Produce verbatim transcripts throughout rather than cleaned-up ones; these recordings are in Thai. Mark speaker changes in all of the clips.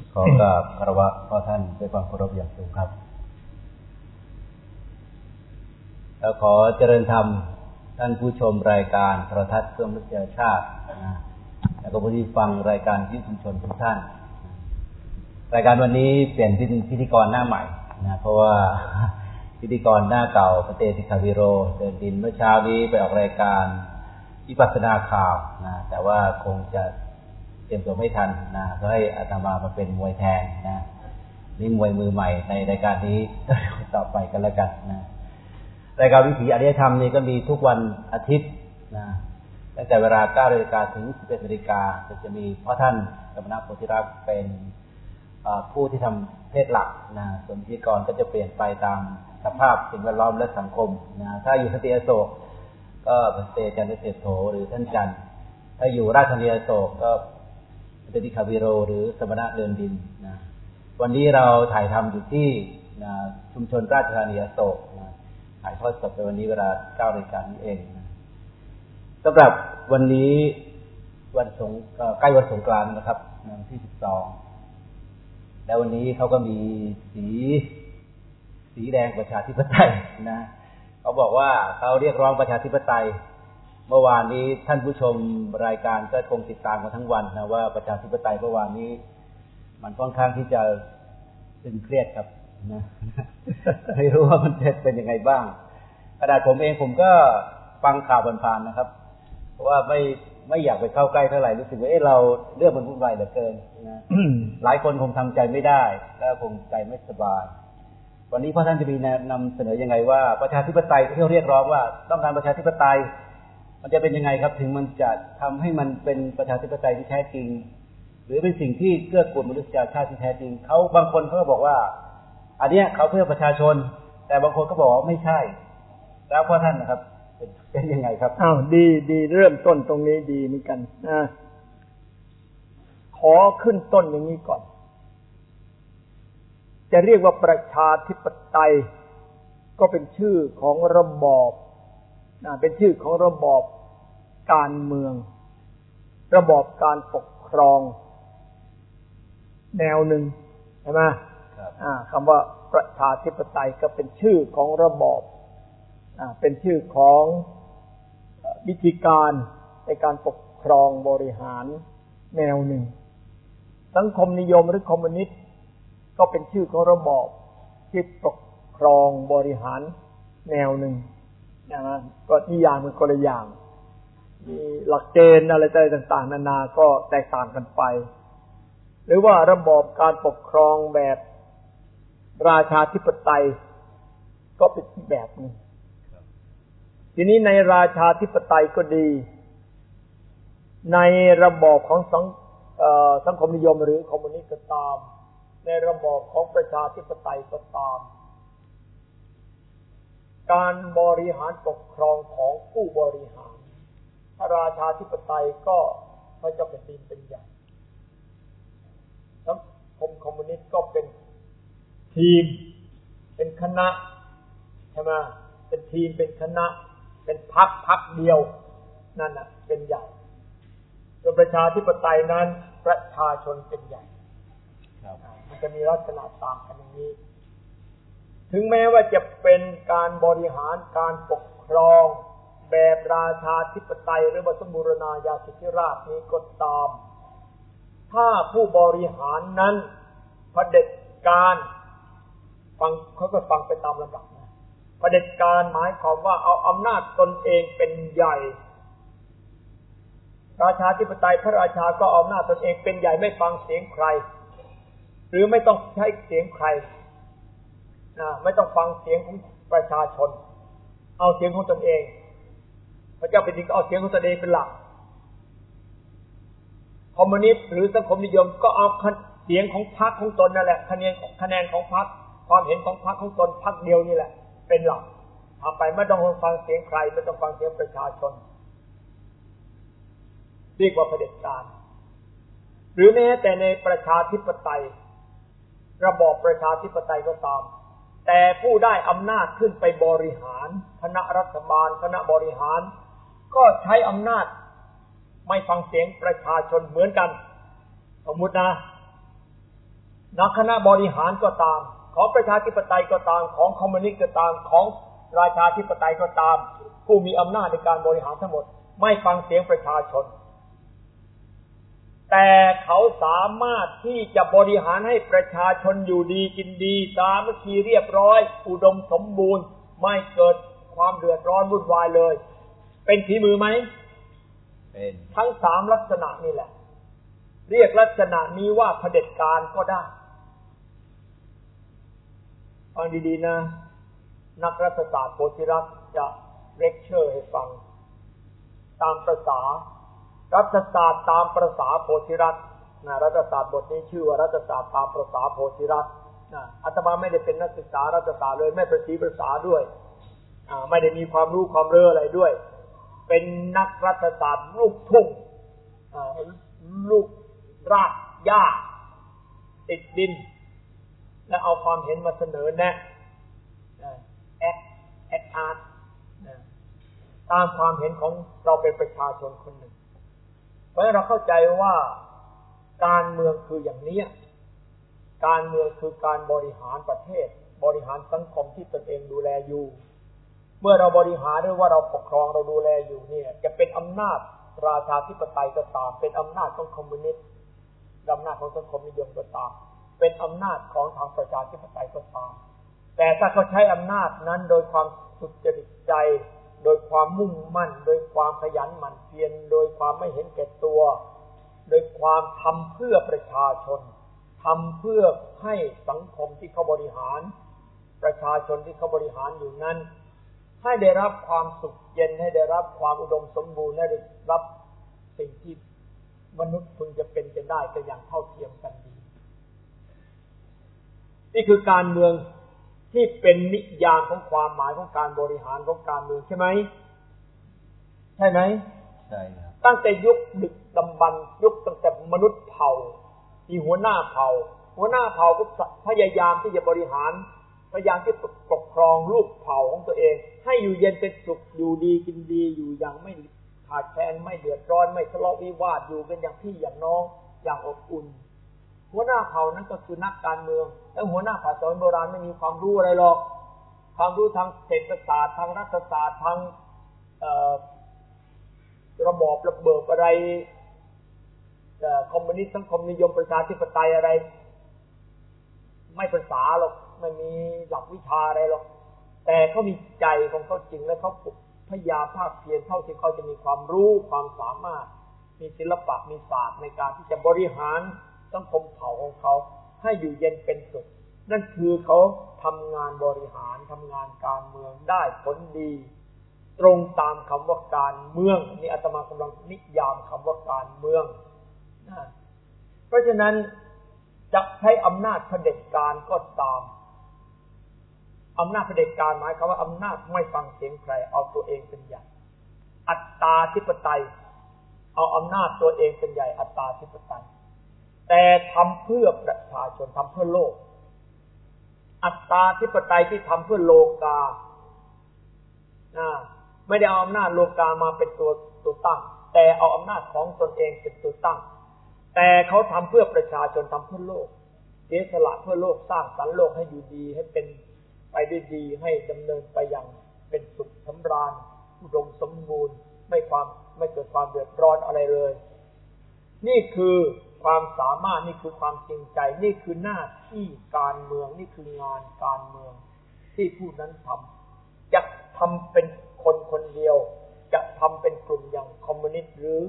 Speaker 1: ขอกราบคารวะพ่อท่านด้วยความเคารพอย่างสูงครับแล้วขอเจริญธรรมท่านผู้ชมรายการโทรทัศน์เพื่อมนุษยชาตินะแล้วก็ผู้ที่ฟังรายการวิทยุชุมชนทุกท่านรายการวันนี้เปลี่ยนพิธีกรหน้าใหม่นะเพราะว่าพิธีกรหน้าเก่าพระเตติคาวิโรเดินดินเมื่อเช้านี้ไปออกรายการวิปัสสนาข่าวนะแต่ว่าคงจะเตรียมตัวไม่ทันนะก็ให้อาตมามาเป็นมวยแทนนะนี่มวยมือใหม่ในรายการนี้ต่อไปกันแล้วกันนะรายการวิถีอารยธรรมนี่ก็มีทุกวันอาทิตย์นะตั้งแต่เวลา เก้านาฬิกา ถึง สิบเอ็ดนาฬิกาก็จะมีพ่อท่านกมลโพธิรักษ์เป็นผู้ที่ทำเทศหลักนะส่วนพิธีกรก็จะเปลี่ยนไปตามสภาพสิ่งแวดล้อมและสังคมนะถ้าอยู่สติอโศกก็พระเตจันทเศรษโธหรือท่านจันทร์ถ้าอยู่ราชธานีอโศกก็พระเตติคาวิโรหรือสมณะเดินดินนะวันนี้เราถ่ายทำอยู่ที่นะชุมชนราชธานีอโศกนะถ่ายทอดสดในวันนี้เวลา เก้านาฬิกา นี้เองนะสำหรับวันนี้วันสงใกล้วันสงกรานต์นะครับวันที่สิบสองแล้ววันนี้เขาก็มีสีสีแดงประชาธิปไตยนะเขาบอกว่าเขาเรียกร้องประชาธิปไตยเมื่อวานนี้ท่านผู้ชมรายการก็คงติดตามมาทั้งวันนะว่าประชาธิปไตยเมื่อวานนี้มันค่อนข้างที่จะตึงเครียดครับนะไม่รู้ว่ามันจะเป็นยังไงบ้างขนาดผมเองผมก็ฟังข่าวผ่านๆนะครับเพราะว่าไม่ไม่อยากไปเข้าใกล้เท่าไหร่รู้สึกว่าเอ๊ะเราเรื่องมันวุ่นวายเหลือเกินนะ หลายคนคงทำใจไม่ได้แล้วคงใจไม่สบายวันนี้พ่อท่านจะมีนำเสนอยังไงว่าประชาธิปไตยที่เขาเรียกร้องว่าต้องการประชาธิปไตยมันจะเป็นยังไงครับถึงมันจะทำให้มันเป็นประชาธิปไตยที่แท้จริงหรือเป็นสิ่งที่เกื้อกูลมนุษยชาติที่แท้จริงเขาบางคนเขาก็บอกว่าอันเนี้ยเขาเพื่อประชาชนแต่บางคนก็บอกว่าไม่ใช่แล้วพ่อท่านนะครับเป็นเป็นยังไงครับ
Speaker 2: อ้าวดีดีเริ่มต้นตรงนี้ดีเหมือนกันนะขอขึ้นต้นอย่างนี้ก่อนจะเรียกว่าประชาธิปไตยก็เป็นชื่อของระบอบนะเป็นชื่อของระบอบการเมืองระบอบการปกครองแนวหนึ่งใช่ไหมครับอ่าคำว่าประชาธิปไตยก็เป็นชื่อของระบอบอ่าเป็นชื่อของวิธีการในการปกครองบริหารแนวหนึ่งสังคมนิยมหรือคอมมิวนิสต์ก็เป็นชื่อของระบอบที่ปกครองบริหารแนวหนึ่งนะก็นิยามเป็นคนละอย่างมีหลักเกณฑ์อะไรต่างๆนานาก็แตกต่างกันไปหรือว่าระบอบการปกครองแบบราชาธิปไตยก็เป็นอีกแบบหนึ่งทีนี้ในราชาธิปไตยก็ดีในระบอบของสังเอ่อสังคมนิยมหรือคอมมิวนิสต์ก็ตามในระบอบของประชาธิปไตยก็ตามการบริหารปกครองของผู้บริหารถ้าราชาธิปไตยก็พระเจ้าแผ่นดินเป็นใหญ่สังคมคอมมิวนิสต์ก็เป็นทีมเป็นคณะใช่ไหมเป็นทีมเป็นคณะเป็นพรรคพรรคเดียวนั่นน่ะเป็นใหญ่ส่วนประชาธิปไตยนั้นประชาชนเป็นใหญ่มันจะมีลักษณะต่างกันอย่างนี้ถึงแม้ว่าจะเป็นการบริหารการปกครองแบบราชาธิปไตยหรือว่าสมบูรณาญาสิทธิราชย์นี้ก็ตามถ้าผู้บริหารนั้นเผด็จการฟังเขาก็ฟังไปตามลำดับนะเผด็จการหมายความว่าเอาอำนาจตนเองเป็นใหญ่ราชาธิปไตยพระราชาก็เอาอำนาจตนเองเป็นใหญ่ไม่ฟังเสียงใครหรือไม่ต้องใช้เสียงใครนะไม่ต้องฟังเสียงของประชาชนเอาเสียงของตนเองพระเจ้าแผ่นดินก็เอาเสียงของตนเองเป็นหลักคอมมิวนิสต์หรือสังคมนิยมก็เอาเสียงของพรรคของตนนั่นแหละคะแนนคะแนนของพรรคความเห็นของพรรคของตนพรรคเดียวนี่แหละเป็นหลักเอาไปไม่ต้องฟังเสียงใครไม่ต้องฟังเสียงประชาชนเรียกว่าเผด็จการหรือแม้แต่ในประชาธิปไตยระบอบประชาธิปไตยก็ตามแต่ผู้ได้อำนาจขึ้นไปบริหารคณะรัฐบาลคณะบริหารก็ใช้อำนาจไม่ฟังเสียงประชาชนเหมือนกันสมมุตินะนักคณะบริหารก็ตามของประชาธิปไตยก็ตามของคอมมิวนิสต์ก็ตามของราชาธิปไตยก็ตามผู้มีอำนาจในการบริหารทั้งหมดไม่ฟังเสียงประชาชนแต่เขาสามารถที่จะบริหารให้ประชาชนอยู่ดีกินดีสามัคคีเรียบร้อยอุดมสมบูรณ์ไม่เกิดความเดือดร้อนวุ่นวายเลยเป็นฝีมือไหมเป็นทั้งสามลักษณะนี่แหละเรียกลักษณะนี้ว่าเผด็จการก็ได้ฟังดีๆนะนักรัฐศาสตร์โพธิรักษ์จะเลคเชอร์ให้ฟังตามประษารัฐศาสตร์ตามประษาโพธิรักษ์นะรัฐศาสตร์บทนี้ชื่อว่ารัฐศาสตร์ตามประษาโพธิรักษ์นะอาตมาไม่ได้เป็นนักศึกษารัฐศาสตร์เลยไม่ประสีภาษาด้วยอ่าไม่ได้มีความรู้ความเรื่ออะไรด้วยเป็นนักรัฐศาสตร์ลูกทุ่งอ่าลูกรากหญ้าติดดินและเอาความเห็นมาเสนอแนะแอคแอคอาร์ตตามความเห็นของเราเป็นประชาชนคนหนึ่งเพราะฉะนั้นเราเข้าใจว่าการเมืองคืออย่างนี้การเมืองคือการบริหารประเทศบริหารสังคมที่ตนเองดูแลอยู่เมื่อเราบริหารหรือว่าเราปกครองเราดูแลอยู่เนี่ยจะเป็นอำนาจราชาธิปไตยก็ตามเป็นอำนาจของคอมมิวนิสต์อำนาจของสังคมนิยมก็ตามเป็นอำนาจของทางประชาธิปไตยก็ตามแต่ถ้าเขาใช้อำนาจนั้นโดยความสุจริตใจโดยความมุ่งมั่นโดยความขยันหมั่นเพียรโดยความไม่เห็นแก่ตัวโดยความทำเพื่อประชาชนทำเพื่อให้สังคมที่เขาบริหารประชาชนที่เขาบริหารอยู่นั้นให้ได้รับความสุขเย็นให้ได้รับความอุดมสมบูรณ์ให้ได้รับสิ่งที่มนุษย์พึงจะเป็นจะได้กันอย่างเท่าเทียมกันดีนี่คือการเมืองที่เป็นนิยามของความหมายของการบริหารของการเมืองใช่ไหมใช่ไหมใช่ครับตั้งแต่ยุคดึกดำบรรพ์ยุคตั้งแต่มนุษย์เผ่ามีหัวหน้าเผ่าหัวหน้าเผ่าก็พยายามที่จะบริหารพยายามที่จะปกครองลูกเผ่าของตัวเองให้อยู่เย็นเป็นสุขอยู่ดีกินดีอยู่อย่างไม่ขาดแคลนไม่เดือดร้อนไม่ทะเลาะวิวาทอยู่กันอย่างพี่อย่างน้องอย่างอบอุ่นหัวหน้าเผ่านั้นก็คือนักการเมืองแล้วหัวหน้าเผ่าสมัยโบราณไม่มีความรู้อะไรหรอกความรู้ทางเศรษฐศาสตร์ทางรัฐศาสตร์ทางระบอบระเบิดอะไรคอมมิวนิสต์สังคมนิยมประชาธิปไตยอะไรไม่ภาษาหรอกไม่มีหลักวิชาอะไรหรอกแต่เขามีใจของเขาจริงและเขาพยายามภาคเพียรเท่าที่เขาจะมีความรู้ความสามารถมีศิลปะมีศาสตร์ในการที่จะบริหารสังคมเผ่าของเขาให้อยู่เย็นเป็นสุขนั่นคือเขาทำงานบริหารทำงานการเมืองได้ผลดีตรงตามคำว่าการเมืองนี่อาตมากำลังนิยามคำว่าการเมืองเพราะฉะนั้นจะใช้อำนาจเผด็จการก็ตามอำนาจเผด็จการหมายความว่าอำนาจไม่ฟังเสียงใครเอาตัวเองเป็นใหญ่อัตตาธิปไตยเอาอำนาจตัวเองเป็นใหญ่อัตตาธิปไตยแต่ทำเพื่อประชาชนทำเพื่อโลกอัตตาธิปไตยที่ทำเพื่อโลกาไม่ได้เอาอำนาจโลกามาเป็นตัวตัวตั้งแต่เอาอำนาจของตนเองเป็นตัวตั้งแต่เขาทำเพื่อประชาชนทำเพื่อโลกเสียสละเพื่อโลกสร้างสรรค์โลกให้อยู่ดีให้เป็นไปได้ดีให้ดำเนินไปอย่างเป็นสุขสำราญอุดมสมบูรณ์ไม่ความไม่เกิดความเดือดร้อนอะไรเลยนี่คือความสามารถนี่คือความจริงใจนี่คือหน้าที่การเมืองนี่คืองานการเมืองที่ผู้นั้นทำจะทำเป็นคนคนเดียวจะทำเป็นกลุ่มอย่างคอมมิวนิสต์หรือ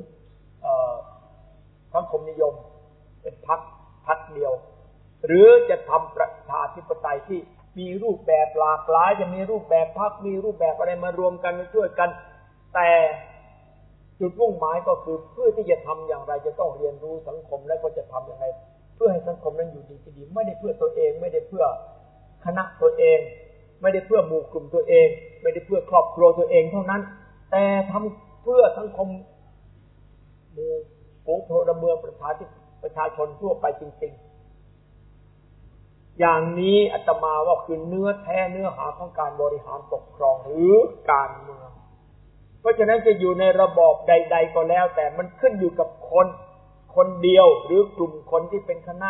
Speaker 2: สังคมนิยมเป็นพรรคพรรคเดียวหรือจะทำประชาธิปไตยที่มีรูปแบบหลากหลายจะมีรูปแบบพรรคมีรูปแบบอะไรมารวมกันมาช่วยกันแต่จุดมุ่งหมายก็คือเพื่อที่จะทำอย่างไรจะต้องเรียนรู้สังคมและก็จะทำอย่างไรเพื่อให้สังคมนั้นอยู่ดีกินดีไม่ได้เพื่อตัวเองไม่ได้เพื่อคณะตัวเองไม่ได้เพื่อหมู่กลุ่มตัวเองไม่ได้เพื่อครอบครัวตัวเองเท่านั้นแต่ทำเพื่อสังคมหมู่ฝูงพลเมืองประชาชนประชาชนทั่วไปจริงๆอย่างนี้อาตมาว่าคือเนื้อแท้เนื้อหาของการบริหารปกครองหรือการเมืองเพราะฉะนั้นจะอยู่ในระบอบใดๆก็แล้วแต่มันขึ้นอยู่กับคนคนเดียวหรือกลุ่มคนที่เป็นคณะ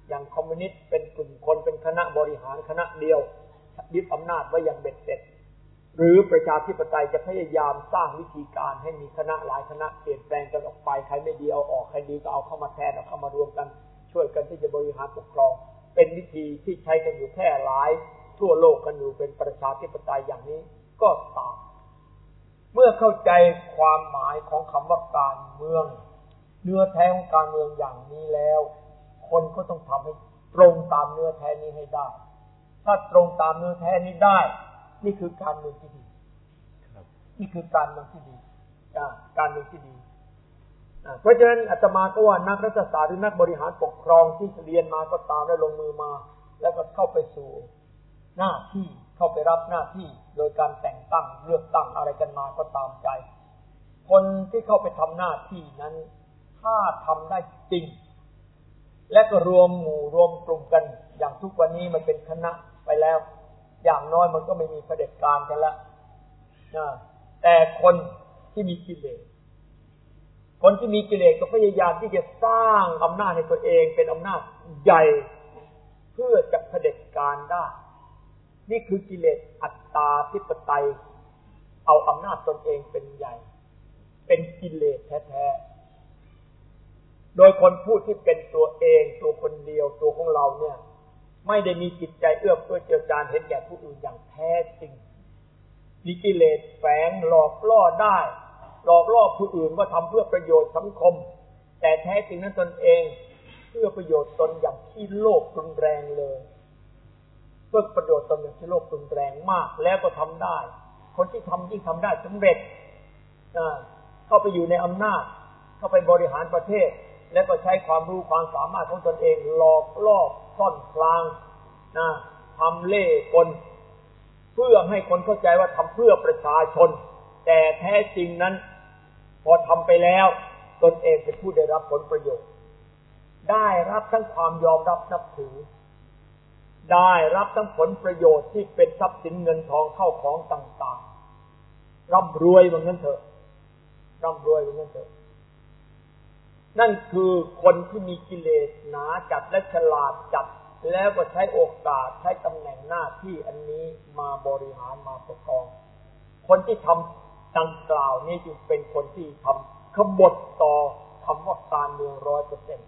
Speaker 2: อย่างคอมมิวนิสต์เป็นกลุ่มคนเป็นคณะบริหารคณะเดียวยึดอำนาจไว้อย่างเบ็ดเสร็จหรือประชาธิปไตยจะพยายามสร้างวิธีการให้มีคณะหลายคณะเปลี่ยนแปลงกันออกไปใครไม่ดีเอาออกใครดีก็เอาเข้ามาแทนเอาเข้ามารวมกันช่วยกันที่จะบริหารปกครองเป็นวิธีที่ใช้กันอยู่แพร่หลายทั่วโลกกันอยู่เป็นประชาธิปไตยอย่างนี้ก็ตามเมื่อเข้าใจความหมายของคำว่าการเมืองเนื้อแท้ของการเมืองอย่างนี้แล้วคนก็ต้องทำให้ตรงตามเนื้อแท้นี้ให้ได้ถ้าตรงตามเนื้อแท้นี้ได้นี่คือการเมืองที่ดีนี่คือการเมืองที่ดีการเมืองที่ดีเพราะฉะนั้นอาตมาก็ว่านักรัฐศาสตร์หรือนักบริหารปกครองที่เรียนมาก็ตามได้ลงมือมาแล้วก็เข้าไปสู่หน้าที่เข้าไปรับหน้าที่โดยการแต่งตั้งเลือกตั้งอะไรกันมาก็ตามใจคนที่เข้าไปทำหน้าที่นั้นถ้าทำได้จริงและก็รวมหมู่รวมกลุ่มกันอย่างทุกวันนี้มันเป็นคณะไปแล้วอย่างน้อยมันก็ไม่มีเผด็จการกันละนะแต่คนที่มีกิเลสคนที่มีกิเลสก็พยายามที่จะสร้างอำนาจให้ตัวเองเป็นอำนาจใหญ่เพื่อจะเผด็จการได้นี่คือกิเลสอัตตาธิปไตยเอาอำนาจตนเองเป็นใหญ่เป็นกิเลสแท้ๆโดยคนพูดที่เป็นตัวเองตัวคนเดียวตัวของเราเนี่ยไม่ได้มีจิตใจเอื้อเฟื้อเจือจานเห็นแก่ผู้อื่นอย่างแท้จริงมีกิเลสแฝงหลอกล่อได้หลอกล่อผู้อื่นว่าทำเพื่อประโยชน์สังคมแต่แท้จริงนั้นตนเองเพื่อประโยชน์ตนอย่างที่โลภรุนแรงเลยเพื่อประโยชน์ตนอย่างที่โลภรุนแรงมากแล้วก็ทำได้คนที่ทำยิ่งทำได้สำเร็จเข้าไปอยู่ในอำนาจเข้าไปบริหารประเทศแล้วก็ใช้ความรู้ความสามารถของตนเองหลอกล่อซ่อนกลางนะทำเล่ห์กลเพื่อให้คนเข้าใจว่าทำเพื่อประชาชนแต่แท้จริงนั้นพอทำไปแล้วตนเองเป็นผู้ได้รับผลประโยชน์ได้รับทั้งความยอมรับนับถือได้รับทั้งผลประโยชน์ที่เป็นทรัพย์สินเงินทองเข้าของต่างๆร่ำรวยว่างั้นเถอะร่ำรวยว่างั้นเถอะนั่นคือคนที่มีกิเลสหนาจัดและฉลาดจัดแล้วก็ใช้โอกาสใช้ตำแหน่งหน้าที่อันนี้มาบริหารมาปกครองคนที่ทำดังกล่าวนี้จึงเป็นคนที่ทำขบฏต่อคำว่าการเมืองร้อยเปอร์เซ็นต์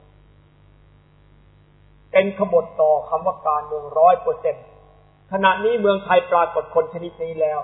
Speaker 2: เป็นขบฏต่อคำว่าการเมืองร้อยเปอร์เซ็นต์ขณะนี้เมืองไทยปรากฏคนชนิดนี้แล้ว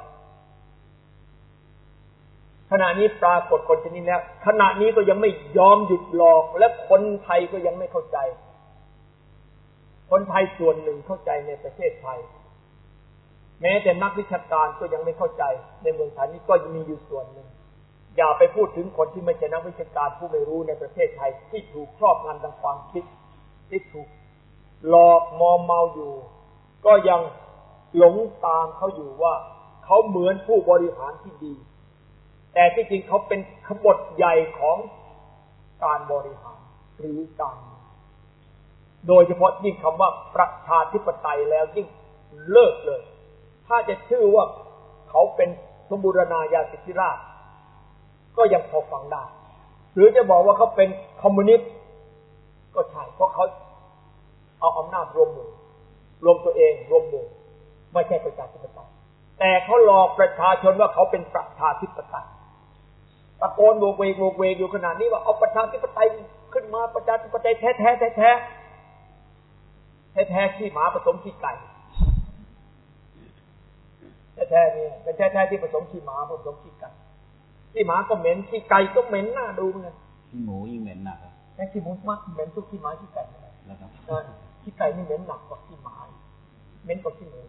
Speaker 2: ขณะนี้ปรากฏคนชนิดนี้แล้วขณะนี้ก็ยังไม่ยอมหยุดหลอกและคนไทยก็ยังไม่เข้าใจคนไทยส่วนหนึ่งเข้าใจในประเทศไทยแม้แต่นักวิชาการก็ยังไม่เข้าใจในเมืองไทยนี้ก็ยังมีอยู่ส่วนหนึ่งอย่าไปพูดถึงคนที่ไม่ใช่นักวิชาการผู้ไม่รู้ในประเทศไทยที่ถูกครอบงำทางความคิดที่ถูกหลอกมอมเมาอยู่ก็ยังหลงตามเขาอยู่ว่าเขาเหมือนผู้บริหารที่ดีแต่ที่จริงเขาเป็นขบฏใหญ่ของการบริหารหรือการโดยเฉพาะยิ่งคำว่าประชาธิปไตยแล้วยิ่งเลิกเลยถ้าจะชื่อว่าเขาเป็นสมบูรณาญาสิทธิราชย์ก็ยังพอฟังได้หรือจะบอกว่าเขาเป็นคอมมิวนิสต์ก็ใช่เพราะเขาเอาอำนาจรวมหมู่รวมตัวเองรวมหมู่ไม่ใช่ประชาธิปไตยแต่เขาหลอกประชาชนว่าเขาเป็นประชาธิปไตยตะโกนโวกเวกโวกเวกอยู่ขนาดนี้ว่าเอาประชาธิปไตยขึ้นมาประชาธิปไตยแท้แท้แท้แท้แท้แท้ที่หมาผสมขี้ไก่แท้แท้นี่เป็นแท้แท้ที่ผสมขี้หมาผสมขี้ไก่ขี้หมาก็เหม็นขี้ไก่ก็เหม็นน่าดูเนี่ย
Speaker 1: ขี้หมูยิ่งเหม็นหนักครับ
Speaker 2: แท้ขี้หมูมากเหม็นทุกขี้หมาขี้ไก่
Speaker 1: แล้วครับ
Speaker 2: ขี้ไก่นี่เหม็นหนักกว่าขี้หมาเหม็นกว่าขี้หมู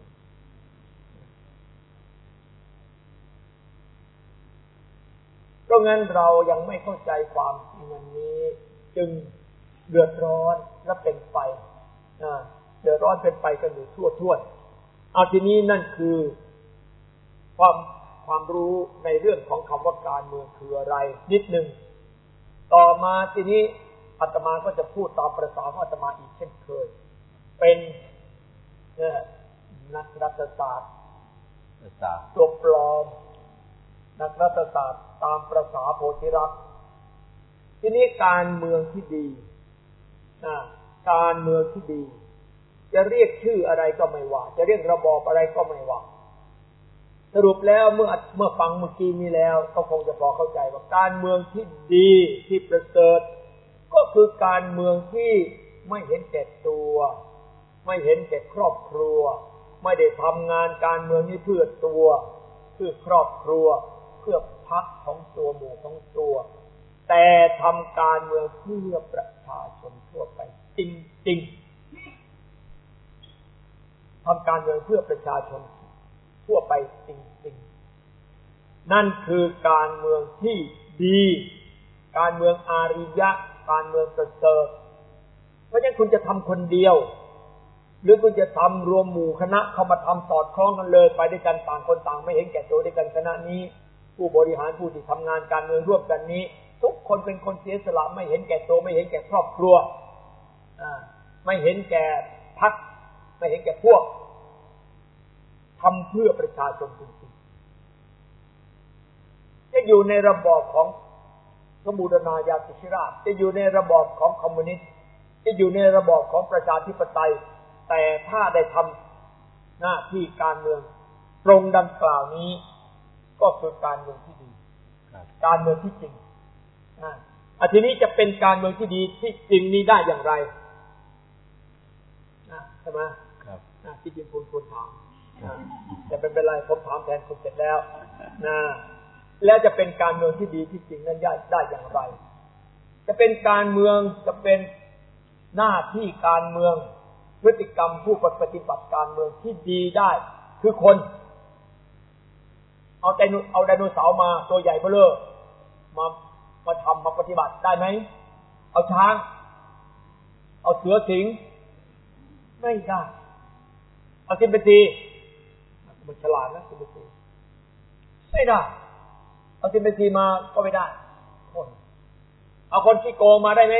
Speaker 2: ก็งั้นเรายังไม่เข้าใจความจริงอันนี้จึงเดือดร้อนและเป็นไปเดือดร้อนเป็นไปกันอยู่ทั่วทั่วเอาทีนี้นั่นคือความความรู้ในเรื่องของคำว่าการเมืองคืออะไรนิดหนึ่งต่อมาทีนี้อาตมาก็จะพูดตามประสาของอาตมาอีกเช่นเคยเป็นนักรัฐศาสตร์ตัวปลอมนักรัฐศาสตร์ตามประสาโพธิรักษ์ทีนี้การเมืองที่ดีการเมืองที่ดีจะเรียกชื่ออะไรก็ไม่ว่าจะเรียกระบอบอะไรก็ไม่ว่าสรุปแล้วเมื่อเมื่อฟังเมื่อกี้นี้แล้วก็คงจะพอเข้าใจว่าการเมืองที่ดีที่ประเสริฐก็คือการเมืองที่ไม่เห็นแก่ตัวไม่เห็นแก่ครอบครัวไม่ได้ทำงานการเมืองนี้เพื่อตัวเพื่อครอบครัวเพื่อพรรคของตัวหมู่ของตัวแต่ทำการเมืองเพื่อประชาชนทั่วไปจริงๆทำการเมืองเพื่อประชาชนทั่วไปจริงๆนั่นคือการเมืองที่ดีการเมืองอาริยะการเมืองประเสริฐเพราะฉะนั้นคุณจะทำคนเดียวหรือคุณจะทำรวมหมู่คณะเข้ามาทำสอดคล้องกันเลยไปด้วยกันต่างคนต่างไม่เห็นแก่ตัวด้วยกันคณะนี้ผู้บริหารผู้ที่ทำงานการเมืองร่วมกันนี้ทุกคนเป็นคนเสียสละไม่เห็นแก่ตัวไม่เห็นแก่ครอบครัวไม่เห็นแก่พรรคไม่เห็นแก่พวกทำเพื่อประชาชนจริงๆจะอยู่ในระบอบของสมุทรนายาสิทธิราชจะอยู่ในระบอบของคอมมิวนิสต์จะอยู่ในระบอบของประชาธิปไตยแต่ถ้าได้ทำหน้าที่การเมืองตรงดังกล่าวนี้ก็คือการเมืองที่ดีการเมืองที่จริงอ่ะทีนี้จะเป็นการเมืองที่ดีที่จริงนี้ได้อย่างไรใช่ไหมครับที่จริงคุณควรถามแต่เป็นเป็นไรผมถามแทนคุณเสร็จแล้วนะแล้วจะเป็นการเมืองที่ดีที่จริงนั้นได้อย่างไรจะเป็นการเมืองจะเป็นหน้าที่การเมืองพฤติกรรมผู้ปฏิบัติการเมืองที่ดีได้คือคนเอาไดโนเอาไดโนเสาร์มาตัวใหญ่เบ้อเร่อมามาทำมาปฏิบัติได้ไหมเอาช้างเอาเสือสิงไม่ได้เอาซิมเปตีมันฉลาดนะซิมเปตีไม่ได้เอาซิมเปตีมาก็ไม่ได้คนเอาคนที่โกงมาได้ไหม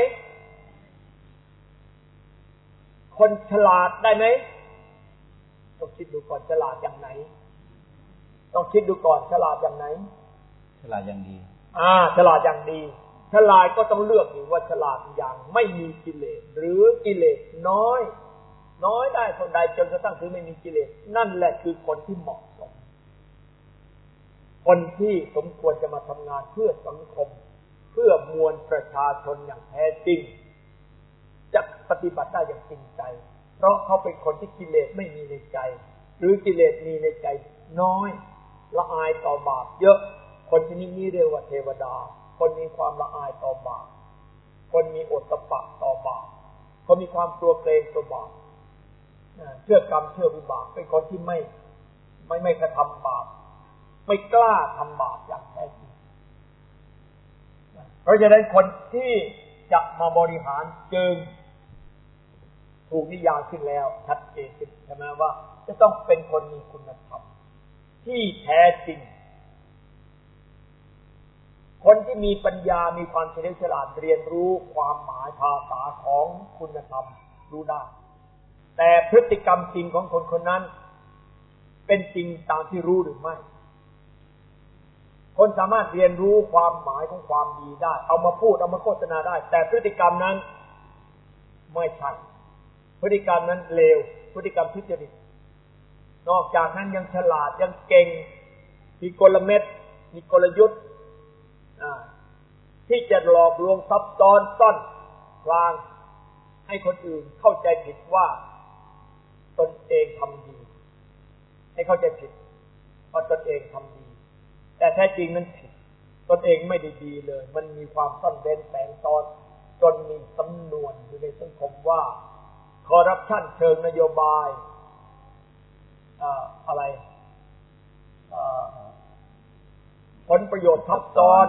Speaker 2: คนฉลาดได้ไหมต้องคิดดูก่อนฉลาดอย่างไหนต้องคิดดูก่อนฉลาดอย่างไหน
Speaker 1: ฉลาดอย่างดี
Speaker 2: อ่าฉลาดอย่างดีฉลาดก็ต้องเลือกอยู่ว่าฉลาดอย่างไม่มีกิเลสหรือกิเลสน้อยน้อยได้คนใดจนกระทั่งถึงไม่มีกิเลสนั่นแหละคือคนที่เหมาะสมคนที่สมควรจะมาทำงานเพื่อสังคมเพื่อมวลประชาชนอย่างแท้จริงจะปฏิบัติได้อย่างจริงใจเพราะเขาเป็นคนที่กิเลสไม่มีในใจหรือกิเลสมีในใจน้อยละอายต่อบาปเยอะคนที่นี้นี่เรียกว่าเทวดาคนมีความละอายต่อบาปคนมีโอตตัปปะต่อบาปเขามีความกลัวเกรงต่อบาปเชื่อกรรมเชื่อวิบากเป็นคนที่ไม่ไม่ไม่กระทำบาปไม่กล้าทำบาปอย่างแท้จริงเพราะฉะนั้นคนที่จะมาบริหารจึงถูกนิยามขึ้นแล้วชัดเจนใช่ไหมว่าจะต้องเป็นคนมีคุณธรรมที่แท้จริงคนที่มีปัญญามีความเฉลียวฉลาดเรียนรู้ความหมายภาษาของคุณธรรมรู้ได้แต่พฤติกรรมจริงของคนคนนั้นเป็นจริงตามที่รู้หรือไม่คนสามารถเรียนรู้ความหมายของความดีได้เอามาพูดเอามาโฆษณาได้แต่พฤติกรรมนั้นไม่ใช่พฤติกรรมนั้นเลวพฤติกรรมทุจริตนอกจากนั้นยังฉลาดยังเก่งมีกลเม็ดมีกลยุทธ์ที่จะหลอกลวงซับซ้อนซ่อนพรางให้คนอื่นเข้าใจผิดว่าตนเองทำดีให้เข้าใจผิดว่าตนเองทำดีแต่แท้จริงนั้นผิดตนเองไม่ได้ดีเลยมันมีความซ่อนเร้นแฝงซ้อนจนมีสำนวนอยู่ในสังคมว่าคอร์รัปชันเชิงนโยบายอ่าอะไรอ่าผลประโยชน์ทับซ้อน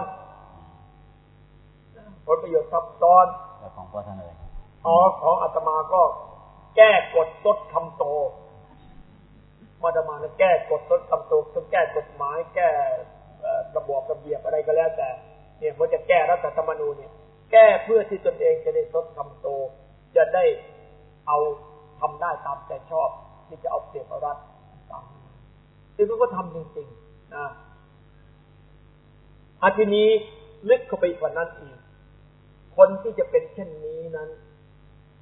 Speaker 2: ผลประโยชน์ซับซ้อน
Speaker 1: แต่ของพ่อท่านเลย
Speaker 2: อ๋อของอาตมาก็แก้กฎลดคำโตอาตมาเนี่ยแก้กฎลดคำโตต้องแก้กฎหมายแก้ระบบระเบียบอะไรก็แล้วแต่เนี่ยเขาจะแก้รัฐธรรมนูญเนี่ยแก้เพื่อที่ตนเองจะได้ลดคำโตจะได้เอาทำได้ตามใจชอบที่จะเอาเปรียบรัฐต่างๆซึ่งเขาก็ทำจริงๆนะอาทีนี้ลึกเข้าไปกว่านั้นอีกคนที่จะเป็นเช่นนี้นั้น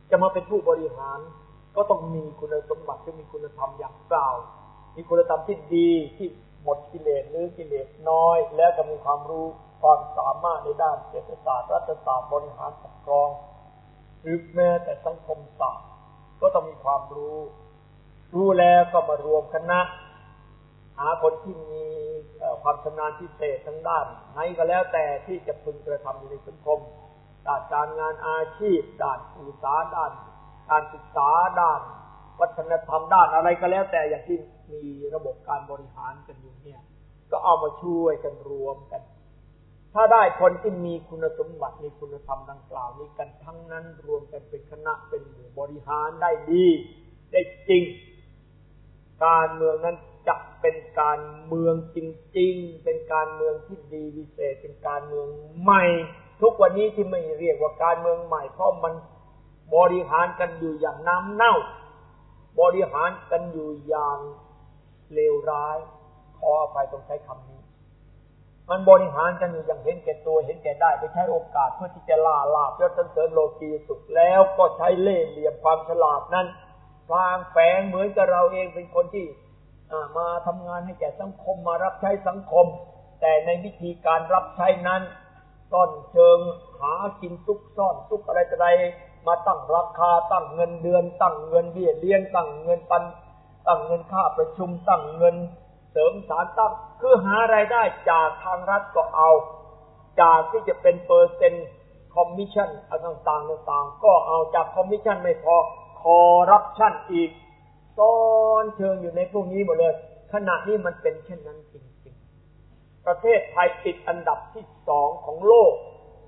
Speaker 2: จะมาเป็นผู้บริหารก็ต้องมีคุณสมบัติที่มีคุณธรรมอย่างกล่าวมีคุณธรรมที่ดีที่หมดกิเลสหรือกิเลสน้อยแล้วก็มีความรู้ความสามารถในด้านเศรษฐศาสตร์รัฐศาสตร์บริหารปกครองหรือแม้แต่สังคมศาสตร์ก็ต้องมีความรู้รู้แล้วก็มารวมคณะหาคนที่มีความชำนาญพิเศษทั้งด้านไหนก็แล้วแต่ที่จะพึงกระทำอยู่ในสังคมด้านการงานอาชีพด้านสื่อสารด้านการศึกษาด้านวัฒนธรรมด้านอะไรก็แล้วแต่อย่างที่มีระบบการบริหารกันอยู่เนี่ยก็เอามาช่วยกันรวมกันถ้าได้คนที่มีคุณสมบัติมีคุณธรรมดังกล่าวนี้กันทั้งนั้นรวมกันเป็นคณะเป็นหมู่บริหารได้ดีได้จริงการเมืองนั้นจะเป็นการเมืองจริงๆเป็นการเมืองที่ดีวิเศษเป็นการเมืองใหม่ทุกวันนี้ที่ไม่เรียกว่าการเมืองใหม่เพราะมันบริหารกันอยู่อย่างน้ำเน่าบริหารกันอยู่อย่างเลวร้ายขออภัยต้องใช้คำนี้มันบริหารกันอยู่อย่างเห็นแก่ตัวเห็นแก่ได้ไปใช้โอกาสเพื่อที่จะล่าลาบยศสรรเสริญโลกีสุขแล้วก็ใช้เล่ห์เหลี่ยมความฉลาดนั้นพลางแฝงเหมือนกับเราเองเป็นคนที่มาทำงานให้แก่สังคมมารับใช้สังคมแต่ในวิธีการรับใช้นั้นซ่อนเชิงหากินซุกซ่อนซุกอะไรต่ออะไรมาตั้งราคาตั้งเงินเดือนตั้งเงินเบี้ยเลี้ยงตั้งเงินปันตั้งเงินค่าประชุมตั้งเงินเสริมสารตั้งคือหารายได้จากทางรัฐก็เอาจากที่จะเป็นเปอร์เซ็นต์คอมมิชชั่นต่างๆต่างๆก็เอาจากคอมมิชชั่นไม่พอคอร์รัปชันอีกซ้อนเชิงอยู่ในพวกนี้หมดเลยขณะนี้มันเป็นเช่นนั้นจริงๆประเทศไทยติดอันดับที่สองของโลก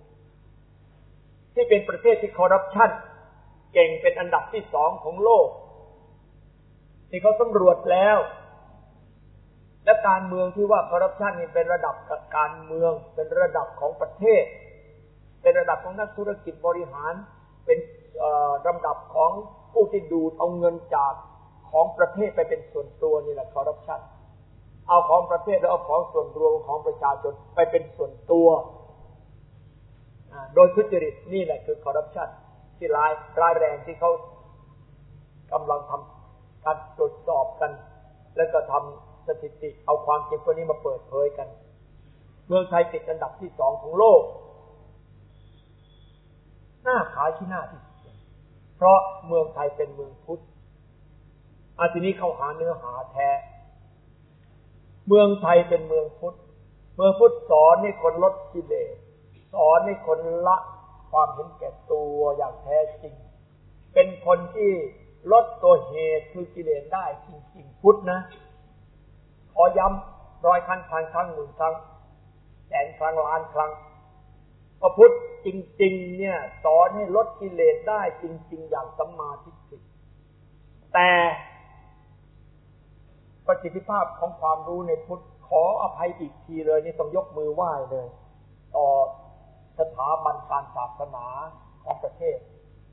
Speaker 2: ที่เป็นประเทศที่คอร์รัปชันเก่งเป็นอันดับที่สองของโลกที่เขาสำรวจแล้วและการเมืองที่ว่าคอร์รัปชันนี่เป็นระดับการเมืองเป็นระดับของประเทศเป็นระดับของนักธุรกิจบริหารเป็นลำดับของผู้ที่ดูดเอาเงินจากของประเทศไปเป็นส่วนตัวนี่แหละคอร์รัปชันเอาของประเทศแล้วเอาของส่วนรวมของประชาชนไปเป็นส่วนตัวโดยทุจริตนี่แหละคือคอร์รัปชันที่ร้ายร้ายแรงที่เขากำลังทำการตรวจสอบกันแล้วก็ทำสถิติเอาความจริงตัวนี้มาเปิดเผยกันเมืองไทยติดอันดับที่สองของโลกหน้าขายที่หน้าที่เพราะเมืองไทยเป็นเมืองพุทธอาทีนี้เข้าหาเนื้อหาแท้เมืองไทยเป็นเมืองพุทธเมืองพุทธสอนให้คนลดกิเลสสอนให้คนละความเห็นแก่ตัวอย่างแท้จริงเป็นคนที่ลดตัวเหตุคือกิเลสได้จริงๆพุทธนะขอย้ำร้อยครั้งพันครั้งหมื่นครั้งแสนครั้งล้านครั้งพระพุทธจริงๆเนี่ยสอนให้ลดกิเลสได้จริงๆอย่างสัมมาทิฏฐิแต่ประสิทธิภาพของความรู้ในพุทธขออภัยอีกทีเลยนี่ต้องยกมือไหว้เลยต่อสถาบันการศาสนาของประเทศ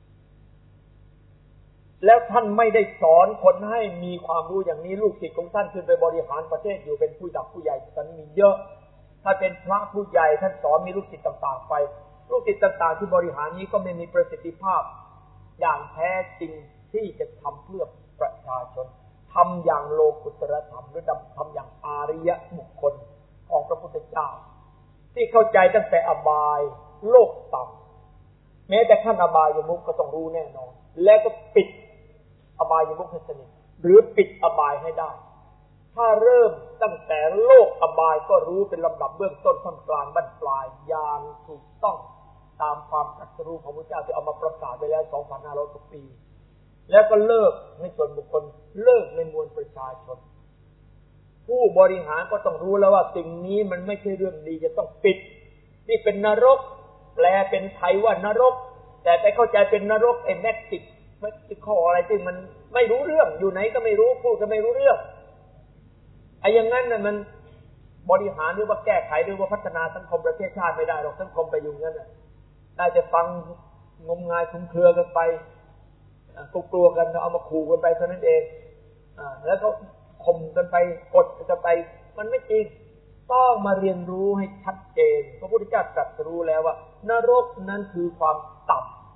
Speaker 2: แล้วท่านไม่ได้สอนคนให้มีความรู้อย่างนี้ลูกศิษย์ของท่านขึ้นไปบริหารประเทศอยู่เป็นผู้หลักผู้ใหญ่ท่านมีเยอะถ้าเป็นพระผู้ใหญ่ท่านสอนมีลูกศิษย์ต่างๆไปลูกศิษย์ต่างๆที่บริหารนี้ก็ไม่มีประสิทธิภาพอย่างแท้จริงที่จะทำเพื่อประชาชนทำอย่างโลกุตตรธรรมหรือทำอย่างอาริยบุคคลของพระพุทธเจ้าที่เข้าใจตั้งแต่อบายโลกต่ำแม้แต่ขั้นอบายมุขก็ต้องรู้แน่นอนแล้วก็ปิดอบายมุขให้สนิทหรือปิดอบายให้ได้ถ้าเริ่มตั้งแต่โลกอบายก็รู้เป็นลำดับเบื้องต้นท่ามกลางบรรปลายอย่างถูกต้องตามความตรัสรู้ของพระพุทธเจ้าที่เอามาประกาศไปแล้ว สองพันห้าร้อย กว่าปีแล้วก็เลิกในส่วนบุคคลเลิกในมวลประชาชนผู้บริหารก็ต้องรู้แล้วว่าสิ่งนี้มันไม่ใช่เรื่องดีจะต้องปิดนี่เป็นนรกแปลเป็นไทยว่านรกแต่ไปเข้าใจเป็นนรกไอ้แม็กซิกแม็กซิคออะไรที่มันไม่รู้เรื่องอยู่ไหนก็ไม่รู้พูดก็ไม่รู้เรื่องไอ้อย่างนั้นน่ะมันบริหารหรือว่าแก้ไขหรือว่าพัฒนาสังคมประเทศชาติไม่ได้หรอกสังคมไปอยู่งั้นน่ะได้จะฟังงมงายคลุมเครือกันไปกลัวกันเอามาขู่กันไปเท่านั้นเองอ่าแล้วก็ข่มกันไปกดกันไปมันไม่จริงต้องมาเรียนรู้ให้ชัดเจนพระพุทธเจ้าตรัสรู้แล้วว่านรกนั้นคือความต่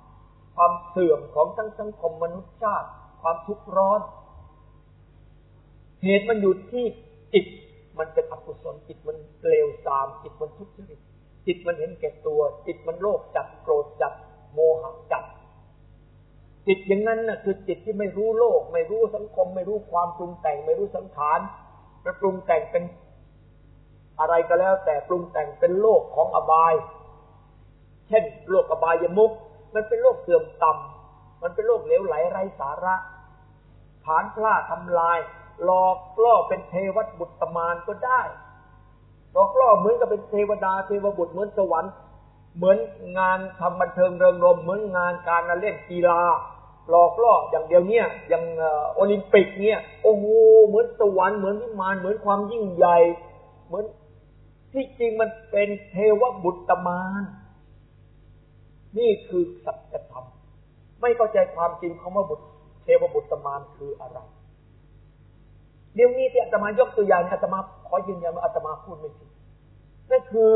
Speaker 2: ความเสื่อมของทั้งสังคมมนุษยชาติความทุกข์ร้อนเหตุมันอยู่ที่จิตมันเป็นอกุศลจิตมันเลวทรามจิตมันทุจริตจิตมันเห็นแก่ตัวจิตมันโลภจัดโกรธจัดโมหะจัดจิตอย่างนั้นน่ะคือจิตที่ไม่รู้โลกไม่รู้สังคมไม่รู้ความปรุงแต่งไม่รู้สังขารมันปรุงแต่งเป็นอะไรก็แล้วแต่ปรุงแต่งเป็นโลกของอบายเช่นโลกอบายมุขมันเป็นโลกเสื่อมต่ำมันเป็นโลกเหลวไหลไร้สาระผานพลาดทำลายหลอกล่อเป็นเทวบุตรมารก็ได้หลอกล่อเหมือนกับเป็นเทวดาเทวบุตรเหมือนสวรรค์เหมือนงานทำบันเทิงเริงรมย์เหมือนงานการเล่นกีฬาหลอกล่ออย่างเดียวเนี่ยอย่างโอลิมปิกเนี่ยโอ้โหเหมือนสวรรค์เหมือนวิมานเหมือนความยิ่งใหญ่เหมือนที่จริงมันเป็นเทวบุตรมารนี่คือสัจธรรมไม่เข้าใจความจริงของว่าบุตรเทวบุตรมารคืออะไรเดี๋ยวนี้ที่อาตมายกตัวอย่างอาตมาขอยืนยันว่าอาตมาพูดไม่ผิดนั่นคือ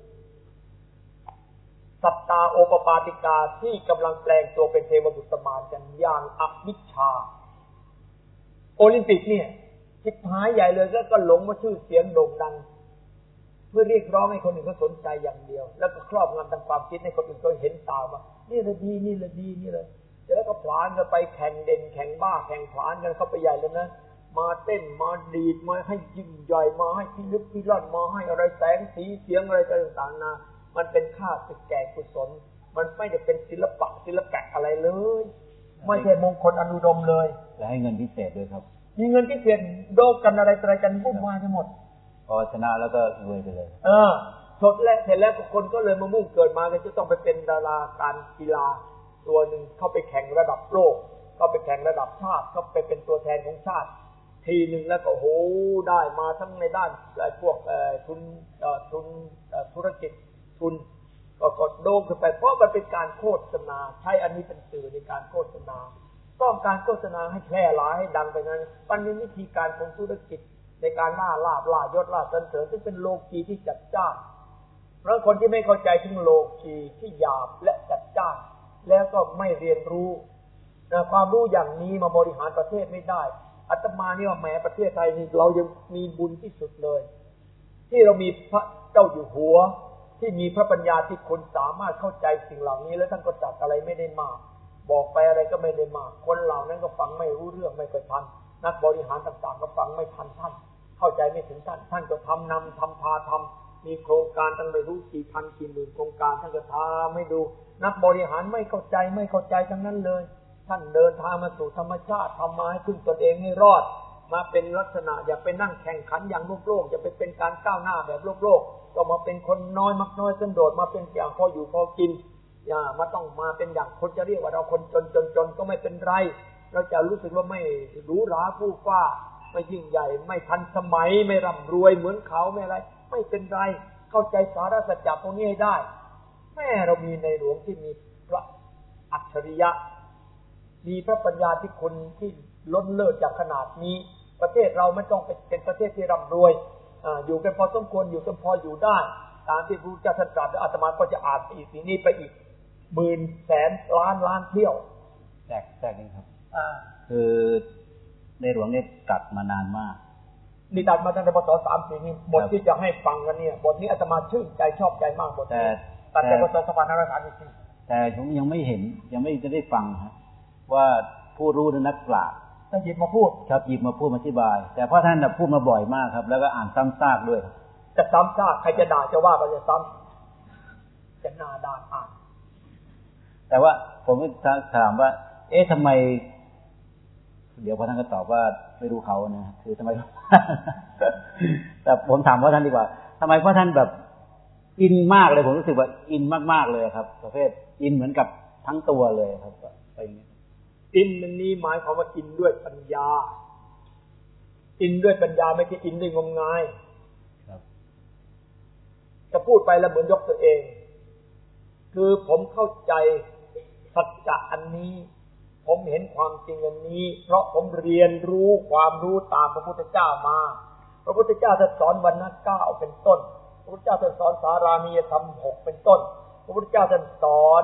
Speaker 2: สัตตาโอปปาติกาที่กำลังแปลงตัวเป็นเทวบุตรมารกันอย่างอวิชชาโอลิมปิกเนี่ยชิบหายใหญ่เลยแล้วก็หลงมาชื่อเสียงโด่งดังเพื่อเรียกร้องให้คนอื่นเขาสนใจอย่างเดียวแล้วก็ครอบงำทางความคิดให้คนอื่นเขาเห็นตามว่านี่ละดีนี่ละดีนี่เลยแล้วก็ผลานกันไปแข่งเด่นแข่งบ้าแข่งผลานกันเข้าไปใหญ่เลยนะมาเต้นมาดีดมาให้ยิ่งใหญ่มาให้พิลึกพิลั่นมาให้อะไรแสงสีเสียงอะไรต่างๆนามันเป็นค่าศึกแก่กุศลมันไม่ได้เป็นศิลปะศิลปะอะไรเลยไม่ใช่มงคลอนุดมเลย
Speaker 1: และให้เงินพิเศษด้วยครับ
Speaker 2: มีเงินพิเศษโดกันอะไรอะไรกันวุ่นวายไปหมด
Speaker 1: พอชนะแล้วก็รวยไปเลย
Speaker 2: เออชดแล้วเสร็จแล้วคนก็เลยมามุ่งเกิดมาเลยจะต้องไปเป็นดาราการกีฬาตัวหนึ่งเข้าไปแข่งระดับโลกเข้าไปแข่งระดับชาติเข้าไปเป็นตัวแทนของชาติทีหนึ่งแล้วก็โหได้มาทั้งในด้านพวกทุนทุนธุรกิจทุนก็กดโด่งขึ้นไปเพราะมันเป็นการโฆษณาใช้อันนี้เป็นสื่อในการโฆษณาต้องการโฆษณาให้แพร่หลายให้ดังไปนั้นมันเป็นวิธีการของธุรกิจในการล่าลาภล่ายศล่าสรรเสริญซึ่งเป็นโลกีที่จัดจ้านเพราะคนที่ไม่เข้าใจถึงโลกีที่หยาบและจัดจ้านแล้วก็ไม่เรียนรู้ความรู้อย่างนี้มาบริหารประเทศไม่ได้อาตมานี่ว่าแหมประเทศไทยนี่เรายังมีบุญที่สุดเลยที่เรามีพระเจ้าอยู่หัวที่มีพระปัญญาที่คนสามารถเข้าใจสิ่งเหล่านี้แล้วท่านก็จัดอะไรไม่ได้มากบอกไปอะไรก็ไม่ได้มากคนเหล่านั้นก็ฟังไม่รู้เรื่องไม่เคยทันนักบริหารต่างๆก็ฟังไม่ทันท่านเข้าใจไม่ถึงท่านท่านก็ทำนำทำพาทำมีโครงการตั้งไม่รู้กี่พันกี่หมื่นโครงการท่านก็ทำไม่ดูนักบริหารไม่เข้าใจไม่เข้าใจทั้งนั้นเลยท่านเดินทางมาสู่ธรรมชาติทำมาให้พึ่งตนเองให้รอดมาเป็นลักษณะอย่าไปนั่งแข่งขันอย่างโลกโลกอย่าไปเป็นการก้าวหน้าแบบโลกโลกก็มาเป็นคนน้อยมักน้อยสันโดษมาเป็นอย่างพออยู่พอกินอย่ามาต้องมาเป็นอย่างคนจะเรียกว่าเราคนจนจนจนก็ไม่เป็นไรเราจะรู้สึกว่าไม่หรูหราฟู่ฟ้าไม่ยิ่งใหญ่ไม่ทันสมัยไม่ร่ำรวยเหมือนเขาไม่อะไรไม่เป็นไรเข้าใจสาระสัจจะพวกนี้ให้ได้แม่เรามีในหลวงที่มีพระอัจฉริยะมีพระปัญญาที่คนที่ล้นเลิศจากขนาดนี้ประเทศเราไม่ต้องเป็นประเทศที่ร่ำรวยอ่าอยู่กันพอสมควรอยู่กันพออยู่ได้ตามที่พระพุทธเจ้าตรัสและอาตมาก็จะอ่านอีกทีนี้ไปอีกหมื่นแสนล้านล้านเที่ยว
Speaker 1: แจกแจกนี่ครับอ่าคือในหลวงเนี่ยตรัสมานานมาก
Speaker 2: นี่ตรัสมาตั้งแต่พศสามสิบนี่บทที่จะให้ฟังกันเนี่ยบทนี้อาตมาชื่นใจชอบใจมากบทนี้ตัดแต่พศสองพันห้าร้อยสามสิบสี่
Speaker 1: แต่ผมยังไม่เห็นยังไม่จะได้ฟังครับว่าผู้รู้นักปราชญ์
Speaker 2: จะหยิบมาพูด
Speaker 1: ครับหยิบมาพูดมาอธิบายแต่เพราะท่านน่ะพูดมาบ่อยมากครับแล้วก็อ่านซ้ำซากด้วย
Speaker 2: จะซ้ำซากใครจะด่าจะว่าก็จะซ้ำจะน่าด่าอ่าน
Speaker 1: แต่ว่าผมก็ถามว่าเอ๊ะทำไมเดี๋ยวพระท่านก็ตอบว่าไม่รู้เขานะคือทำไมแต่ผมถามพระท่านดีกว่าทำไมพระท่านแบบอินมากเลยผมรู้สึกว่าอินมากๆเลยครับประเภทอินเหมือนกับทั้งตัวเลยครับไปอย่างนี้
Speaker 2: อินนั้นนี้หมายความว่าอินด้วยปัญญาอินด้วยปัญญาไม่ใช่อินด้วยงมงายครับจะพูดไปแล้วเหมือนยกตัวเองคือผมเข้าใจสัจจะอันนี้ผมเห็นความจริงอันนี้เพราะผมเรียนรู้ความรู้ตามพระพุทธเจ้ามาพระพุทธเจ้าท่านสอนวรรณะเก้าเป็นต้นพระพุทธเจ้าท่านสอนสารานิยธรรมหกเป็นต้นพระพุทธเจ้าท่านสอน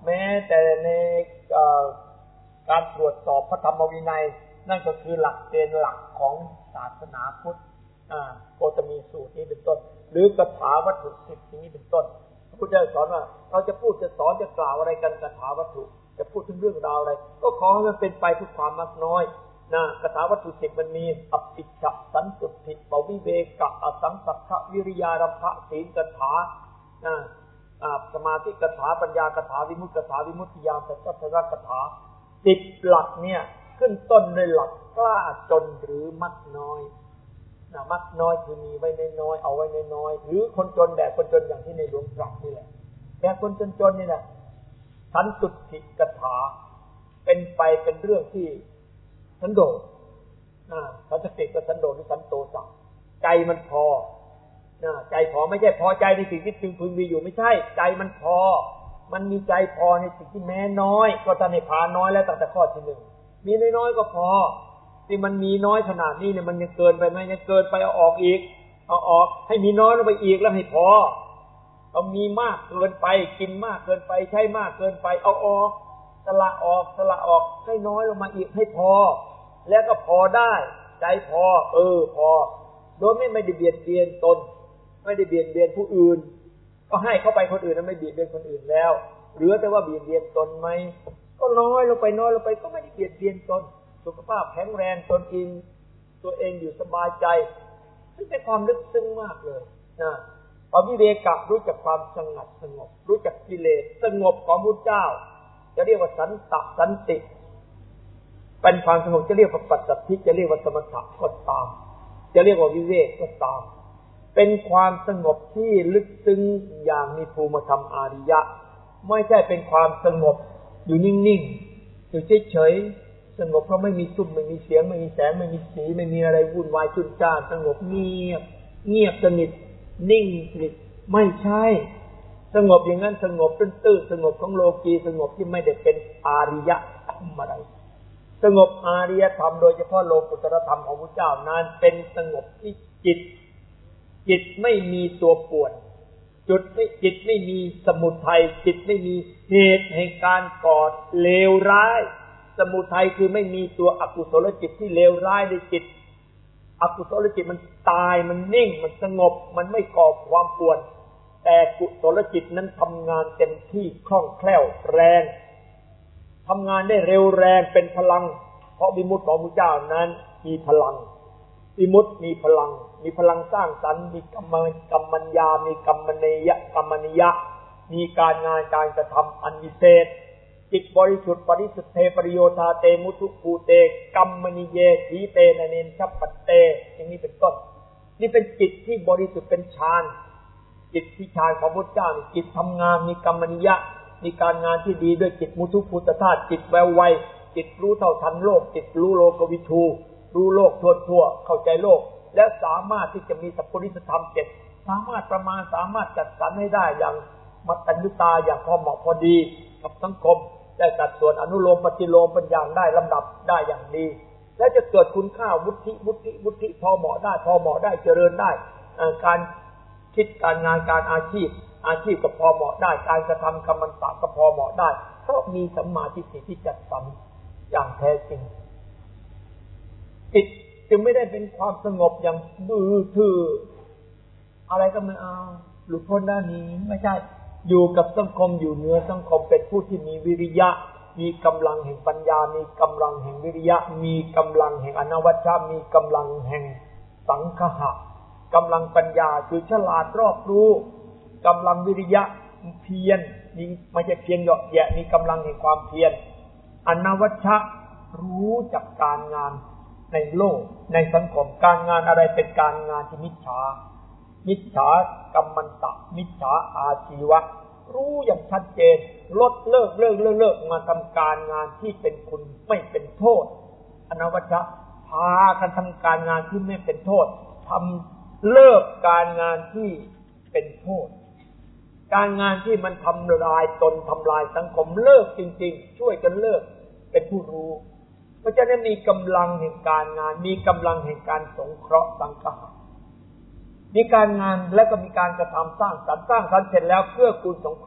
Speaker 2: แม้แต่ในการตรวจสอบพระธรรมวินัยนั่นก็คือหลักเกณฑ์หลักของศาสนาพุทธโคตมีสูตรนี้เป็นต้นหรือกถาวัตถุสิบนี้เป็นต้นพระพุทธเจ้าสอนว่าเราจะพูดจะสอนจะกล่าวอะไรกันกถาวัตถุจะพูดถึงเรื่องราวอะไรก็ขอให้มันเป็นไปเพื่อความมากน้อยนะกถาวัตถุสิบมันมีอภิชฌสันตุถิปวิเวกะอสังสัทธวิริยารัมภะศีลกถานะสมาธิกถาปัญญากถาวิมุตติกถาวิมุตติญาณสัจจตกถาสิบหลักเนี่ยขึ้นต้นด้วยหลักกล้าจนหรือมักน้อยนะมักน้อยคือมีไว้น้อยๆเอาไว้น้อยๆหรือคนจนแบบคนจนอย่างที่ในหลวงตรัสนี่แหละแต่คนจนๆนี่นะสันตุถิกถาเป็นไปเป็นเรื่องที่สันโดษนะสันตุถิกับสันโดษหรือสันโตสะใจมันพอนะใจพอไม่ใช่พอใจในสิ่งที่พึงพึงมีอยู่ไม่ใช่ใจมันพอมันมีใจพอในสิ่งที่แม้น้อยก็ท่านให้พาน้อยแล้วตั้งแต่ข้อที่หนึ่งมีน้อยๆก็พอที่มันมีน้อยขนาดนี้เนี่ยมันยังเกินไปไหมยังเกินไปเอาออกอีกเอาออกให้มีน้อยลงไปอีกแล้วให้พอต้องมีมากเกินไปกินมากเกินไปใช้มากเกินไปเอาออกสละออกสละออกให้น้อยลงมาอีกให้พอแล้วก็พอได้ใจพอเออพอโดยไม่ไม่ได้เบียดเบียนตนไม่ได้เบียดเบียนผู้อื่นก็ให้เข้าไปคนอื่นนั้นไม่เบียดเบียนคนอื่นแล้วเหลือแต่ว่าเบียดเบียนตนไหมก็น้อยลงไปน้อยลงไปก็ไม่ได้เบียดเบียนตนสุขภาพแข็งแรงตนเองตัวเองอยู่สบายใจนี่เป็นความลึกซึ้งมากเลยนะพอวิเวกะรู้จักความสงบสงบรู้จักกิเลสสงบของพุทธเจ้าจะเรียกว่าสันตสันติเป็นความสงบจะเรียกว่าปัสสัทธิจะเรียกว่าสมถะก็ตามจะเรียกว่าวิเวกก็ตามเป็นความสงบที่ลึกซึ้งอย่างมีภูมิธรรมอาริยะไม่ใช่เป็นความสงบอยู่นิ่งๆอยู่เฉยๆสงบเพราะไม่มีซุ้มไม่มีเสียงไม่มีแสงไม่มีสีไม่มีอะไรวุ่นวายจุนจ้านสงบเงียบเงียบสนิทนิ่งสนิทไม่ใช่สงบอย่างนั้นสงบตื้นๆสงบของโลกีสงบที่ไม่ได้เป็นอาริยธรรมอะไรสงบอาริยธรรมโดยเฉพาะโลกุตตรธรรมของพระเจ้านั้นเป็นสงบที่จิตจิตไม่มีตัวป่วนจุดไม่จิตไม่มีสมุทัยจิตไม่มีเหตุแห่งการก่อเลวร้ายสมุทัยคือไม่มีตัวอกุศลจิตที่เลวร้ายในจิตอกุศลจิตมันตายมันนิ่งมันสงบมันไม่ก่อความป่วนแต่กุศลจิตนั้นทำงานเต็มที่คล่องแคล่วแรงทำงานได้เร็วแรงเป็นพลังเพราะวิมุตติของพระเจ้านั้นมีพลังวิมุตติมีพลังมีพลังสร้างสรรค์มีกรรมกรรมัญญามีกรรมนิยะกรรมนิยะมีการงานการกระทำอันวิเศษจิตบริสุทธิ์ปริสุทธิ์เทปริโยธาเตมุทุภูเตกัมมณิเยทีเตนะเนนชัปปเตอย่างนี้เป็นต้นนี่เป็นจิตที่บริสุทธิ์เป็นฌานจิตที่ฌานของพระเจ้าจิตทำงานมีกรรมนิยะมีการงานที่ดีด้วยจิตมุทุภูตธาตุจิตแววไวจิตรู้เท่าทันโลกจิตรู้โลกวิทูรู้โลกทั่วๆเข้าใจโลกและสามารถที่จะมีสัพพุริสธรรมเจ็ดสามารถประมาณสามารถจัดสรรให้ได้อย่างมัตตัญญุตาอย่างพอเหมาะพอดีกับสังคมได้จัดส่วนอนุโลมปฏิโลมเป็นอย่างได้ลำดับได้อย่างดีและจะเกิดคุณค่าวุฒิวุฒิวุฒิพอเหมาะได้พอเหมาะได้เจริญได้การคิดการงานการอาชีพอาชีพก็พอเหมาะได้การกระทำกรรมันตะก็พอเหมาะได้เพราะมีสัมมาทิฏฐิที่จัดสรรอย่างแท้จริงจิตจึงไม่ได้เป็นความสงบอย่างมือถืออะไรก็ไม่เอาหลุดพ้นด้านนี้ไม่ใช่อยู่กับสังคมอยู่เหนือสังคมเป็นผู้ที่มีวิริยะมีกำลังแห่งปัญญามีกำลังแห่งวิริยะมีกำลังแห่งอนวัชชะมีกำลังแห่งสังคหะกำลังปัญญาคือฉลาดรอบรู้กำลังวิริยะเพียรมีไม่ใช่เพียรเหยาะแยะมีกำลังแห่งความเพียรอนวัชชะรู้จักการงานในโลกในสังคมการงานอะไรเป็นการงานที่มิจฉามิจฉากรรมันตะมิจฉาอาชีวะรู้อย่างชัดเจนลดเลิกเลิกเลิกเลิกมาทำการงานที่เป็นคุณไม่เป็นโทษอนวัชชะพากันทำการงานที่ไม่เป็นโทษทำเลิกการงานที่เป็นโทษการงานที่มันทำลายตนทำลายสังคมเลิกจริงๆช่วยกันเลิกเป็นผู้รู้เพราะฉะนั้นมีกำลังแห่งการงานมีกำลังแห่งการสงเคราะห์สังคมมีการงานและก็มีการกระทำสร้างสรรค์สร้างสรรค์เสร็จแล้วเพื่อกูลสงเคราะห์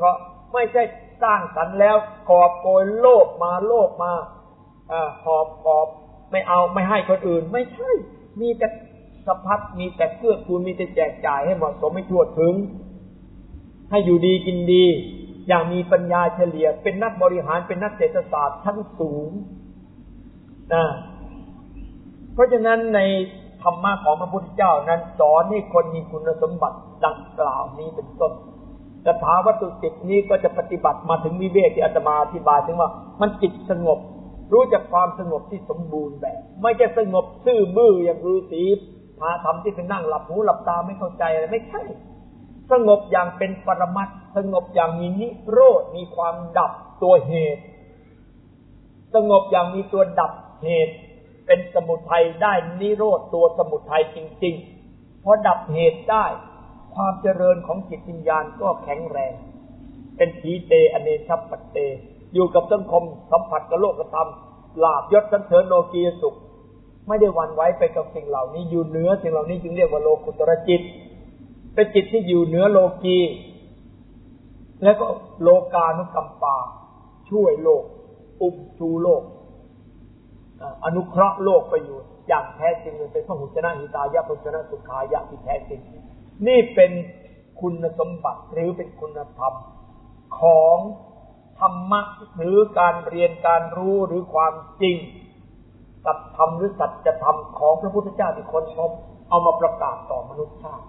Speaker 2: ไม่ใช่สร้างสรรค์แล้วกอบโกยโลภมาโลภมาอ่าหอบหอบไม่เอาไม่ให้คนอื่นไม่ใช่มีแต่สะพัดมีแต่เกื้อกูลมีแต่แจกจ่ายให้เหมาะสมให้ทั่วถึงให้อยู่ดีกินดีอย่างมีปัญญาเฉลี่ยเป็นนักบริหารเป็นนักเศรษฐศาสตร์ชั้นสูงนะเพราะฉะนั้นในธรรมะของพระพุทธเจ้านั้นสอนให้คนมีคุณสมบัติดังกล่าวนี้เป็นต้นคาถาวัตถุสิบนี้ก็จะปฏิบัติมาถึงวิเวกที่อาตมาอธิบายถึงว่ามันจิตสงบรู้จักความสงบที่สมบูรณ์แบบไม่ใช่สงบซื่อบื้ออย่างฤาษีพาทำที่เป็นนั่งหลับหูหลับตาไม่เข้าใจอะไรไม่ใช่สงบอย่างเป็นปรมัตถ์สงบอย่างมีนิโรธมีความดับตัวเหตุสงบอย่างมีตัวดับเหตุเป็นสมุทัยได้นิโรธตัวสมุทัยจริงๆพอดับเหตุได้ความเจริญของจิตวิญญาณก็แข็งแรงเป็นทีเตอเนชัปปเตอยู่กับสังคมสัมผัสกับโลกธรรมลาภยศสรรเสริญโลกียสุขไม่ได้หวั่นไหวไปกับสิ่งเหล่านี้อยู่เหนือสิ่งเหล่านี้จึงเรียกว่าโลกุตรจิตเป็นจิตที่อยู่เหนือโลกีแล้วก็โลกานุกัมปาช่วยโลกอุ้มชูโลกอนุเคราะห์โลกไปอยู่อย่างแท้จริงเป็นพหุชนะหิตายะพหุชนะสุขายะที่แท้จริงนี่เป็นคุณสมบัติหรือเป็นคุณธรรมของธรรมะหรือการเรียนการรู้หรือความจริงสัจธรรมหรือสัจธรรมของพระพุทธเจ้าที่ค้นพบเอามาประกาศต่อมนุษยชาติ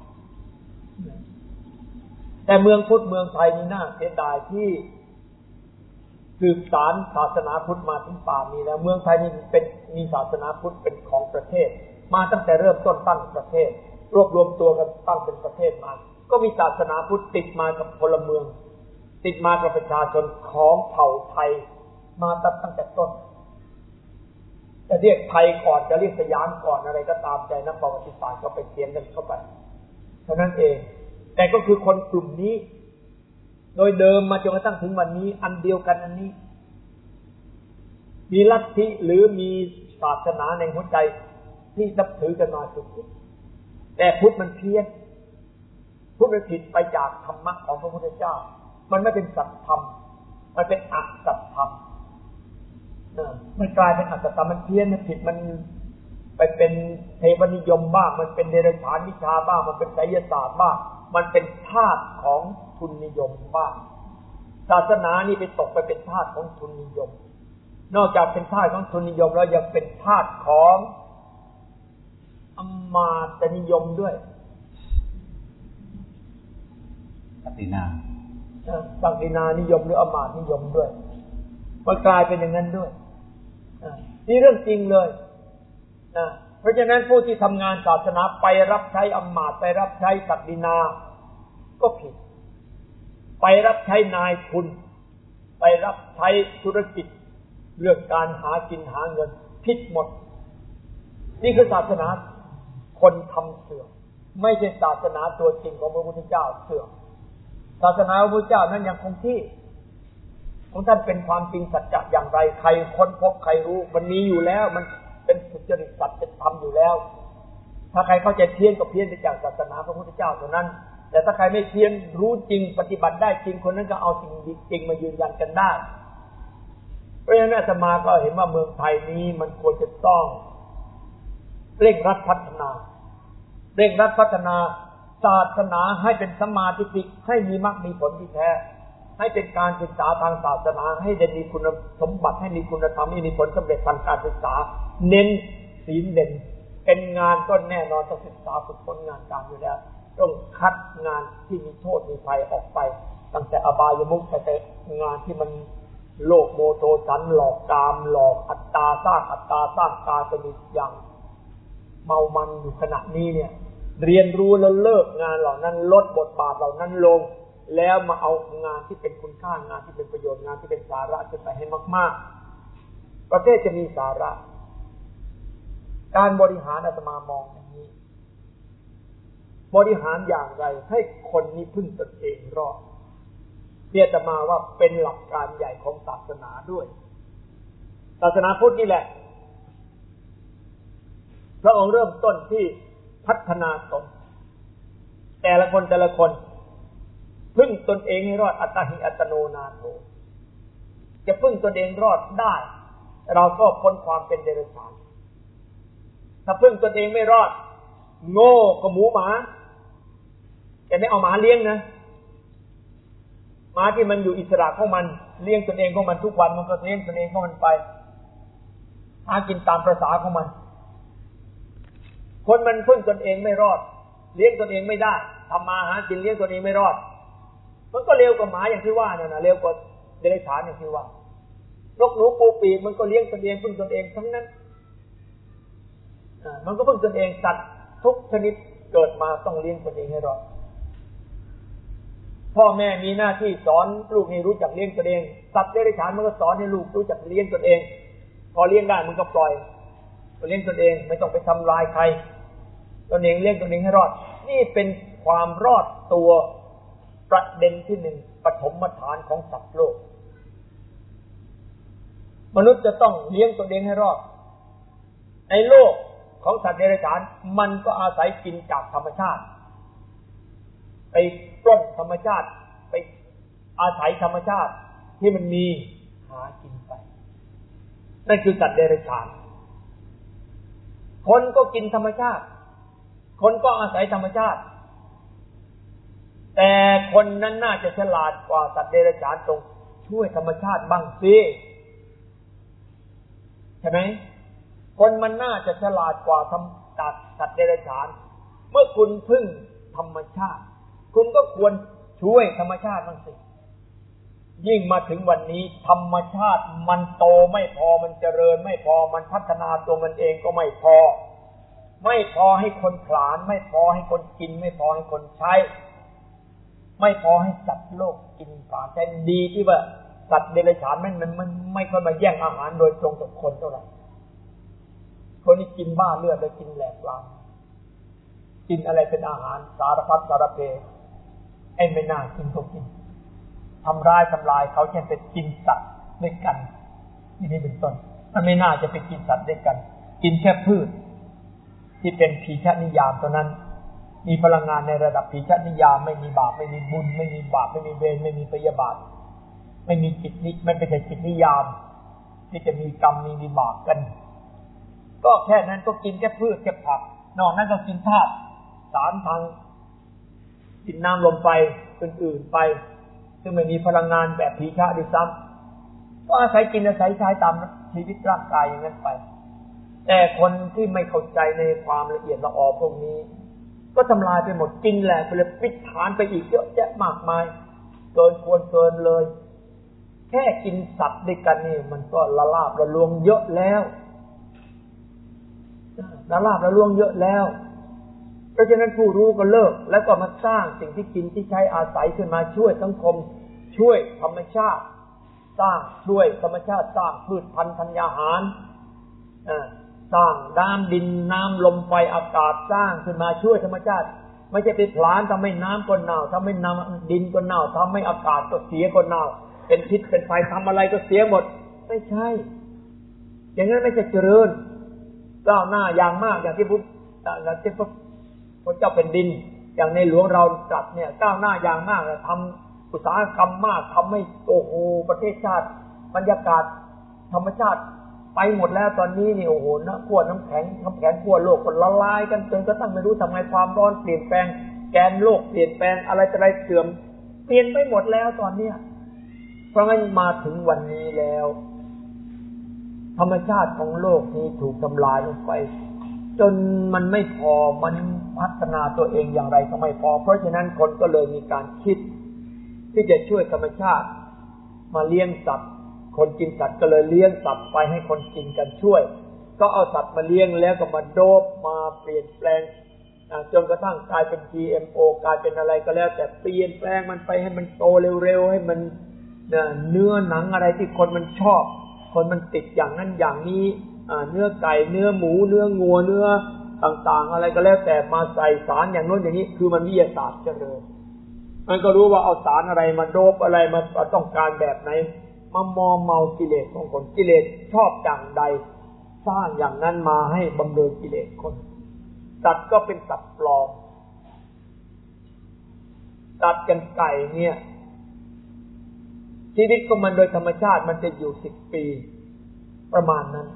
Speaker 2: แต่เมืองพุทธเมืองไทยนี่น่าเสียดายที่สืบสานศาสนาพุทธมาถึงป่านนี้แล้วเมืองไทยนี่เป็นมีศาสนาพุทธเป็นของประเทศมาตั้งแต่เริ่มต้นตั้งประเทศรวบรวมตัวกันตั้งเป็นประเทศมาก็มีศาสนาพุทธติดมากับพลเมืองติดมากับประชาชนของเผ่าไทยมาตั้งแต่ต้นจะเรียกไทยก่อนจะเรียกสยามก่อนอะไรก็ตามใจนักประวัติศาสตร์ก็ไปเขียนกันเข้าไปเท่านั้นเองแต่ก็คือคนกลุ่มนี้โดยเดิมมาจนกระทั่งถึงวันนี้อันเดียวกันอันนี้มีลัทธิหรือมีศาสนาในหัวใจที่นับถือกันมาสุดแต่พุทธมันเพี้ยนพุทธมันผิดไปจากธรรมะของพระพุทธเจ้ามันไม่เป็นสัจธรรมมันเป็นอสัจธรรมมันกลายเป็นอสัจธรรมมันเพี้ยนมันผิดมันไปเป็นเทวนิยมบ้างมันเป็นเดรัจฉานวิชาบ้างมันเป็นไสยศาสตร์บ้างมันเป็นธาตุของทุนนิยมบ้างศาสนานี่ไปตกไปเป็นธาตุของทุนนิยมนอกจากเป็นธาตุของทุนนิยมแล้วยังเป็นธาตุของอมาตนิยมด้วย
Speaker 1: ศักดินา
Speaker 2: ศักดินานิยมหรืออมาตนิยมด้วยมันกลายเป็นอย่างนั้นด้วยนี่เรื่องจริงเลยนะเพราะฉะนั้นผู้ที่ทำงานศาสนาไปรับใช้อมาตย์ไปรับใช้ศักดินาก็ผิดไปรับใช้นายทุนไปรับใช้ธุรกิจเรื่องการหากินหาเงินผิดหมดนี่คือศาสนาคนทำเสื่อมไม่ใช่ศาสนาตัวจริงของพระพุทธเจ้าเสื่อมศาสนาพระพุทธเจ้านั้นยังคงที่ของท่านเป็นความจริงสัจจะอย่างไรใครค้นพบใครรู้มันมีอยู่แล้วมันเป็นสุจริตสัจธรรมอยู่แล้วถ้าใครเข้าใจเพี้ยนก็เพี้ยนไปจากศาสนาพระพุทธเจ้าเท่านั้นแต่ถ้าใครไม่เพี้ยนรู้จริงปฏิบัติได้จริงคนนั้นก็เอาสิ่งจริงมายืนยันกันได้เพราะฉะนั้นอาตมาก็เห็นว่าเมืองไทยนี้มันควรจะต้องเร่งรัดพัฒนาเร่งรัดพัฒนาศาสนาให้เป็นสัมมาทิฏฐิให้มีมรรคมีผลที่แท้ให้เป็นการศึกษาทางศาสนาให้ได้มีคุณสมบัติให้มีคุณธรรมให้มีผลสำเร็จทางการศึกษาเน้นศีลเด่นเป็นงานก็แน่นอนต้องศึกษาฝึกฝนงานการอยู่แล้วต้องคัดงานที่มีโทษมีภัยออกไปตั้งแต่อบายมุขแต่งานที่มันโลภโมโทสันหลอกกามหลอกอัตตาสร้างอัตตาสร้างตาสนิทอย่างเมามันอยู่ขณะนี้เนี่ยเรียนรู้แล้วเลิกงานเหล่านั้นลดบทบาทเหล่านั้นลงแล้วมาเอางานที่เป็นคุณค่างานที่เป็นประโยชน์งานที่เป็นสาระขึ้นไปให้มากๆประเทศจะมีสาระการบริหารอาตมามองอย่างนี้บริหารอย่างไรให้คนนี้พึ่งตนเองรอดเนี่ยอาตมาว่าเป็นหลักการใหญ่ของศาสนาด้วยศาสนาพุทธนี่แหละพระองค์เริ่มต้นที่พัฒนาตนแต่ละคนแต่ละคนพึ่งตนเองให้รอดอัตหิอัตโนนาโถจะพึ่งตนเองรอดได้เราก็พ้นความเป็นเดรัจฉานถ้าพึ่งตนเองไม่รอดโง่กับหมูหมาแต่ไม่เอาหมาเลี้ยงนะหมาที่มันอยู่อิสระของมันเลี้ยงตนเองของมันทุกวันมันก็เลี้ยงตนเองของมันไปหากินตามประสาของมันคนมันพึ่งตนเองไม่รอดเลี้ยงตนเองไม่ได้ทำมาหากินเลี้ยงตนเองไม่รอดมันก็เร็วกว่าหมาอย่างที่ว่าเนี่ยนะเร็วกว่าเดรัจฉานอย่างที่ว่านกหนูปูปีกมันก็เลี้ยงตนเองพึ่งตนเองทั้งนั้นอ่ามันก็พึ่งตนเองสัตว์ทุกชนิดเกิดมาต้องเลี้ยงตนเองให้รอดพ่อแม่มีหน้าที่สอนลูกให้รู้จักเลี้ยงตนเองสัตว์เดรัจฉานมันก็สอนให้ลูกรู้จักเลี้ยงตนเองพอเลี้ยงได้มันก็ปล่อยเลี้ยงตนเองไม่ต้องไปทำลายใครตนเองเลี้ยงตนเองให้รอดนี่เป็นความรอดตัวประเด็นที่หนึ่งปฐมฐานของสัตว์โลกมนุษย์จะต้องเลี้ยงตนเองให้รอดในโลกของสัตว์เดรัจฉานมันก็อาศัยกินจากธรรมชาติไปปล้นธรรมชาติไปอาศัยธรรมชาติที่มันมีหากินไปนั่นคือสัตว์เดรัจฉานคนก็กินธรรมชาติคนก็อาศัยธรรมชาติแต่คนนั้นน่าจะฉลาดกว่าสัตว์เดรัจฉานตรงช่วยธรรมชาติบ้างสิใช่ไหมคนมันน่าจะฉลาดกว่าสัตว์เดรัจฉานเมื่อคุณพึ่งธรรมชาติคุณก็ควรช่วยธรรมชาติบ้างสิยิ่งมาถึงวันนี้ธรรมชาติมันโตไม่พอมันเจริญไม่พอมันพัฒนาตัวมันเองก็ไม่พอไม่พอให้คนผลาญไม่พอให้คนกินไม่พอให้คนใช้ไม่พอให้สัตว์โลกกินผลาญใช้ดีที่ว่าสัตว์เดรัจฉานมันมันมันไม่ค่อยมาแย่งอาหารโดยตรงจากคนเท่าไหร่คนที่กินบ้าเลือดและกินแหลกลางกินอะไรเป็นอาหารสารพัดสารเพไอ้ไม่น่ากินก็กินทำร้ายทำลายเขาเช่นไปกินสัตว์ด้วยกันนี่เป็นต้นมันไม่น่าจะไปกินสัตว์ด้วยกันกินแค่พืชที่เป็นพีชนิยามเท่านั้นมีพลังงานในระดับพีชนิยามไม่มีบาปไม่มีบุญไม่มีบาปไม่มีเวรไม่มีพยาบาทไม่มีจิตนิไม่เป็นจิตนิยามที่จะมีกรรมมีวิบากกันก็แค่นั้นก็กินแค่พืชแค่ผักนอกนั้นก็กินธาตุสารทางกินน้ำลมไฟอื่นๆไปซึ่งไม่มีพลังงานแบบพีชะด้วยซ้ำก็อาศัยกินอาศัยใช้ตามชีวิตร่างกายอย่างนั้นไปแต่คนที่ไม่เข้าใจในความละเอียดละออพวกนี้ก็ทำลายไปหมดกินแหละไปเลยปิดฐานไปอีกเยอะแยะมากมายเกินควรเกินเลยแค่กินสัตว์ด้วยกันนี่มันก็ละลาบละลวงเยอะแล้วละลาบละลวงเยอะแล้วเพราะฉะนั้นผู้รู้ก็เลิกแล้วก็มาสร้างสิ่งที่กินที่ใช้อาศัยขึ้นมาช่วยสังคมช่วยธรรมชาติสร้างช่วยธรรมชาติสร้างพืชพันธุ์ธัญญาหารสร้างน้ำดินน้ำลมไฟอากาศสร้างขึ้นมาช่วยธรรมชาติไม่ใช่ไปผลาญทำให้น้ำก็เน่าทำให้น้ำดินก็เน่าทำให้อากาศก็เสียก็เน่าเป็นพิษเป็นไฟทำอะไรก็เสียหมดไม่ใช่อย่างนั้นไม่ใช่เจริญก้าวหน้าอย่างมากอย่างที่พุทธอย่างที่พระเจ้าเป็นดินอย่างในหลวงเราตรัสเนี่ยก้าวหน้าอย่างมากเลยทำอุตสาหกรรมมากทำให้โอ้โหประเทศชาติบรรยากาศธรรมชาติไปหมดแล้วตอนนี้นี่โอ้โหน้ำขั้วน้ำแข็งน้ำแข็งขั้วโลกก็ละลายกันจนกระทั่งไม่รู้ทำไงความร้อนเปลี่ยนแปลงแกนโลกเปลี่ยนแปลงอะไรอะไรเสื่อมเปลี่ยนไปหมดแล้วตอนเนี้ยเพราะงั้นมาถึงวันนี้แล้วธรรมชาติของโลกนี้ถูกทำลายลงไปจนมันไม่พอมันพัฒนาตัวเองอย่างไรก็ไม่พอเพราะฉะนั้นคนก็เลยมีการคิดที่จะช่วยธรรมชาติมาเลี้ยงสัตว์คนกินสัตว์ก็เลยเลี้ยงสัตว์ไปให้คนกินกันช่วยก็เอาสัตว์มาเลี้ยงแล้วก็มาโดบมาเปลี่ยนแปลงจนกระทั่งกลายเป็น จี เอ็ม โอ กลายเป็นอะไรก็แล้วแต่เปลี่ยนแปลงมันไปให้มันโตเร็วๆให้มันเนื้อหนังอะไรที่คนมันชอบคนมันติดอย่างนั้นอย่างนี้เนื้อไก่เนื้อหมูเนื้องัวเนื้อต่างๆอะไรก็แล้วแต่มาใส่สารอย่างโน้นอย่างนี้คือมันวิทยาศาสตร์เจริญมันก็รู้ว่าเอาสารอะไรมาโดบอะไรมาต้องการแบบไหนมามอมเมากิเลสของคนกิเลสชอบอย่างใดสร้างอย่างนั้นมาให้บำเรอกิเลสคนสัตว์ก็เป็นสัตว์ปลอมตัดกันไก่เนี่ยชีวิตของมันโดยธรรมชาติมันจะอยู่สิบปีประมาณนั้น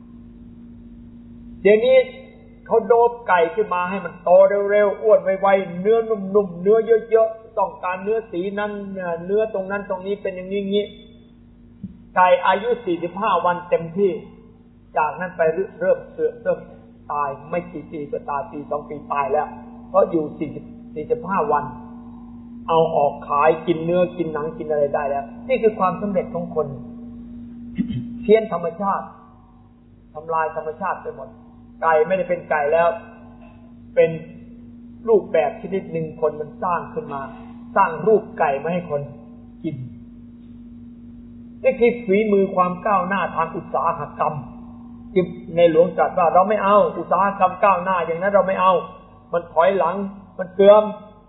Speaker 2: เดี๋ยวนี้เขาโดบไก่ขึ้นมาให้มันโตเร็วๆอ้วนไวๆเนื้อนุ่มๆเนื้อเยอะๆต้องการเนื้อสีนั้นเนื้อตรงนั้นตรงนี้เป็นอย่างนี้งี้ไก่อายุสี่สิบห้าวันเต็มที่จากนั้นไปเริ่มเสื่อมเริ่มตายไม่กี่ปีก็ตายปีสองปีตายแล้วเพราะอยู่สี่สิบ สี่สิบห้าวันเอาออกขายกินเนื้อกินหนังกินอะไรได้แล้วนี่คือความสำเร็จของคน เพี้ยนธรรมชาติทำลายธรรมชาติไปหมดไก่ไม่ได้เป็นไก่แล้วเป็นรูปแบบชนิดหนึ่งคนมันสร้างขึ้นมาสร้างรูปไก่มาให้คนกินนี่คือฝีมือความก้าวหน้าทางอุตสาหกรรมที่ในหลวงตรัสว่าเราไม่เอาอุตสาหกรรมก้าวหน้าอย่างนั้นเราไม่เอามันถอยหลังมันเสื่อม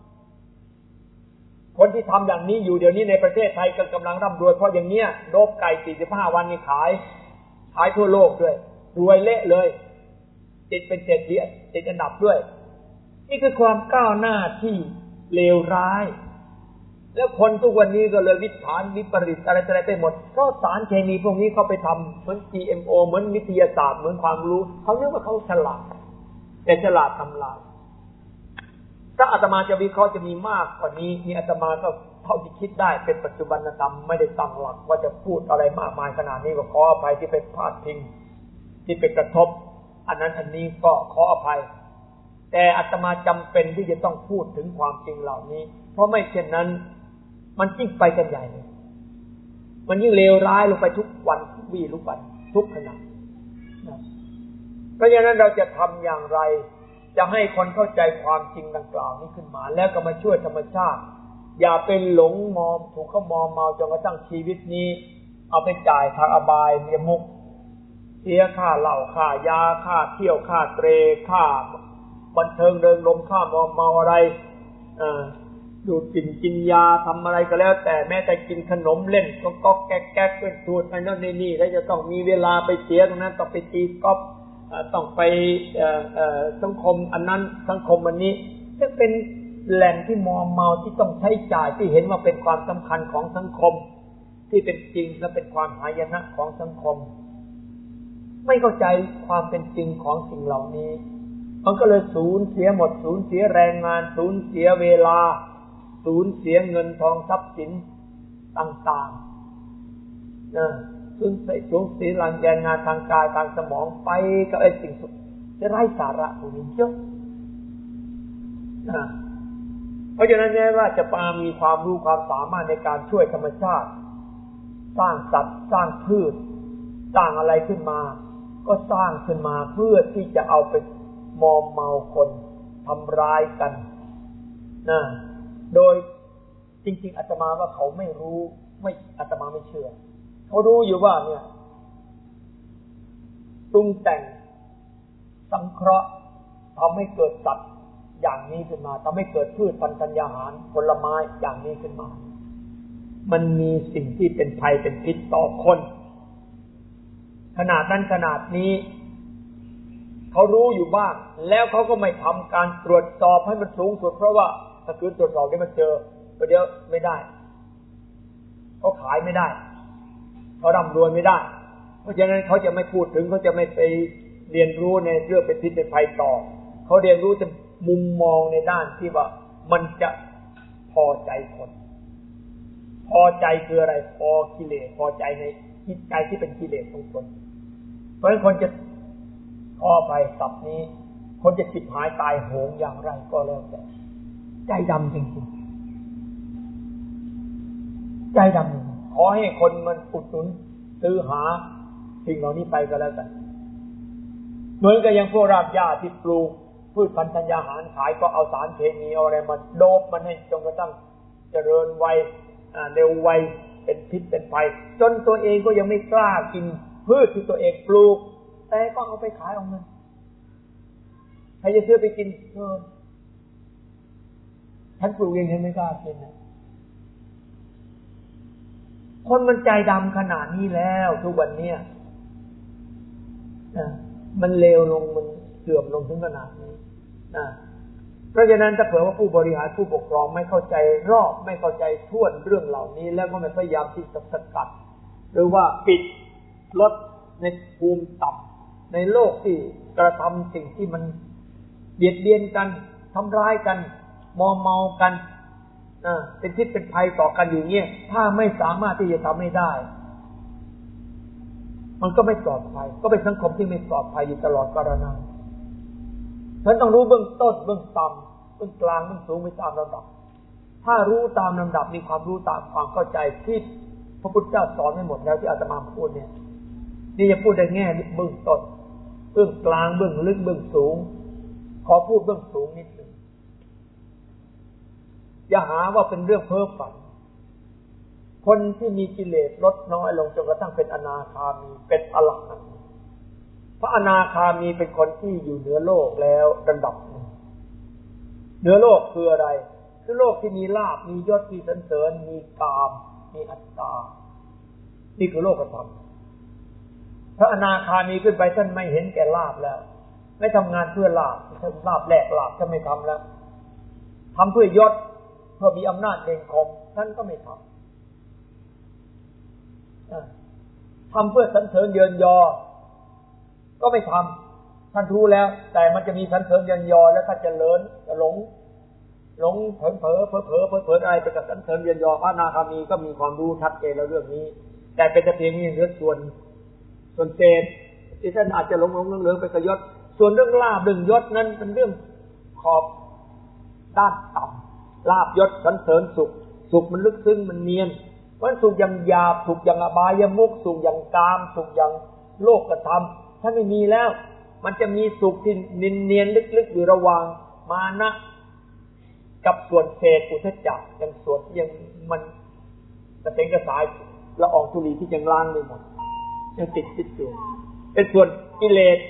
Speaker 2: คนที่ทำอย่างนี้อยู่เดี๋ยวนี้ในประเทศไทยกำลังร่ำรวยเพราะอย่างเนี้ยโดบไก่สี่สิบห้าวันนี่ขายขายทั่วโลกด้วยรวยเละเลยติดเป็นเศรษฐีติดอันดับด้วยนี่คือความก้าวหน้าที่เลวร้ายแล้วคนทุกวันนี้ก็เลยวิถานวิปริตอะไรอะไรไปหมดเพราะสารเคมีพวกนี้เขาไปทำเหมือน จี เอ็ม โอ เหมือนวิทยาศาสตร์เหมือนความรู้เขาเรียกว่าเขาฉลาดแต่ฉลาดทำลายถ้าอาตมาจะวิเคราะห์จะมีมากกว่านี้นี่อาตมาก็เท่าที่คิดได้เป็นปัจจุบันธรรมไม่ได้ตั้งหลักว่าจะพูดอะไรมากมายขนาดนี้ก็ขออภัยที่ไปพลาดพิงที่ไปกระทบอันนั้นอันนี้ก็ขออภัยแต่อาตมาจำเป็นที่จะต้องพูดถึงความจริงเหล่านี้เพราะไม่เช่นนั้นมันยิ่งไปกันใหญ่เลยมันยิ่งเลวร้ายลงไปทุกวันทุกวี่ทุกวันทุกขณะเพราะฉะนั้นเราจะทำอย่างไรจะให้คนเข้าใจความจริงดังกล่าวนี้ขึ้นมาแล้วก็มาช่วยธรรมชาติอย่าเป็นหลงมอมถูกเขามอมเมาจนกระทั่งชีวิตนี้เอาไปจ่ายทางอบายเมียมุกเสียค่าเหล้าค่ายาค่าเที่ยวค่าเตรค่าบันเทิงเริงรมค่ามอมเมาอะไรอ่าดูดกินกินยาทำอะไรก็แล้วแต่แม้แต่กินขนมเล่นก็ก๊อกแก๊กแก๊กเป็นสูตรไอ้นั่นนี่แล้วจะต้องมีเวลาไปเสียตรงนั้นต้องไปตีก๊อฟต้องไปสังคมอันนั้นสังคมอันนี้จะเป็นแหล่งที่มอมเมาที่ต้องใช้จ่ายที่เห็นว่าเป็นความสำคัญของสังคมที่เป็นจริงและเป็นความหายนะของสังคมไม่เข้าใจความเป็นจริงของสิ่งเหล่านี้มันก็เลยสูญเสียหมดสูญเสียแรงงานสูญเสียเวลาสูญเสียเงินทองทรัพย์สินต่างๆนะสูญเสียสูญเสียแรงงานทางกายทางสมองไปกับไอ้สิ่งสุดจะไร้สาระพวกนี้เยอะนะเพราะฉะนั้นแม้ว่าจะปามีความรู้ความสามารถในการช่วยธรรมชาติสร้างสัตว์สร้างพืชสร้างอะไรขึ้นมาก็สร้างขึ้นมาเพื่อที่จะเอาไปมอมเมาคนทำร้ายกันนะโดยจริงๆอาตมาว่าเขาไม่รู้ไม่อาตมาไม่เชื่อเขารู้อยู่ว่าเนี่ยปรุงแต่งสังเคราะห์ทำให้เกิดสัตว์อย่างนี้ขึ้นมาทำให้เกิดพืชพันธุ์ธัญญาหารผลไม้อย่างนี้ขึ้นมามันมีสิ่งที่เป็นภัยเป็นพิษต่อคนขนาดนั้นขนาดนี้เขารู้อยู่บ้างแล้วเขาก็ไม่ทำการตรวจสอบให้มันสูงสุดเพราะว่าถ้าคืนตรวจสอบได้มันเจอประเดี๋ยวไม่ได้เขาขายไม่ได้เขาร่ำรวยไม่ได้เพราะฉะนั้นเขาจะไม่พูดถึงเขาจะไม่ไปเรียนรู้ในเรื่องเป็นพิษเป็นภัยต่อเขาเรียนรู้จะมุมมองในด้านที่ว่ามันจะพอใจคนพอใจคืออะไรพอกิเลสพอใจในจิตใจที่เป็นกิเลสของคนเพราะฉะนั้นคนจะพอไปศัพท์นี้คนจะจิตหายตายโหงอย่างไรก็แล้วแต่ใจดำจริงๆใจดำขอให้คนมันอุดหนุนซื้อหาสิ่งเหล่านี้ไปก็แล้วกันเหมือนกับอย่างพวกรากหญ้าที่ปลูกพืชพันธุ์ธัญญาหารขายก็เอาสารเคมีเอาอะไรมาโดบมันให้จนกระทั่งเจริญวัยเร็ววัยเป็นพิษเป็นภัยจนตัวเองก็ยังไม่กล้ากินพืชที่ตัวเองปลูกแต่ก็เอาไปขายเอาเงินใครจะซื้อไปกินเออฉันปลูกเองฉันไม่กล้ากินนะคนมันใจดำขนาดนี้แล้วทุกวันเนี้ยนะมันเลวลงมันเสื่อมลงถึงขนาดนี้นะเพราะฉะนั้นถ้าเผื่อว่าผู้บริหารผู้ปกครองไม่เข้าใจรอบไม่เข้าใจถ้วนเรื่องเหล่านี้แล้วก็ไม่พยายามที่จะสกัดหรือว่าปิดลดในภูมิต่ำในโลกที่กระทำสิ่งที่มันเบียดเบียนกันทำร้ายกันมอมเมากันอ่าเป็นพิษเป็นภัยต่อกันอยู่เงี้ยถ้าไม่สามารถที่จะทำให้ได้มันก็ไม่ปลอดภัยก็เป็นสังคมที่ไม่ปลอดภัยอยู่ตลอดกาลนานฉันต้องรู้เบื้องต้นเบื้องต่ำเบื้องกลางเบื้องสูงไปตามลำดับถ้ารู้ตามลำดับมีความรู้ตามความเข้าใจที่พระพุทธเจ้าสอนไว้หมดแล้วที่อาตมาพูดเนี่ยนี่จะพูดได้แง่เบื้องต้นเบื้องกลางเบื้องลึกเบื้องสูงขอพูดเบื้องสูงนิดหนึ่งอย่าหาว่าเป็นเรื่องเพ้อฝันคนที่มีกิเลสลดน้อยลงจนกระทั่งเป็นอนาคามีเป็นอรหันต์พระอนาคามีเป็นคนที่อยู่เหนือโลกแล้วระดับหนึ่งเหนือโลกคืออะไรคือโลกที่มีลาภมียศมีสรรเสริญมีกามมีอัตตานี่คือโลกธรรมพระอนาคามีขึ้นไปท่านไม่เห็นแก่ลาภแล้วไม่ทำงานเพื่อลาภลาภแลกลาภท่านไม่ทำแล้วทำเพื่อยศเพื่อมีอำนาจเด่นคมท่านก็ไม่ทำทำเพื่อสรรเสริญเยินยอก็ไม่ทำท่านรู้แล้วแต่มันจะมีสรรเสริญเยินยอแล้วถ้าจะเลินจะหลงหลงเผลอเผลอเผลอเผลอเผลอเผลออะไรไปกับสรรเสริญเยินยอพระอนาคามีก็มีความรู้ชัดเจนแล้วเรื่องนี้แต่เป็นแต่เพียงนี้เรื่องส่วนส่วนเศษที่ท่านอาจจะหลงหลงเหลืองไปกับยศส่วนเรื่องลาภเรื่องยศนั้นเป็นเรื่องขอบด้านต่ำลาภยศสรรเสริญสุขสุขมันลึกซึ้งมันเนียนมันสุขอย่างหยาบสุขอย่างอบายมุขสุขอย่างกามสุขอย่างโลกธรรมถ้าไม่มีแล้วมันจะมีสุขที่เนียนๆลึกๆอยู่ระหว่างมานะกับส่วนเศษอุทธัจจะอย่างส่วนที่ยังมันกระเซ็งกระสายละอองธุลีที่ยังล้างไม่หมดยังติดติดอยู่เป็นส่วนกิเลส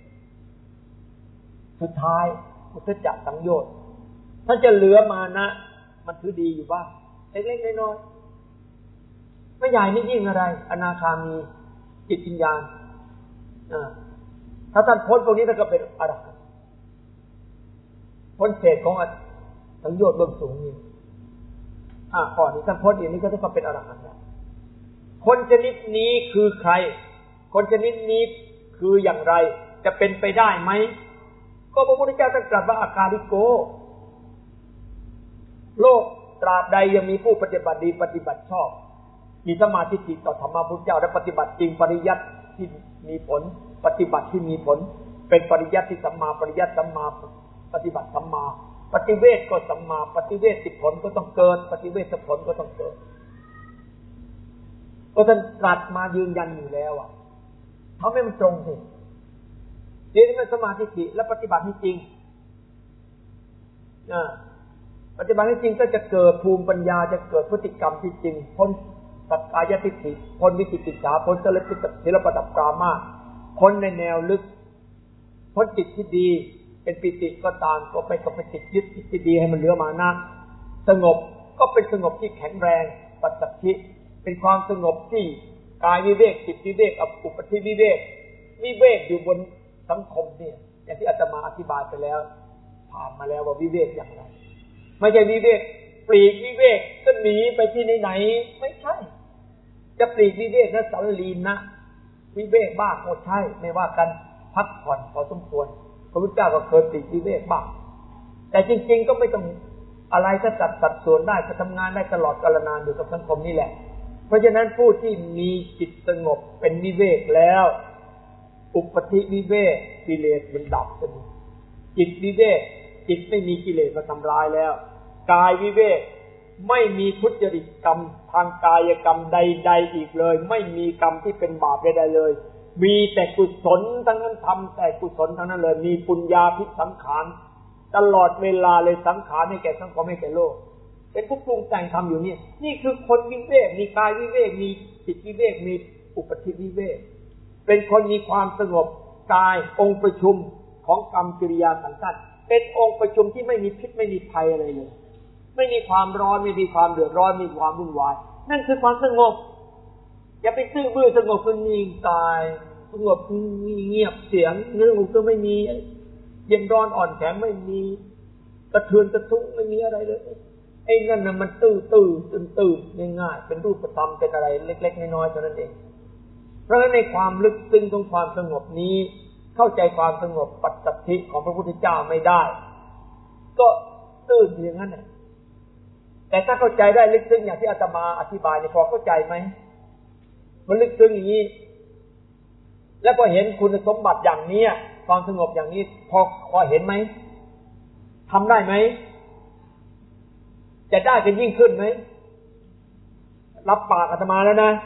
Speaker 2: สุดท้ายอุทธัจจะสังโยชน์ถ้าจะเหลือมานะมันถือดีอยู่บ้างเล็กๆน้อยๆไม่ใหญ่นี่ยิ่งอะไรอนาคามีจิตวิญญาณถ้าท่านพ้นตรงนี้ท่านก็เป็นอรหันต์พ้นเศษของสังโยชน์เบื้องสูงนี่อ่าข้อนี้ท่านพ้นอีกนี้ก็ต้องเป็นอรหันต์แล้วคนชนิดนี้คือใครคนชนิดนี้คืออย่างไรจะเป็นไปได้ไหมก็พระพุทธเจ้าตรัสว่าอากาลิโกโลกตราบใดยังมีผู้ปฏิบัติดีปฏิบัติชอบมีสมาธิจิตต่อธรรมะพุทธเจ้าและปฏิบัติจริงปริยัติที่มีผลปฏิบัติที่มีผลเป็นปริยัติที่สัมมาปริยัติสัมมาปฏิบัติสัมมาปฏิเวทก็สัมมาปฏิเวทติผลก็ต้องเกิดปฏิเวทผลก็ต้องเกิดก็ท่านตรัสมายืนยันอยู่แล้วอ่ะทำให้มันตรงสิเดี๋ยวนี้มันสมาธิจิตและปฏิบัติที่จริงนะปฏิบัติที่จริงก็จะเกิดภูมิปัญญาจะเกิดพฤติกรรมที่จริงพ้นสักกายทิฏฐิพ้นวิจิกิจฉาพ้นศิลปะดับปรามาสพ้นในแนวลึกพ้นจิตที่ดีเป็นปิติก็ตามก็ไปกับไปติดยึดจิตที่ดีให้มันเหลือมานะสงบก็เป็นสงบที่แข็งแรงปัจจัคิเป็นความสงบที่กายวิเวกจิตวิเวกอุปธิวิเวกวิเวกอยู่บนสังคมเนี่ยอย่างที่อาตมาอธิบายไปแล้วผ่านมาแล้วว่าวิเวกอย่างไรไม่ใช่วิเวกปลีกวิเวกก็หนีไปที่ไหนๆไม่ใช่จะปลีกวิเวกนะสัลลีนะวิเวกบ้างก็ใช่ไม่ว่ากันพักผ่อนพอสมควรพระพุทธเจ้าก็เคยปลีกวิเวกบ้างแต่จริงๆก็ไม่ต้องอะไรก็จัดสัดส่วนได้จะทำงานได้ตลอดกาลนานอยู่กับสังคมนี่แหละเพราะฉะนั้นผู้ที่มีจิตสงบเป็นวิเวกแล้วอุปธิวิเวกกิเลสมันดับสนิทจิตวิเวกจิตไม่มีกิเลสมาทำลายแล้วกายวิเวกไม่มีทุจริตกรรมทางกายกรรมใดๆอีกเลยไม่มีกรรมที่เป็นบาปใดๆเลยมีแต่กุศลทั้งนั้นทำแต่กุศลทั้งนั้นเลยมีปุญญาภิสังขารตลอดเวลาเลยสังขารให้แก่สังคมให้แก่โลกเป็นผู้ปรุงแต่งทำอยู่นี่นี่คือคนวิเวกมีกายวิเวกมีจิตวิเวกมีอุปธิวิเวกเป็นคนมีความสงบกายองค์ประชุมของกรรมกิริยาสังขารเป็นองค์ประชุมที่ไม่มีพิษไม่มีภัยอะไรเลยไม่มีความร้อนไม่มีความเดือดร้อนไม่มีความวุ่นวายนั่นคือความสงบอย่าไปซื่อบื้อสงบคือนิ่งกายสงบเงียบเสียงเนื้อหูก็ไม่มีเย็นร้อนอ่อนแข็งไม่มีกกระเทือนกระทุ้งไม่มีอะไรเลยไอ้นั่นน่ะมันตื้อตื้อตื่นตื่นง่ายๆเป็นรูปธรรมเป็นอะไรเล็กๆน้อยๆเท่านั้นเองเพราะฉะนั้นในความลึกซึ้งของความสงบนี้เข้าใจความสงบปัจจัตติของพระพุทธเจ้าไม่ได้ก็ตื้ออย่างนั้นแต่ถ้าเข้าใจได้ลึกซึ้งอย่างที่อาตมาอธิบายเนี่ยพอเข้าใจไหมมันลึกซึ้งอย่างนี้แล้วพอเห็นคุณสมบัติอย่างนี้ความสงบอย่างนี้พอพอเห็นไหมทำได้ไหมจะได้กันยิ่งขึ้นไหมรับปากอาตมาแล้วนะ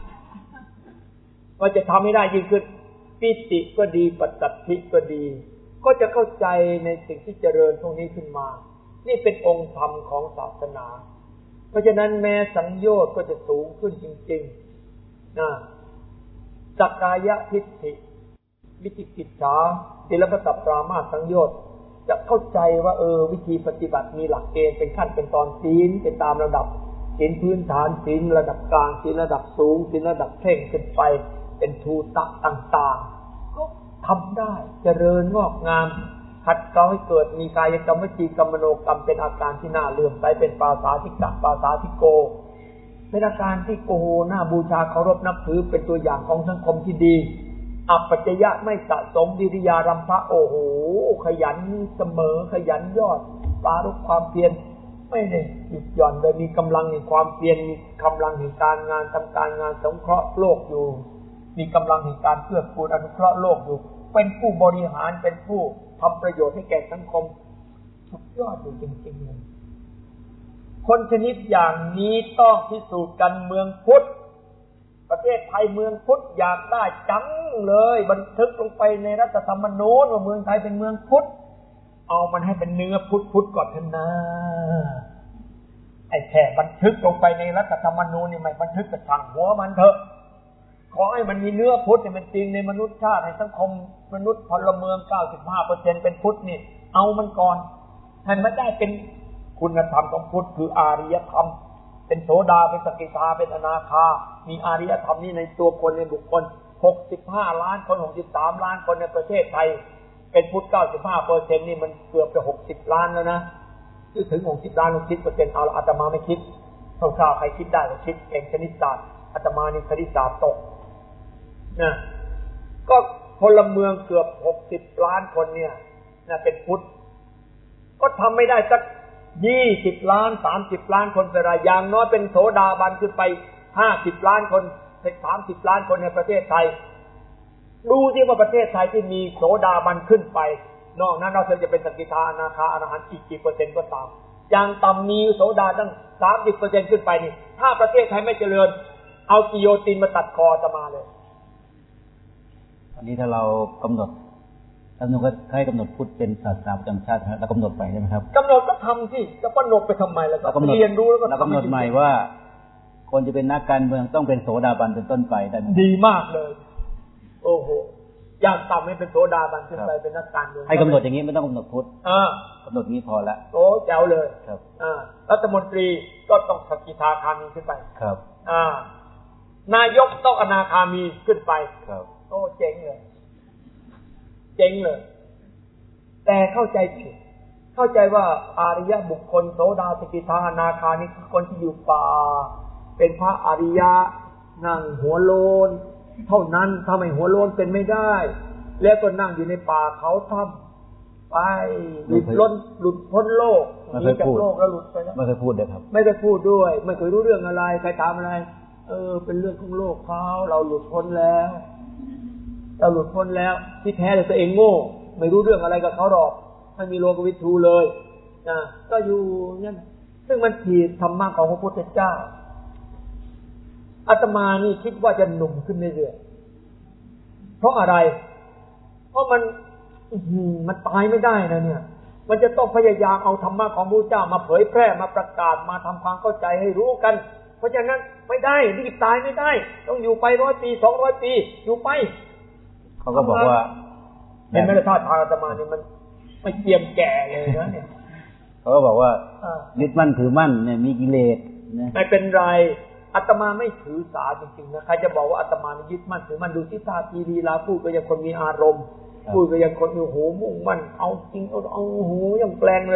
Speaker 2: ว่าจะทำให้ได้ยิ่งขึ้นปิติก็ดีปัจจัตติก็ดีก็จะเข้าใจในสิ่งที่เจริญตรงนี้ขึ้นมานี่เป็นองค์ธรรมของศาสนาเพราะฉะนั้นแม้สังโยชน์ก็จะสูงขึ้นจริงๆนะสักกายทิฏฐิวิจิกิจฉาศีลปตปรามาสสังโยชน์จะเข้าใจว่าเออวิธีปฏิบัติมีหลักเกณฑ์เป็นขั้นเป็นตอนศีลเป็นตามระดับศีลพื้นฐานศีลระดับกลางศีลระดับสูงศีลระดับเข่งขึ้นไปเป็นทูตะต่างๆก็ทำได้เจริญงอกงามขัดเกลาให้เกิดมีกายกรรมวจีกรรมมโนกรรมเป็นอาการที่น่าเลื่อมใสเป็นปาสาธิกะปาสาธิโกเป็นอาการที่โกโหน่าบูชาเคารพนับถือเป็นตัวอย่างของสังคมที่ดีอัปปัจจยะไม่สะสมวิริยารัมภะโอ้โหขยันเสมอขยันยอดปรารภความเพียรไม่ได้หยุดหย่อนเลยมีกำลังในความเพียรมีกำลังในการงานทำการงานสงเคราะห์โลกอยู่มีกำลังในการเพื่อกูลอนุเคราะห์โลกอยู่เป็นผู้บริหารเป็นผู้ทำประโยชน์ให้แก่สังคมสุดยอดอยู่จริงๆเลยคนชนิดอย่างนี้ต้องพิสูจน์กันเมืองพุทธประเทศไทยเมืองพุทธอยากได้จังเลยบันทึกลงไปในรัฐธรรมนูญว่าเมืองไทยเป็นเมืองพุทธเอามันให้เป็นเนื้อพุทธพุทธก่อนเถอะนะไอ้แค่บันทึกลงไปในรัฐธรรมนูญนี่ไม่บันทึกกับช่างหัวมันเถอะขอให้มันมีเนื้อพุทธเนี่ยมันจริงในมนุษยชาติในสังคมมนุษย์พลเมือง เก้าสิบห้าเปอร์เซ็นต์ เป็นพุทธนี่เอามันก่อนให้มันได้เป็นคุณธรรมของพุทธคืออาริยธรรมเป็นโสดาเป็นสกิทาเป็นอนาคามีอาริยธรรมนี่ในตัวคนในบุคคลหกสิบห้าล้านคนหกสิบสามล้านคนในประเทศไทยเป็นพุทธ เก้าสิบห้าเปอร์เซ็นต์ นี่มันเกือบจะหกสิบล้านแล้วนะถึงหกสิบล้านคิดเปอร์เซ็นต์เอาอาตมาไม่คิดคร่าวๆใครคิดได้ก็คิดเองคณิตศาสตร์อาตมานี่คณิตศาสตร์ตกนะก็พลเมืองเกือบหกสิบล้านคนเนี่ยนะเป็นพุทธก็ทำไม่ได้สักยี่สิบล้านสามสิบล้านคนเป็นไรอย่างน้อยเป็นโสดาบันขึ้นไปห้าสิบล้านคนเป็นสามสิบล้านคนในประเทศไทยดูสิว่าประเทศไทยที่มีโสดาบันขึ้นไปนอกนั้นเราจะเป็นสกิทาอนาคาอรหันต์อีกกี่เปอร์เซ็นต์ก็ตามอย่างต่ำมีโสดาตั้ง สามสิบเปอร์เซ็นต์ ขึ้นไปนี่ถ้าประเทศไทยไม่เจริญเอากิโยตินมาตัดคอจะมาเลย
Speaker 1: อันนี้ถ้าเรากำหนดท่านก็ให้กำหนดพุทธเป็นศาสนาประจำชาตินะเรากำหนดไปใช่ไหมครับ
Speaker 2: กำหนดก็ทำสิจะกำหนดไปทำไมล่ะก็เรียนรู้แล้วก็
Speaker 1: กำหนดใหม่ว่าคนจะเป็นนักการเมืองต้องเป็นโสดาบันเป็นต้นไปได้
Speaker 2: ดีมากเลยโอ้โหอยากทำให้เป็นโสดาบันขึ้นไปเป็นนักการเมือง
Speaker 1: ให้กำหนดอย่างนี้ไม่ต้องกำหนดพุทธ
Speaker 2: อ่าก
Speaker 1: ำหนดนี้พอละ
Speaker 2: โอ้แจ๋วเลย
Speaker 1: ครับ
Speaker 2: อ่ารัฐมนตรีก็ต้องสกิทาคามีขึ้นไป
Speaker 1: ครับ
Speaker 2: อ่านายกต้องอนาคามีขึ้นไป
Speaker 1: ครับ
Speaker 2: โอ้เจ๋งเลยเจ๋งเลยแต่เข้าใจผิดเข้าใจว่าอาริยบุคคลโสดาสกิทาอนาคานี่คือคนที่อยู่ป่าเป็นพระอริยะนั่งหัวโลนเท่านั้นถ้าไม่หัวโลนเป็นไม่ได้แล้วก็นั่งอยู่ในป่าเขาถ้ำไปหลุดล้นหลุดพ้นโลกหนีจากโลกแล้วหลุดไปแล้ว
Speaker 1: ไม่เคยพูดเลยครับ
Speaker 2: ไม่ได้พูดด้วยไม่เคยรู้เรื่องอะไรใครถามอะไรเออเป็นเรื่องของโลกเขาเราหลุดพ้นแล้วเราหลุดพ้นแล้วที่แท้แต่ตัวเองโง่ไม่รู้เรื่องอะไรกับเขาหรอกไม่มีโลกวิถูเลยนะก็อยู่นั่นซึ่งมันผิดธรรมะของพระพุทธเจ้าอาตมานี่คิดว่าจะหนุ่มขึ้นเรื่อยๆเพราะอะไรเพราะมันมันตายไม่ได้นะเนี่ยมันจะต้องพยายามเอาธรรมะของพระพุทธเจ้ามาเผยแพร่มาประกาศมาทำความเข้าใจให้รู้กันเพราะฉะนั้นไม่ได้รีบตายไม่ได้ต้องอยู่ไปร้อยปีสองร้อยปีอยู่ไป
Speaker 1: เขาก็บอกว่า
Speaker 2: เป็นแม่ธาตุทางอาตมาเนี่ยมันไม่เตรียมแก่เลยนะเนี่ย
Speaker 1: เขาก็บอกว่ายึดมั่นถือมั่นเนี่ยมีกิเลสนะ
Speaker 2: ไม่เป็นไรอาตมาไม่ถือสาจริงๆนะใครจะบอกว่าอาตมายึดมั่นถือมั่นดูที่ท่าทีลีลาพูดก็ยังคนมีอารมณ์พูดก็ยังคนโอ้โหมุ่งมั่นเอาจริงเอาเอาโอ้โหยังแปลงเลย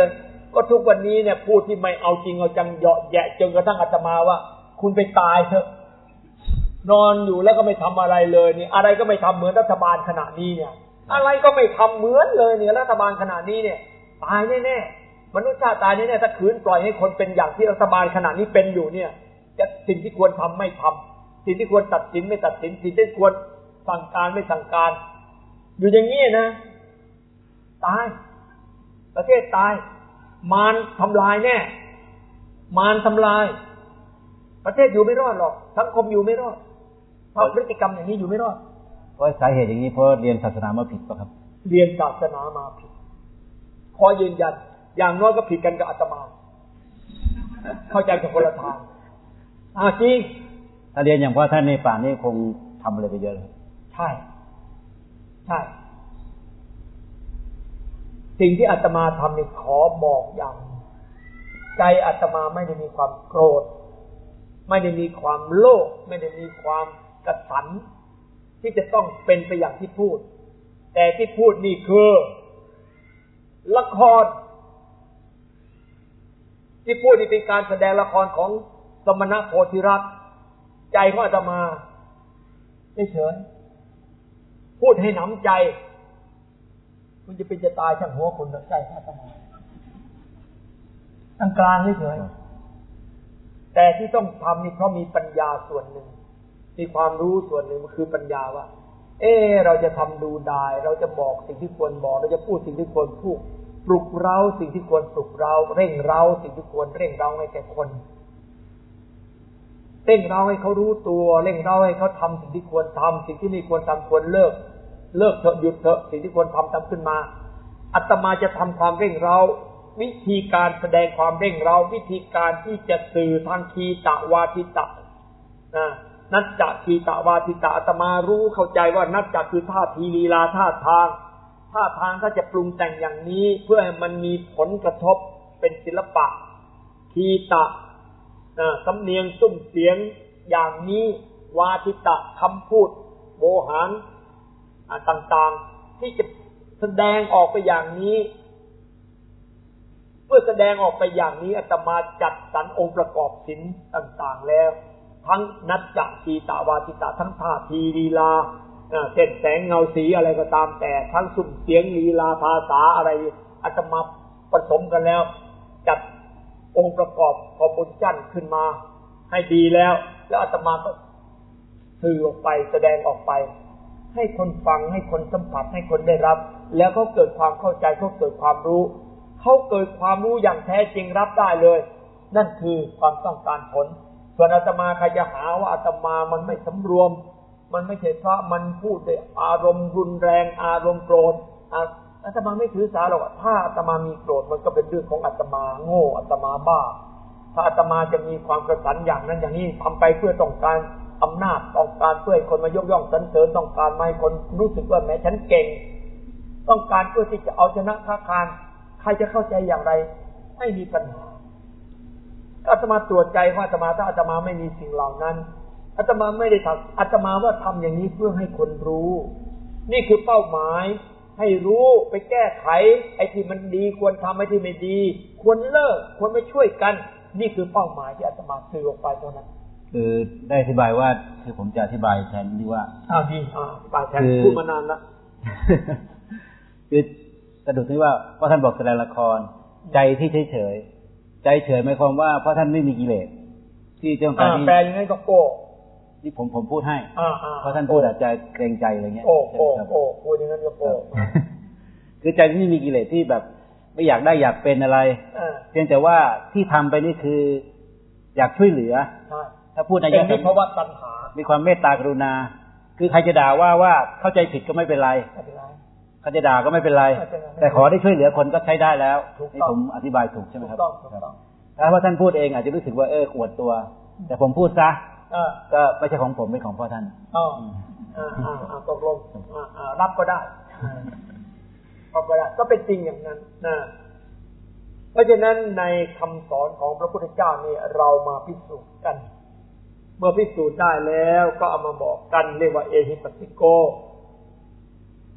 Speaker 2: ก็ทุกวันนี้เนี่ยผู้ที่ไม่เอาจริงเอาจังเหยาะแยะจนกระทั่งอาตมาว่าคุณไปตายเถอะนอนอยู่แล้วก็ไม่ทำอะไรเลยนี่อะไรก็ไม่ทำเหมือนรัฐบาลขณะนี้เนี่ยอะไรก็ไม่ทำเหมือนเลยเนี่ยรัฐบาลขณะนี้เนี่ยตายแน่ๆมนุษย์ชาติตายแน่ๆถ้าขืนปล่อยให้คนเป็นอย่างที่รัฐบาลขณะนี้เป็นอยู่เนี่ยจะสิ่งที่ควรทำไม่ทำสิ่งที่ควรตัดสินไม่ตัดสินสิ่งที่ควรสั่งการไม่สั่งการอยู่อย่างนี้นะตายประเทศตายมารทำลายแน่มารทำลายประเทศอยู่ไม่รอดหรอกสังคมอยู่ไม่รอดเพราะพฤติกรรมอย่างนี้อยู่ไม่รอด
Speaker 1: เพราะสาเหตุอย่างนี้เพราะเรียนศาสนามาผิดป่ะครับ
Speaker 2: เรียนศาสนามาผิดขอยืนยันอย่างน้อยก็ผิดกันกับอาตมาเข้าใจกับคนละทางอ่าจริง
Speaker 1: ถ้าเรียนอย่างพ่อท่านในป่านี้คงทำอะไรไปเยอะเลย
Speaker 2: ใช่ใช่สิ่งที่อาตมาทำนี่ขอบอกอย่างใจอาตมาไม่ได้มีความโกรธไม่ได้มีความโลภไม่ได้มีความกระสันที่จะต้องเป็นไปอย่างที่พูดแต่ที่พูดนี่คือละครที่พูดนี่เป็นการแสดงละครของสมณโพธิรัตน์ใจของอาตมาเฉยๆพูดให้หนำใจคุณจะเป็นจะตายช่างหัวคนใจของอาตมาตั้งกลางเฉยๆแต่ที่ต้องทำนี่เพราะมีปัญญาส่วนหนึ่งมีความรู้ส่วนหนึ่งมันคือปัญญาว่าเออเราจะทำดูได้เราจะบอกสิ่งที่ควรบอกเราจะพูดสิ่งที่ควรพูดปลุกเร้าสิ่งที่ควรปลุกเร้าเร่งเร้าสิ่งที่ควรเร่งเร้าให้แก่คนเร่งเร้าให้เขารู้ตัวเร่งเร้าให้เขาทำสิ่งที่ควรทำสิ่งที่ไม่ควรทำควรเลิกเลิกเถอะหยุดเถอะสิ่งที่ควรทำทำขึ้นมาอาตมาจะทำความเร่งเร้าวิธีการแสดงความเร่งเร้าวิธีการที่จะสื่อทางคีตะวาทิตะนะนัจจะคีตะวาทิตะอาตมารู้เข้าใจว่านัจจะคือท่าทีลีลาท่าทางท่าทางถ้าจะปรุงแต่งอย่างนี้เพื่อให้มันมีผลกระทบเป็นศิลปะคีตะสำเนียงซุ้มเสียงอย่างนี้วาทิตะคำพูดโวหารต่างๆที่จะแสดงออกไปอย่างนี้เพื่อแสดงออกไปอย่างนี้อาตมาจัดสรรองค์ประกอบศิลป์ต่างๆแล้วทั้งนัจจะคีตะวาทิตะทั้งท่าทีลีลาเส้นแสงเงาสีอะไรก็ตามแต่ทั้งสุ่มเสียงลีลาภาษาอะไรอาตมาผสมกันแล้วจัดองค์ประกอบคอมโพสิชั่นขึ้นมาให้ดีแล้วแล้วอาตมาก็สื่อออกไปแสดงออกไปให้คนฟังให้คนสัมผัสให้คนได้รับแล้วเขาเกิดความเข้าใจเขาเกิดความรู้เขาเกิดความรู้อย่างแท้จริงรับได้เลยนั่นคือความต้องการผลส่วนอาตมาใครจะหาว่าอาตมามันไม่สำรวมมันไม่ใช่เพราะมันพูดด้วยอารมณ์รุนแรงอารมณ์โกรธอาตมาไม่ถือสาหรอกถ้าอาตมามีโกรธมันก็เป็นเรื่องของอาตมาโง่อาตมาบ้าถ้าอาตมาจะมีความกระสันอย่างนั้นอย่างนี้ทำไปเพื่อต้องการอำนาจต้องการเพื่อให้คนมายกย่องสรรเสริญต้องการให้คนรู้สึกว่าแม้ฉันเก่งต้องการเพื่อที่จะเอาชนะค้าคานใครจะเข้าใจอย่างไรไม่มีปัญหาอาตมาตรวจใจว่าอาตมาถ้าอาตมาไม่มีสิ่งเหล่านั้นอาตมาไม่ได้ทำอาตมาว่าทำอย่างนี้เพื่อให้คนรู้นี่คือเป้าหมายให้รู้ไปแก้ไขไอ้ที่มันดีควรทำไอ้ที่ไม่ดีควรเลิกควรไปช่วยกันนี่คือเป้าหมายที่อาตมาสื่อออกไปเท่านั้น
Speaker 1: คือได้อธิบายว่าคือผมจะอธิบายแทนดีว่า
Speaker 2: อ้าวดีอ่าอธิบายแทนพูดมานานแล้ว
Speaker 1: คือสะดุดที่ว่าเพราะท่านบอกแสดงละครใจที่เฉยๆใจเฉยหมายความว่าเพราะท่านไม่มีกิเลสที่ต้องการที่
Speaker 2: แปลยังไงก็โก้
Speaker 1: ที่ผมผมพูดให้เพราะท่านพูดอาจจะเกรงใจอะไรเงี้ย
Speaker 2: โอ้โอ้โอ้พูดอย่างนั้นก็โก้
Speaker 1: คือใจที่ไม่มีกิเลสที่แบบไม่อยากได้อยากเป็นอะไรเพียงแต่ว่าที่ทำไปนี่คืออยากช่วยเหลือถ้าพูดใน
Speaker 2: แง่เป็นเพราะว่าตัณหา
Speaker 1: มีความเมตตากรุณาคือใครจะด่าว่าว่าเข้าใจผิดก็ไม่เป็นไรเขาจะด่าก็ไม่เป็นไรแต่ขอได้ช่วยเหลือคนก็ใช้ได้แล้วนี่ผมอธิบายถูกใช่ไหมครับถ้าว่าท่านพูดเองอาจจะรู้สึกว่าเอออวดตัวแต่ผมพูดซะก็ไม่ใช่ของผมเป็นของพ่อท่าน
Speaker 2: อ๋ออ่าตกลงอ่ารับก็ได้รับก็ได้ก็เป็นจริงอย่างนั้นนะเพราะฉะนั้นในคำสอนของพระพุทธเจ้านี่เรามาพิสูจน์กันเมื่อพิสูจน์ได้แล้วก็เอามาบอกกันเรียกว่าเอหิปัสสิโก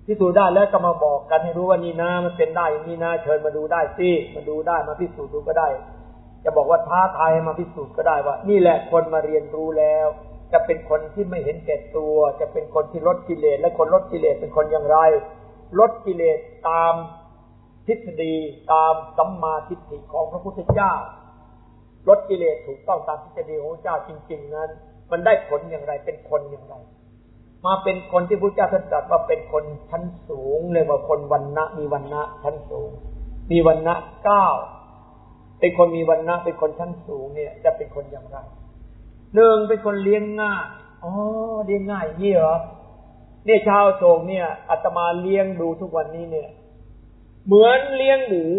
Speaker 2: พิสูจน์ได้แล้วก็มาบอกกันให้รู้ว่านี่นะมันเป็นได้อย่างนี้นะเชิญมาดูได้สิมาดูได้มาพิสูจน์ดูก็ได้จะบอกว่าท้าทายให้มาพิสูจน์ก็ได้ว่านี่แหละคนมาเรียนรู้แล้วจะเป็นคนที่ไม่เห็นแก่ตัวจะเป็นคนที่ลดกิเลสและคนลดกิเลสเป็นคนอย่างไรลดกิเลสตามทฤษฎีตามสัมมาทิฏฐิของพระพุทธเจ้าลดกิเลสถูกต้องตามทฤษฎีของพระเจ้าจริงๆนั้นมันได้ผลอย่างไรเป็นคนอย่างไรมาเป็นคนที่พระเจ้าตรัสว่าเป็นคนชั้นสูงเลยว่าคนวรรณะมีวรรณะชั้นสูงมีวรรณะเก้าเป็นคนมีวรรณะเป็นคนชั้นสูงเนี่ยจะเป็นคนอย่างไรหนึ่งเป็นคนเลี้ยงง่ายอ๋อเลี้ยงง่ายอย่างนี้เหรอเนี่ยชาวโศกเนี่ยอาตมาเลี้ยงดูทุกวันนี้เนี่ยเหมือนเลี้ยงหมู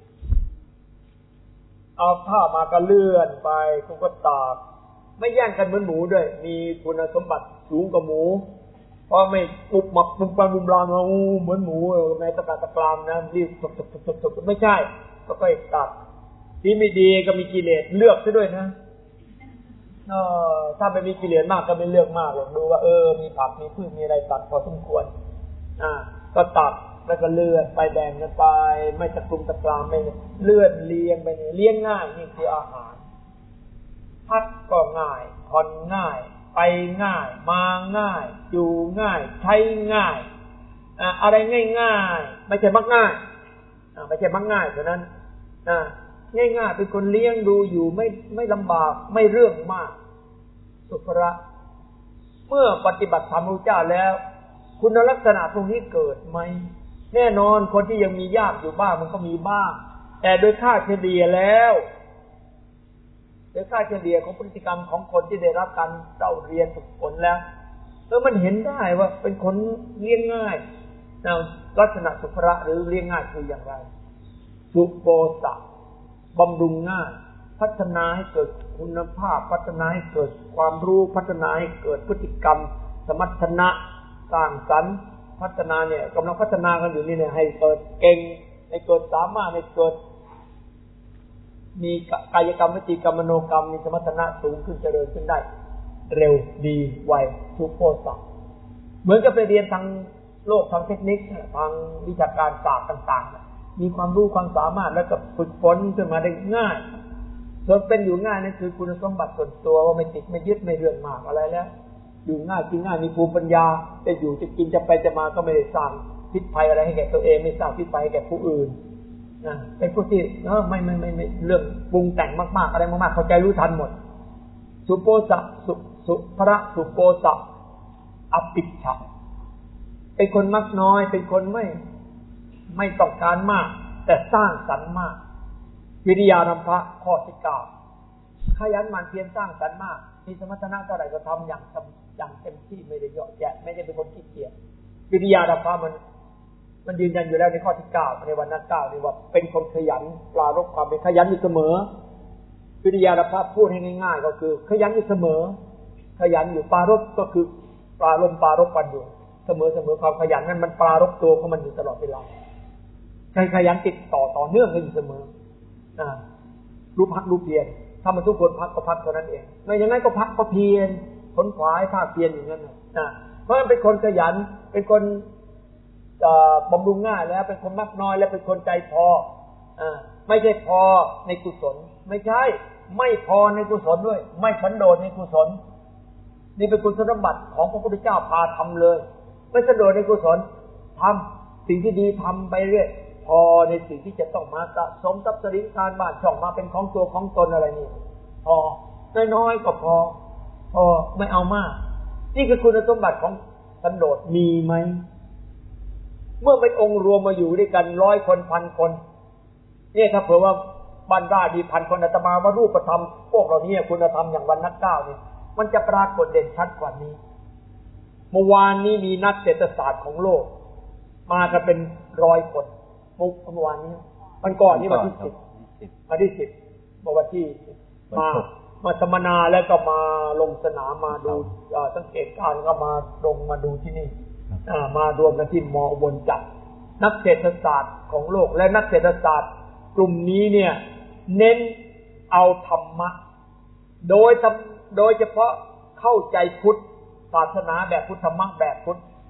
Speaker 2: เอาผ้ามาก็เลื่อนไปคุณก็ตากไม่แย่งกันเหมือนหมูด้วยมีคุณสมบัติสูงกว่าหมูเพราะไม่ปุบมับปุบปังปุบลามเหมือนหมูในตะกะตะกรามนะรีบตกๆๆๆไม่ใช่ก็ค่อยตัดที่ไม่ดีก็มีกิเลสเลือกซะด้วยนะเออถ้าไม่มีกิเลสมากก็ไม่เลือกมากหรอกดูว่าเออมีผักมีพืชมีอะไรตัดพอสมควรอ่าก็ตัดแล้วก็เลื่อนไปแบ่งกันไปไม่ตะกุมตะกรามไม่เลื่อนเลี้ยงไปเนี่ยเลี้ยงง่ายนี่คืออาหารพักก็ง่ายผ่อนง่ายไปง่ายมาง่ายอยู่ง่ายใช้ง่ายอ่าอะไรง่ายๆไม่ใช่มักง่ายอ่าไม่ใช่มักง่ายเท่านั้นอ่าง่ายๆเป็นคนเลี้ยงดูอยู่ไม่ไม่ลำบากไม่เรื่องมากสุภระเมื่อปฏิบัติธรรมพระเจ้าแล้วคุณลักษณะพวกนี้เกิดไหมแน่นอนคนที่ยังมียากอยู่บ้างมันก็มีบ้างแต่โดยค่าเฉลี่ยแล้วโดยค่าเฉลี่ยของพฤติกรรมของคนที่ได้รับการเล่าเรียนฝึกฝนแล้วแล้วมันเห็นได้ว่าเป็นคนเลี้ยงง่ายนะลักษณะสุภระหรือเลี้ยงง่ายคืออย่างไรสุโปสะบำรุงง่ายพัฒนาให้เกิดคุณภาพพัฒนาให้เกิดความรู้พัฒนาให้เกิดพฤติกรรมสมรรถนะสร้างสรรค์พัฒนาเนี่ยกำลังพัฒนากันอยู่นี่เนี่ยให้เกิดเก่งให้เกิดสามารถให้เกิดมีกายกรรมวจีกรรมมโนกรรมมีสมรรถนะสูงขึ้นเจริญขึ้นได้เร็วดีไวทุกโพสต์เหมือนกับไปเรียนทางโลกทางเทคนิคทางวิชาการศาสตร์ต่างๆมีความรู้ความสามารถแล้วก็ฝึกฝนขึ้นมาได้ง่ายส่วนเป็นอยู่ง่ายนั่นคือคุณสมบัติส่วนตัวว่าไม่ติดไม่ยึดไม่เรื่องมากอะไรแล้วอยู่ง่ายกินง่ายมีภูมิปัญญาจะอยู่จะกินจะไปจะมาก็ไม่ได้สร้างพิษภัยอะไรให้แก่ตัวเองไม่สร้างพิษภัยให้แก่ผู้อื่นนะเป็นผู้ที่เออไม่ไม่ไม่ไม่เรื่องปรุงแต่งมากๆอะไรมากๆเข้าใจรู้ทันหมดสุโปสะสุสุพระสุโปสะอภิชฌะเป็นคนมักน้อยเป็นคนไม่ไม่ต้องการมากแต่สร้างสรรค์มากวิริยารัมภะข้อที่เก้าขยันหมั่นเพียรสร้างสรรค์มากมีสมรรถนะเท่าไหร่ก็ทำอย่างอย่างเต็มที่ไม่ได้เยาะแยะไม่ได้เป็นคนขี้เกียจวิริยารัมภะมันมันยืนยันอยู่แล้วในข้อที่เก้าในวันนั้นเก้านี่ว่าเป็นคนขยันปรารภความเป็นขยันอยู่เสมอวิริยารัมภะพูดให้ง่ายๆก็คือขยันอยู่เสมอขยันอยู่ปรารภก็คือปรารภปรารภกันอยู่เสมอเสมอความขยันนั้นมันปรารภตัวของมันอยู่ตลอดเวลาใครขยันติดต่อต่อเนื่องกันอยู่เสมออ่ารู้พักรู้เพียรถ้ามันทุกคนพักก็พักเท่านั้นเองไม่อย่างนั้นก็พักก็เพียรขนขวายภาคเพียรอย่างนั้นนะเพราะมันเป็นคนขยันเป็นคนบำรุงง่ายแล้วเป็นคนมักน้อยและเป็นคนใจพออ่าไม่ใช่พอในกุศลไม่ใช่ไม่พอในกุศลด้วยไม่สันโดษในกุศลนี่เป็นกุศลสมบัติของพระพุทธเจ้าพาทำเลยไม่สันโดษในกุศลทำสิ่งที่ดีทำไปเรื่อยพอในสิ่งที่จะต้องมาสะสมทรัพย์สินทานบ้านช่องมาเป็นของตัวของตนอะไรนี่พอน้อยๆก็พอพอไม่เอามากนี่คือคุณสมบัติของสันโดษมีไหมเมื่อเป็นองค์รวมมาอยู่ด้วยกันร้อยคนพันคนเนี่ยถ้าเผื่อว่าบ้านได้มีพันคนอาตมาว่ารูปธรรมพวกเราเนี่ยคุณธรรมอย่างวันนักเก้าเนี่ยมันจะปรากฏเด่นชัดกว่านี้เมื่อวานนี้มีนักเศรษฐศาสตร์ของโลกมากันเป็นร้อยคนมุกเมื่อวานนี้วันก่อนนี่วันที่สิบวันที่สิบวันที่มามาสัมมนาแล้วก็มาลงสนามมาดูสังเกตการณ์ก็มาลงมาดูที่นี่มารวมกันที่มออุบลจัดนักเศรษฐศาสตร์ของโลกและนักเศรษฐศาสตร์กลุ่มนี้เนี่ยเน้นเอาธรรมะโดยโดยเฉพาะเข้าใจพุทธศาสนาแบบพุทธธรรมะแบบพุทธ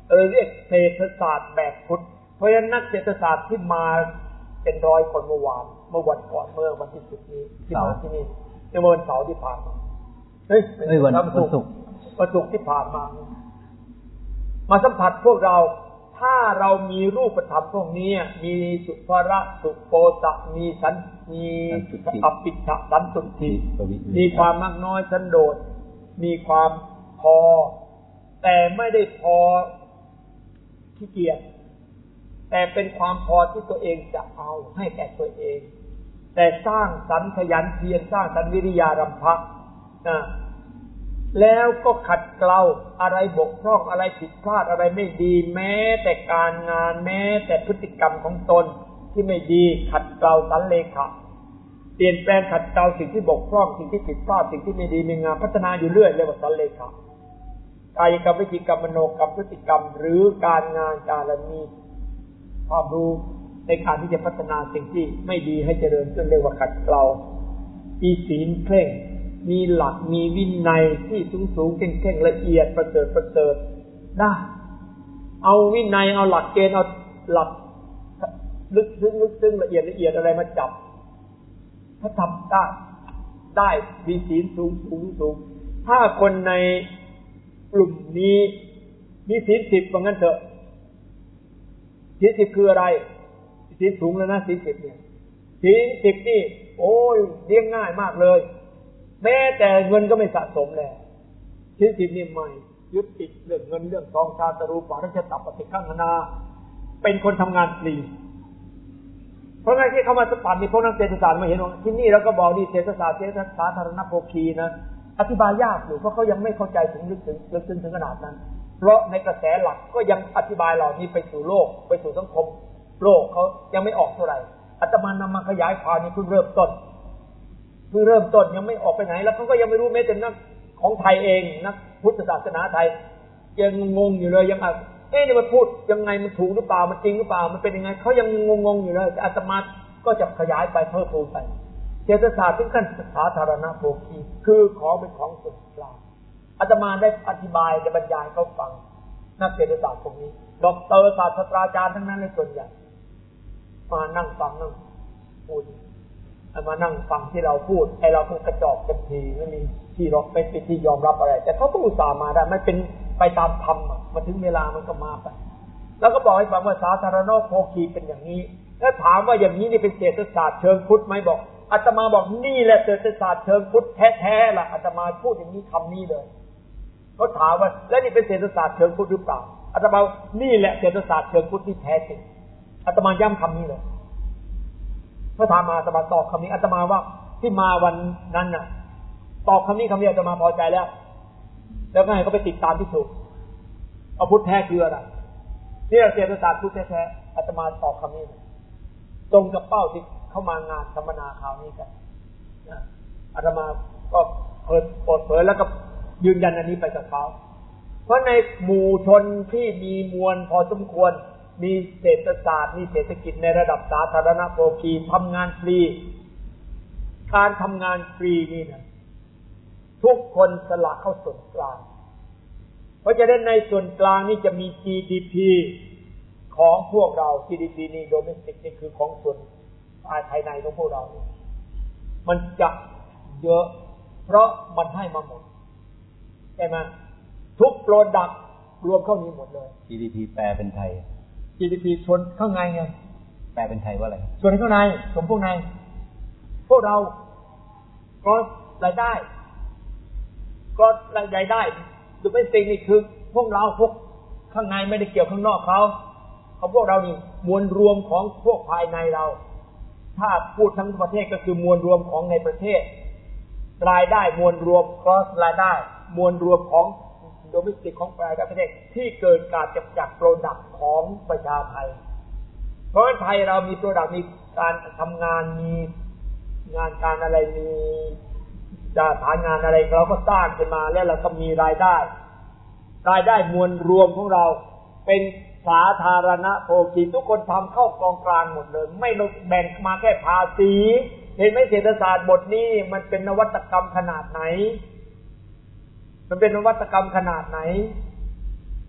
Speaker 2: เออเรียกเศรษฐศาสตร์แบบพุทธเพราะฉะนั้นนักเศรษฐศาสตร์ที่มาเป็นร้อยคนเมื่อวานเมื่อวันก่อนเมื่อวันที่สิบนี้ที่มาที่นี่เมื่อวันเสาร์ที่ผ่านมาเฮ้ยวันศุกร์วันศุกร์ที่ผ่านมามาสัมผัสพวกเราถ้าเรามีรูปธรรมพวกนี้มีสุภระสุโปตะมีสันมีอภิชฌะสันตุติมีความมากน้อยสันโดษมีความพอแต่ไม่ได้พอขี้เกียจแต่เป็นความพอที่ตัวเองจะเอาให้แก่ตัวเองแต่สร้างสรรค์ขยันเพียรสร้างสรรค์วิริยารำพักนะแล้วก็ขัดเกลาอะไรบกพร่องอะไรผิดพลาดอะไรไม่ดีแม้แต่การงานแม้แต่พฤติกรรมของตนที่ไม่ดีขัดเกลาสันเลขะเปลี่ยนแปลงขัดเกลาสิ่งที่บกพร่องสิ่งที่ผิดพลาดสิ่งที่ไม่ดีมีงานพัฒนาอยู่เรื่อยเรียกว่าสันเลขะกายกรรมวิจิกรรมมโนกรรมพฤติกรรมหรือการงานการมีความรู้ในการที่จะพัฒนาสิ่งที่ไม่ดีให้เจริญขึ้นเรียกว่าขัดเกลามีศีลเคร่งมีหลักมีวินัยที่สูงสูงเข่งเข่งละเอียดประเสริฐประเสริฐได้เอาวินัยเอาหลักเกณฑ์เอาหลักลึกซึ้งลึกซึ้งละเอียดละเอียดอะไรมาจับถ้าทำได้ได้มีศีลสูงสูงสูงถ้าคนในกลุ่มนี้มีศีลสิบว่างั้นเถอะศีลสิบคืออะไรศีลสูงแล้วนะศีลสิบเนี่ยศีลสิบนี่โอ้ยเลี้ยงง่ายมากเลยแม้แต่เงินก็ไม่สะสมแล้วศีลสิบนี่ไม่ยึดติดเรื่องเงินเรื่องทองชาตรูปารัชตัปปฏิฆังนาเป็นคนทำงานฟรีเพราะงั้นที่เขามาสปันนี่พวกนักเศรษฐศาสตร์มาเห็นว่าที่นี่เราก็บอกนี่เศรษฐศาสตร์เศรษฐศาสตร์สาธารณโภคีนะอธิบายยากอยู่เพราะเขายังไม่เข้าใจถึงลึกถึงลึกซึ้งถึงขนาดนั้นเพราะในกระแสหลักก็ยังอธิบายเหล่านี้ไปสู่โลกไปสู่สังคมโลกเขายังไม่ออกเท่าไหร่อาตมานำมาขยายความนี่เพิ่งเริ่มต้นเพิ่งเริ่มต้นยังไม่ออกไปไหนแล้วเขาก็ยังไม่รู้แม้แต่นักของไทยเองนักพุทธศาสนาไทยยังงงอยู่เลยยังอ่ะเอ๊ะนี่มันพูดยังไงมันถูกหรือเปล่ามันจริงหรือเปล่ามันเป็นยังไงเขายังงงๆอยู่เลยอาตมาก็จะขยายไปเพิ่มพูนไปเศรษฐศาสตร์ถึงขั้นสาธารณโภคีคือของเป็นของส่วนกลางอาตมาได้อธิบายได้บรรยายเขาฟังนักเศรษฐศาสตร์พวกนี้ด็อกเตอร์ศาสตราจารย์ทั้งนั้นเลยส่วนใหญ่มานั่งฟังนั่งพูดมานั่งฟังที่เราพูดไอ้เราพูดกระจอกกันทีไม่มีที่รับไม่เป็นที่ยอมรับอะไรแต่เขาก็อุตส่าห์มาได้ไม่เป็นไปตามธรรมมาถึงเวลามันก็มาไปแล้วก็บอกให้ฟังว่าสาธารณโภคีเป็นอย่างนี้แล้วถามว่าอย่างนี้นี่เป็นเศรษฐศาสตร์เชิงพุทธไหมบอกอาตมาบอกนี่แหละเศรษฐศาสตร์เชิงพุทธแท้ๆล่ะอาตมาพูดอย่างนี้คำนี้เลยเขาถามว่าแล้วนี่เป็นเศรษฐศาสตร์เชิงพุทธหรือเปล่าอาตมานี่แหละเศรษฐศาสตร์เชิงพุทธที่แท้จริงอาตมาย้ำคำนี้เลยพระธรรมอาตมาตอบคำนี้อาตมาว่าที่มาวันนั้นน่ะตอบคำนี้คำเดียวอาตมาพอใจแล้วแล้วก็ให้เขาไปติดตามที่สุดเอาพุทธแท้คืออะไรที่เศรษฐศาสตร์พุทธแท้อาตมาตอบคำนี้ตรงกับเป้าที่เข้ามางานสัมมนาคราวนี้กันอาตมาก็เปิดเปิดเผยแล้วก็ยืนยันอันนี้ไปกับเขาเพราะในหมู่ชนที่มีมวลพอสมควรมีเศรษฐศาสตร์มีเศรษฐกิจในระดับสาธารณโภคีทำงานฟรีการทำงานฟรีนี่นะทุกคนสละเข้าส่วนกลางเพราะฉะนั้นในส่วนกลางนี่จะมี จี ดี พี ของพวกเรา จี ดี พี นี่ domestic นี่คือของส่วนภายในของพวกเรามันจะเยอะเพราะมันให้มาหมดใช่ไหมทุกโปรดักต์รวมเข้านี้หมดเลย
Speaker 1: จี ดี พี แปลเป็นไทย
Speaker 2: จี ดี พี ส่วนข้างในไง
Speaker 1: แปลเป็นไทยว่าอะไร
Speaker 2: ส่วนข้างในส่วนพวกในพวกเราก็รายได้ก็รายได้ดูเป็นสิ่งนี่คือพวกเราพวกข้างในไม่ได้เกี่ยวข้างนอกเขาเขาพวกเรานี่มวลรวมของพวกภายในเราถ้าพูดทั้งประเทศก็คือมวลรวมของในประเทศรายได้มวลรวมก็รายได้มวลรวมของโดมิสติกของประเทศที่เกิดการจับจากโปรดักต์ของประชาไทยเพราะไทยเรามีโปรดักต์มีการทำงานมีงานการอะไรมีจะฐานงานอะไรเราก็สร้างขึ้นมาแล้วเราก็มีรายได้รายได้มวลรวมของเราเป็นสาธารณโภคีทุกคนทำเข้ากองกลางหมดเลยไม่แบ่งมาแค่ภาษีเห็นไหมเศรษฐศาสตร์บทนี้มันเป็นนวัตกรรมขนาดไหนมันเป็นนวัตกรรมขนาดไหน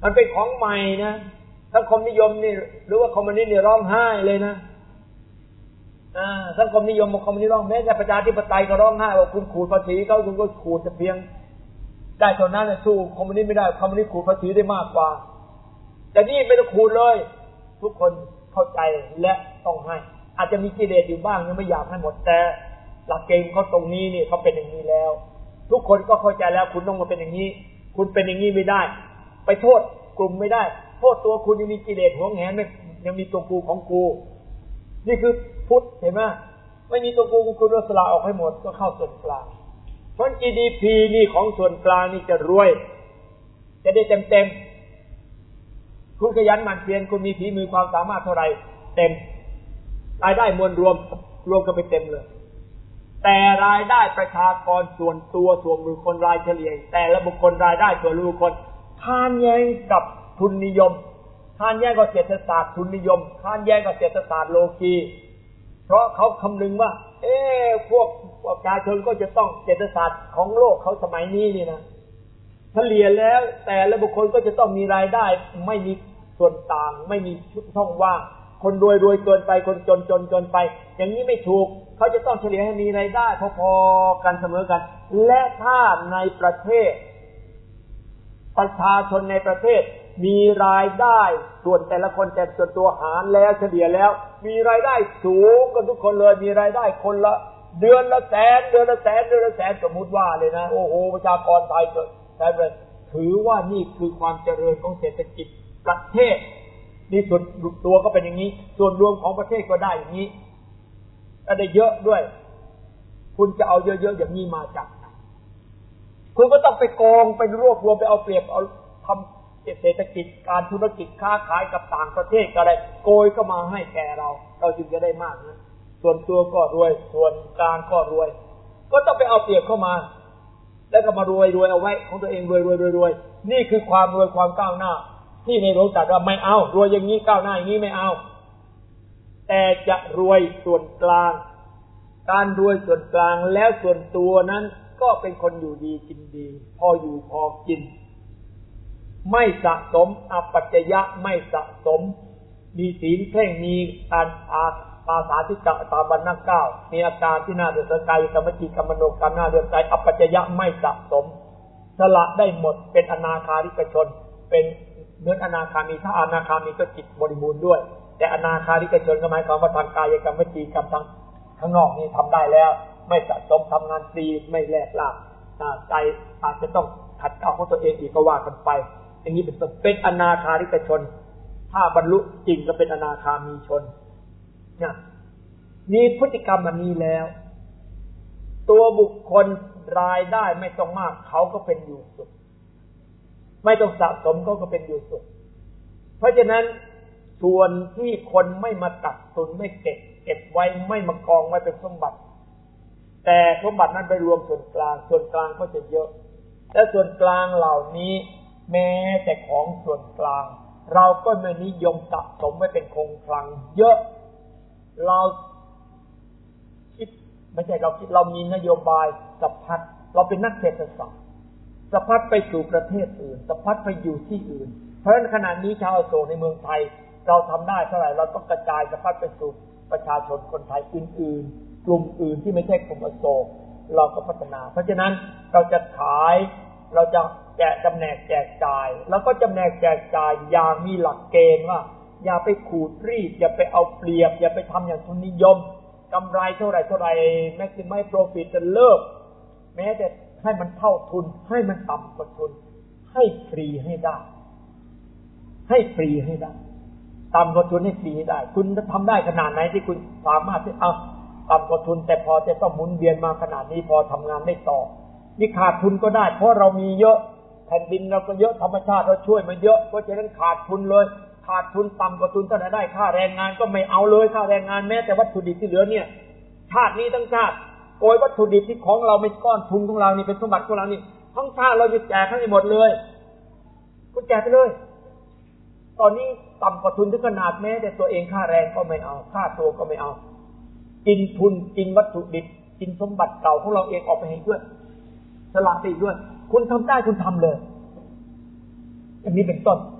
Speaker 2: มันเป็นของใหม่นะสังคมนิยมนี่หรือว่าคอมมิวนิสต์นี่ร้องไห้เลยนะอ่าสังคมนิยมคอมมิวนิสต์ร้องแม้แต่ประชาธิปไตยก็ร้องไห้ว่าคุณขูดภาษีเขาคุณก็ขูดแต่เพียงได้เท่านั้นนะสู้คอมมิวนิสต์ไม่ได้คอมมิวนิสต์ขูดภาษีได้มากกว่าแต่นี่ไม่ต้องขูดเลยทุกคนเข้าใจและต้องให้อาจจะมีกิเลสอยู่บ้างยังไม่อยากให้หมดแต่หลักเกณฑ์เขาตรงนี้นี่เขาเป็นอย่างนี้แล้วทุกคนก็เข้าใจแล้วคุณต้องมาเป็นอย่างนี้คุณเป็นอย่างนี้ไม่ได้ไปโทษกลุ่มไม่ได้โทษตัวคุณยังมีกิเลสหวงแหนไม่ยังมีตัวกูของกูนี่คือพุทธเห็นไหมไม่มีตัวกูคุณก็สละออกให้หมดก็เข้าส่วนกลางเพราะ จี ดี พี นี่ของส่วนกลางนี่จะรวยจะได้เต็มๆคุณขยันหมั่นเพียรคุณมีฝีมือความสามารถเท่าไหร่เต็มรายได้มวลรวมรวมกันไปเต็มเลยแต่รายได้ประชากรส่วนตัวส่วนบุคคลรายเฉลี่ยแต่ละบุคคลรายได้ส่วนบุคคลค้านแย้งกับทุนนิยมค้านแย้งกับเศรษฐศาสตร์ทุนนิยมค้านแย้งกับเศรษฐศาสตร์โลกีเพราะเขาคำนึงว่าเอ๊ะพวกประชาชนก็จะต้องเศรษฐศาสตร์ของโลกเขาสมัยนี้นี่นะเฉลี่ยแล้วแต่ละบุคคลก็จะต้องมีรายได้ไม่มีส่วนต่างไม่มีช่องว่างคนรวยรวยเกินไปคนจนจนเกินไปอย่างนี้ไม่ถูกเขาจะต้องเฉลี่ยให้มีรายได้พอๆกันเสมอกันและถ้าในประเทศประชาชนในประเทศมีรายได้ส่วนแต่ละคนแต่ส่วนตัวหารแล้วเฉลี่ยแล้วมีรายได้สูงกันทุกคนเลยมีรายได้คนละเดือนละแสนเดือนละแสนเดือนละแสนสมมุติว่าเลยนะโอ้โหประชากรไทยเกิดใช่ไหมถือว่านี่คือความเจริญของเศรษฐกิจประเทศนี่ส่วนตัวก็เป็นอย่างนี้ส่วนรวมของประเทศก็ได้อย่างนี้ก็ได้เยอะด้วยคุณจะเอาเยอะๆอย่างนี้มาจากไหนคุณก็ต้องไปโกงไปรวบรวมไปเอาเปรียบเอาทำเศรษฐกิจการธุรกิจค้าขายกับต่างประเทศก็ได้โกยก็มาให้แก่เราเราจึงจะได้มากนะส่วนตัวก็รวยส่วนกลางก็รวยก็ต้องไปเอาเปรียบเข้ามาแล้วก็มารวยรวยเอาไว้ของตัวเองรวยรวยรวยรวยนี่คือความรวยความก้าวหน้าที่ในหลวงตรัสว่าไม่เอารวยอย่างนี้ก้าวหน้าอย่างนี้ไม่เอาแต่จะรวยส่วนกลางการรวยส่วนกลางแล้วส่วนตัวนั้นก็เป็นคนอยู่ดีกินดีพออยู่พอกินไม่สะสมอปัจจยะไม่สะสมมีศีลเพ่งมีการอาปาสาธิกะตาบันนักเก้ามีอาการที่น่าเดือดกายกรรมจิตกรรมโนกรรมน่าเดือดใจอปัจจยะไม่สะสมสละได้หมดเป็นอนาคาริกชนเป็นเหมือนอนาคามีถ้าอนาคามีก็จิตบริบูรณ์ด้วยแต่อนาคาริกชนก็หมายความว่าทางกายกรรมจิตกรรมทางข้างนอกนี่ทำได้แล้วไม่สะสมทำงานฟรีไม่แลกลาภใจอาจจะต้องขัดเกลาของตัวเองอีกก็ว่ากันไปอย่างนี้เป็นต้นเป็นอนาคาริกชนถ้าบรรลุจริงก็เป็นอนาคามีชนเนี่ยมีพฤติกรรมอันนี้แล้วตัวบุคคลรายได้ไม่ต้องมากเขาก็เป็นอยู่สุขไม่ต้องสะสมเขาก็เป็นอยู่สุขเพราะฉะนั้นส่วนที่คนไม่มาตัดตุนไม่เก็บเก็บไว้ไม่มากองไว้เป็นสมบัติแต่สมบัตินั้นไปรวมส่วนกลางส่วนกลางก็จะเยอะและส่วนกลางเหล่านี้แม้แต่ของส่วนกลางเราก็ไม่นิยมสะสมไว้เป็นคงคลังเยอะเราคิดไม่ใช่เราคิดเรามีนโยบายสะพัดเราเป็นนักเศรษฐศาสตร์สะพัดไปสู่ประเทศอื่นสะพัดไปอยู่ที่อื่นเพราะฉะนั้นขณะนี้ชาวอโศกในเมืองไทยเราทำได้เท่าไหร่เราต้องกระจายสะพัดไปสู่ประชาชนคนไทยอื่นๆกลุ่มอื่นที่ไม่ใช่กลุ่มอโศกเราก็พัฒนาเพราะฉะนั้นเราจะขายเราจะแจกจำแนกแจกจ่ายแล้วก็จำแนกแจกจ่ายอย่างมีหลักเกณฑ์ว่าอย่าไปขูดรีดอย่าไปเอาเปรียบอย่าไปทำอย่างทุนนิยมกำไรเท่าไหร่เท่าไหร่แม็กซิมัมโปรฟิตจะเลิกแม้แต่ให้มันเท่าทุนให้มันต่ำกว่าทุนให้ฟรีให้ได้ให้ฟรีให้ได้ต่ำกว่าทุนให้ฟรีให้ได้คุณจะทำได้ขนาดไหนที่คุณสามารถที่เอาต่ำกว่าทุนแต่พอจะต้องหมุนเวียนมาขนาดนี้พอทำงานได้ต่อนี่ขาดทุนก็ได้เพราะเรามีเยอะแผ่นดินเราก็เยอะธรรมชาติเราช่วยมันเยอะเพราะฉะนั้นขาดทุนเลยขาดทุนต่ำกว่าทุนเท่าไหร่ได้ค่าแรงงานก็ไม่เอาเลยค่าแรงงานแม้แต่วัตถุดิบที่เหลือเนี่ยชาตินี้ทั้งชาติโกยวัตถุดิบที่ของเราไม่ก้อนทุนของเรานี่เป็นสมบัติของเรานี่ทั้งชาติเราจะแจกให้หมดเลยคุณแจกไปเลยตอนนี้ต่ำกว่าทุนถึงขนาดแม้แต่ตัวเองค่าแรงก็ไม่เอาค่าตัวก็ไม่เอากินทุนกินวัตถุดิบกินสมบัติเก่าของเราเองออกไปให้ด้วยสละไปด้วยคุณทำได้คุณทำเลยอันนี้เป็นต้น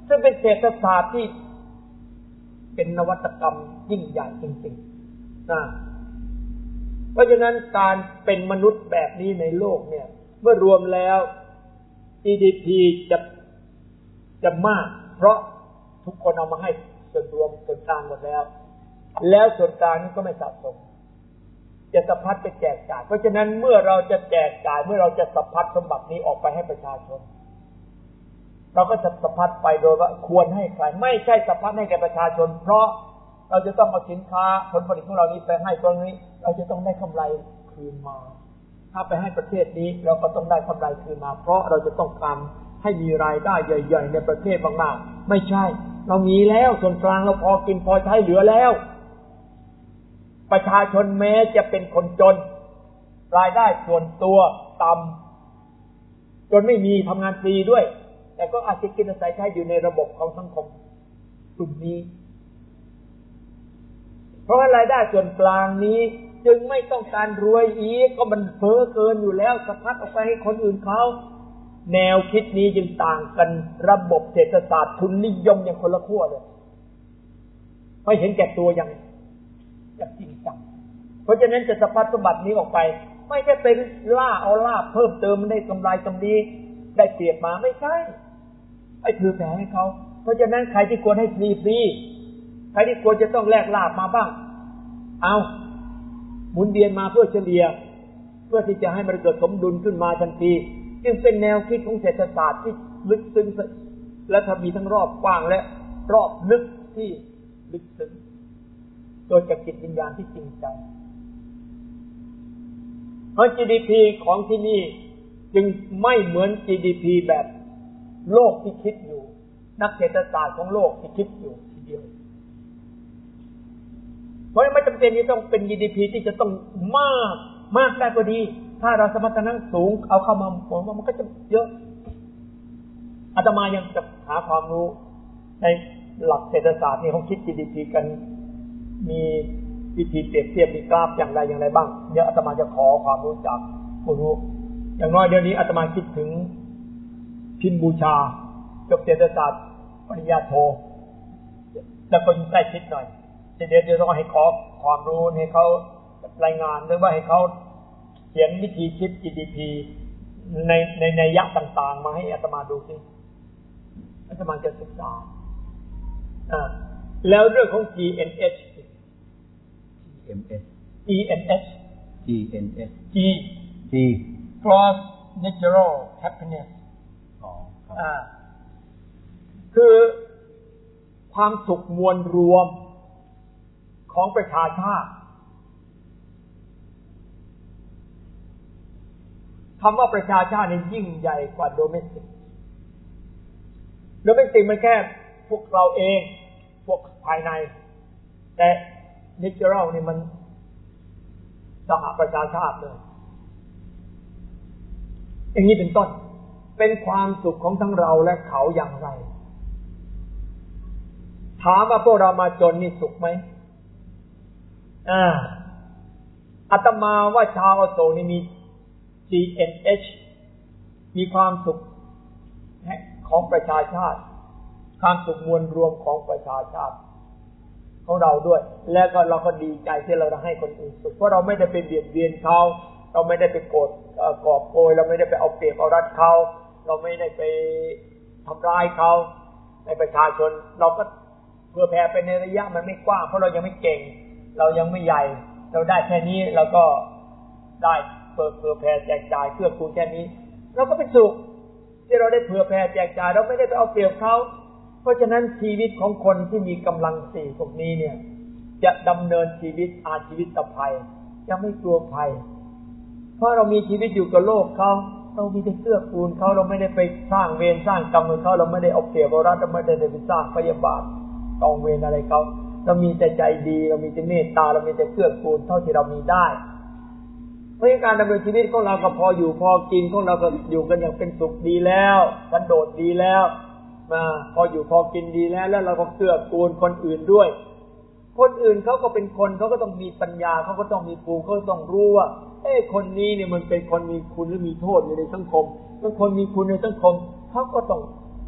Speaker 2: ซึ่งเป็นเศรษฐศาสตร์ที่เป็นนวัตกรรมยิ่งใหญ่จริงๆนะเพราะฉะนั้นการเป็นมนุษย์แบบนี้ในโลกเนี่ยเมื่อรวมแล้ว จี ดี พี จะจะมากเพราะทุกคนเอามาให้ส่วนรวมส่วนกลางหมดแล้วแล้วส่วนกลางนี้ก็ไม่สะสมจะสะพัดไปแจกจ่ายเพราะฉะนั้นเมื่อเราจะแจกจ่ายเมื่อเราจะสะพัดสมบัตินี้ออกไปให้ประชาชนเราก็จะสะพัดไปโดยว่าควรให้ใครไม่ใช่สะพัดให้แก่ประชาชนเพราะเราจะต้องเอาสินค้าผลผลิตของเรานี้ไปให้ตรงนี้เราจะต้องได้กำไรคืนมาถ้าไปให้ประเทศนี้เราก็ต้องได้กำไรคืนมาเพราะเราจะต้องการให้มีรายได้ใหญ่ๆในประเทศมากๆไม่ใช่เรามีแล้วส่วนกลางเราพอกินพอใช้เหลือแล้วประชาชนแม้จะเป็นคนจนรายได้ส่วนตัวต่ำจนไม่มีทำงานฟรีด้วยแต่ก็อาจจะกินอาศัยใช้อยู่ในระบบของสังคมกลุ่มนี้เพราะรายได้ส่วนกลางนี้จึงไม่ต้องการรวยอีกก็มันเฟ้อเกินอยู่แล้วสะพัดออกไปให้คนอื่นเขาแนวคิดนี้จึงต่างกันระบบเศรษฐศาสตร์ทุนนิยมอย่างคนละขั้วเลยไม่เห็นแก่ตัวอย่างอย่างจริงจังเพราะฉะนั้นจะสะพัดสมบัตินี้ออกไปไม่ใช่เป็นล่าเอาลาภเพิ่มเติมมันได้กำไรกำดีได้เปรียบมาไม่ใช่ไอ้ถือแผลให้เขาเพราะฉะนั้นใครที่ควรให้ฟรีฟรีใครที่ควรจะต้องแลกลาภมาบ้างเอาหมุนเวียนมาเพื่อเฉลี่ยเพื่อที่จะให้มันเกิดสมดุลขึ้นมาทันทีจึงเป็นแนวคิดของเศรษฐศาสตร์ที่ลึกซึ้งและถ้ามีทั้งรอบกว้างและรอบลึกที่ลึกซึ้งโดยจากจิตวิญญาณที่จริงใจเพราะ จี ดี พี ของที่นี่จึงไม่เหมือน จี ดี พี แบบโลกที่คิดอยู่นักเศรษฐศาสตร์ของโลกที่คิดอยู่ทีเดียวเพราะไม่จำเป็นที่ต้องเป็น จี ดี พี ที่จะต้องมากมากได้ก็ดีถ้าเราสมรรถนะสูงเอาเข้ามาผมว่ามันก็จะเยอะอาตมายังจะหาความรู้ในหลักเศรษฐศาสตร์นี่เขาคิด จี ดี พี กันมีวิธีเปรียบเทียบมีกราฟอย่างไรอย่างไรบ้างเดี๋ยวอาตมาจะขอความรู้จากผู้รู้อย่างน้อยเดี๋ยวนี้อาตมาคิดถึงพิมพ์บูชาจบเศรษฐศาสตร์ปริญญาโทแล้วก็อยู่ใกล้ชิดหน่อยเดี๋ยวเดี๋ยวต้องให้ขอความรู้ให้เขารายงานหรือว่าให้เขาเขียนวิธีคิด จี ดี พี ในในในยักษ์ต่างๆมาให้อาตมาดูสิอาตมาจะศึกษาอ่าแล้วเรื่องของ จี เอ็น เอช จี เอ็น เอช จี เอ็น เอช
Speaker 1: จี เอ็น เอช
Speaker 2: G
Speaker 1: G
Speaker 2: Gross Natural Happiness
Speaker 1: อ๋อครับ
Speaker 2: อ่าคือความสุขมวลรวมของประชาชาติคำว่าประชาชาตินี่ยิ่งใหญ่กว่าโดเมสติกโดเมสติกมันแค่พวกเราเองพวกภายในแต่เนเจอรัลนี่มันสหประชาชาติเลยอย่างนี้เป็นต้นเป็นความสุขของทั้งเราและเขาอย่างไรถามว่าพวกเรามาจนนี่สุขไหมอ่าอาตมาว่าชาวอโศกนี่มี จี เอ็น เอช มีความสุขของประชาชาติความสุขมวลรวมของประชาชาติของเราด้วยแล้วก็เราก็ดีใจที่เราได้ให้คนอื่นสุขเพราะเราไม่ได้ไปเบียดเบียนเขาเราไม่ได้ไปโกรธกอบโกยเราไม่ได้ไปเอาเปรียบเอารัดเขาเราไม่ได้ไปทำร้ายเขาในประชาชนเราก็เพื่อแผ่ไปในระยะมันไม่กว้างเพราะเรายังไม่เก่งเรายังไม่ใหญ่เราได้แค่นี้เราก็ได้เพื่อเพื่อแผ่แจกจ่ายเพื่อกูลแค่นี้เราก็เป็นสุขที่เราได้เผื่อแผ่แจกจ่ายเราไม่ได้ไปเอาเปรียบเขาเพราะฉะนั้นชีวิตของคนที่มีกำลังสี่พวกนี้เนี่ยจะดำเนินชีวิตอาชีวิตตภัยจะไม่กลัวภัยเพราะเรามีชีวิตอยู่กับโลกเขาเรามีแต่เกื้อกูลเขาเราไม่ได้ไปสร้างเวรสร้างกรรมกับเขาเราไม่ได้เอาเปรียบเอารัดเราไม่ได้ไปสร้างพยาบาทตองเวรอะไรเขาเรามีแต่ใจดีเรามีแต่เมตตาเรามีแต่เกื้อกูลเท่าที่เรามีได้เพราะการดำเนินชีวิตของเราก็พออยู่พอกินของเราก็อยู่กันอย่างเป็นสุขดีแล้วสันโดษดีแล้วมาพออยู่พอกินดีแล้วแล้วเราก็เกื้อกูลคนอื่นด้วยคนอื่นเขาก็เป็นคนเขาก็ต้องมีปัญญาเขาก็ต้องมีภูมิเขาต้องรู้ว่าเอ้คนนี้เนี่ยมันเป็นคนมีคุณหรือมีโทษอยู่ในสังคมเป็นคนมีคุณในสังคมเขาก็ต้อง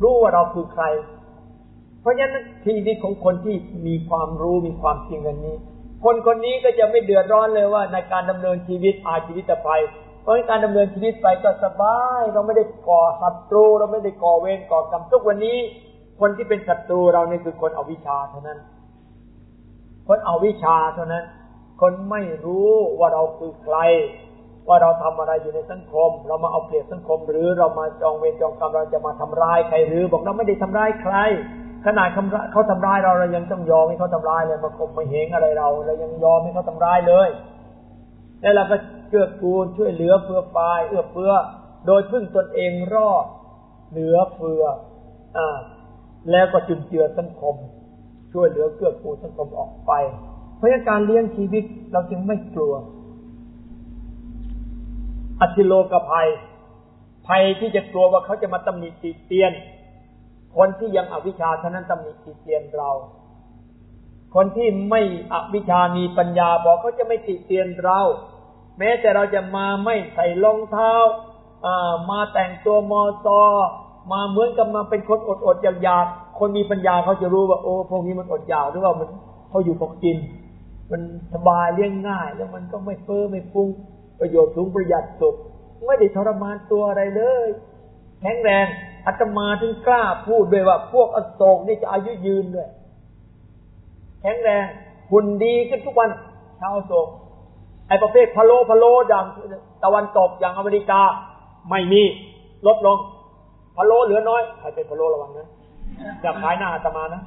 Speaker 2: รู้ว่าเราคือใครเพราะฉะนั้นชีวิตของคนที่มีความรู้มีความจริงอันนี้คนคนนี้ก็จะไม่เดือดร้อนเลยว่าในการดำเนินชีวิตอาชีวิตภัยเพราะการดำเนินชีวิตไปก็สบายเราไม่ได้ก่อศัตรูเราไม่ได้ก่อเวรก่อกรรมทุกวันนี้คนที่เป็นศัตรูเรานี่คือคนอวิชชาเท่านั้นคนอวิชชาเท่านั้นคนไม่รู้ว่าเราคือใครว่าเราทำอะไรอยู่ในสังคมเรามาเอาเปรียบสังคมหรือเรามาจองเวรจองกรรมเราจะมาทำร้ายใครหรือบอกเราไม่ได้ทำร้ายใครขนาดเขาทำร้ายเราเรายังต้องยอมให้เขาทำร้ายเลยมาข่มมาเหงอะไรเราเรายังยอมให้เขาทำร้ายเลยแล้วเราก็เกื้อกูลช่วยเหลือเพื่อปายเอื้อเฟื้อโดยพึ่งตนเองรอดเหลือเฟืออ่าแล้วก็จุนเจือสังคมช่วยเหลือเกื้อกูลสังคมออกไปเพราะฉะนั้นการเลี้ยงชีวิตเราจึงไม่กลัวอธิโลกภัยภัยที่จะกลัวว่าเขาจะมาตำหนิติเตียนคนที่ยังอวิชชาเท่านั้นตำหนิติเตียนเราคนที่ไม่อวิชชามีปัญญาบอกเขาจะไม่ติเตียนเราแม้แต่เราจะมาไม่ใส่รองเท้าอ่ามาแต่งตัวมอซอมาเหมือนกับมาเป็นคนอดๆอยากๆคนมีปัญญาเขาจะรู้ว่าโอ้พวกนี้มันอดอยากหรือว่ามันเขาอยู่พอกินมันสบายเลี้ยงง่ายแล้วมันก็ไม่เฟ้อไม่ฟุ้งประโยชน์สูงประหยัดสุดไม่ได้ทรมานตัวอะไรเลยแข็งแรงอาตมาถึงกล้าพูดด้วยว่าพวกอโศกนี่จะอายุยืนด้วยแข็งแรงหุ่นดีขึ้นทุกวันชาวอโศกไอ้ประเภทพะโล้พะโล้อย่างตะวันตกอย่างอเมริกาไม่มีลดลงพะโล้เหลือน้อยใครเป็นพะโล้ระวังนะอย่าขายหน้าอาตมานะ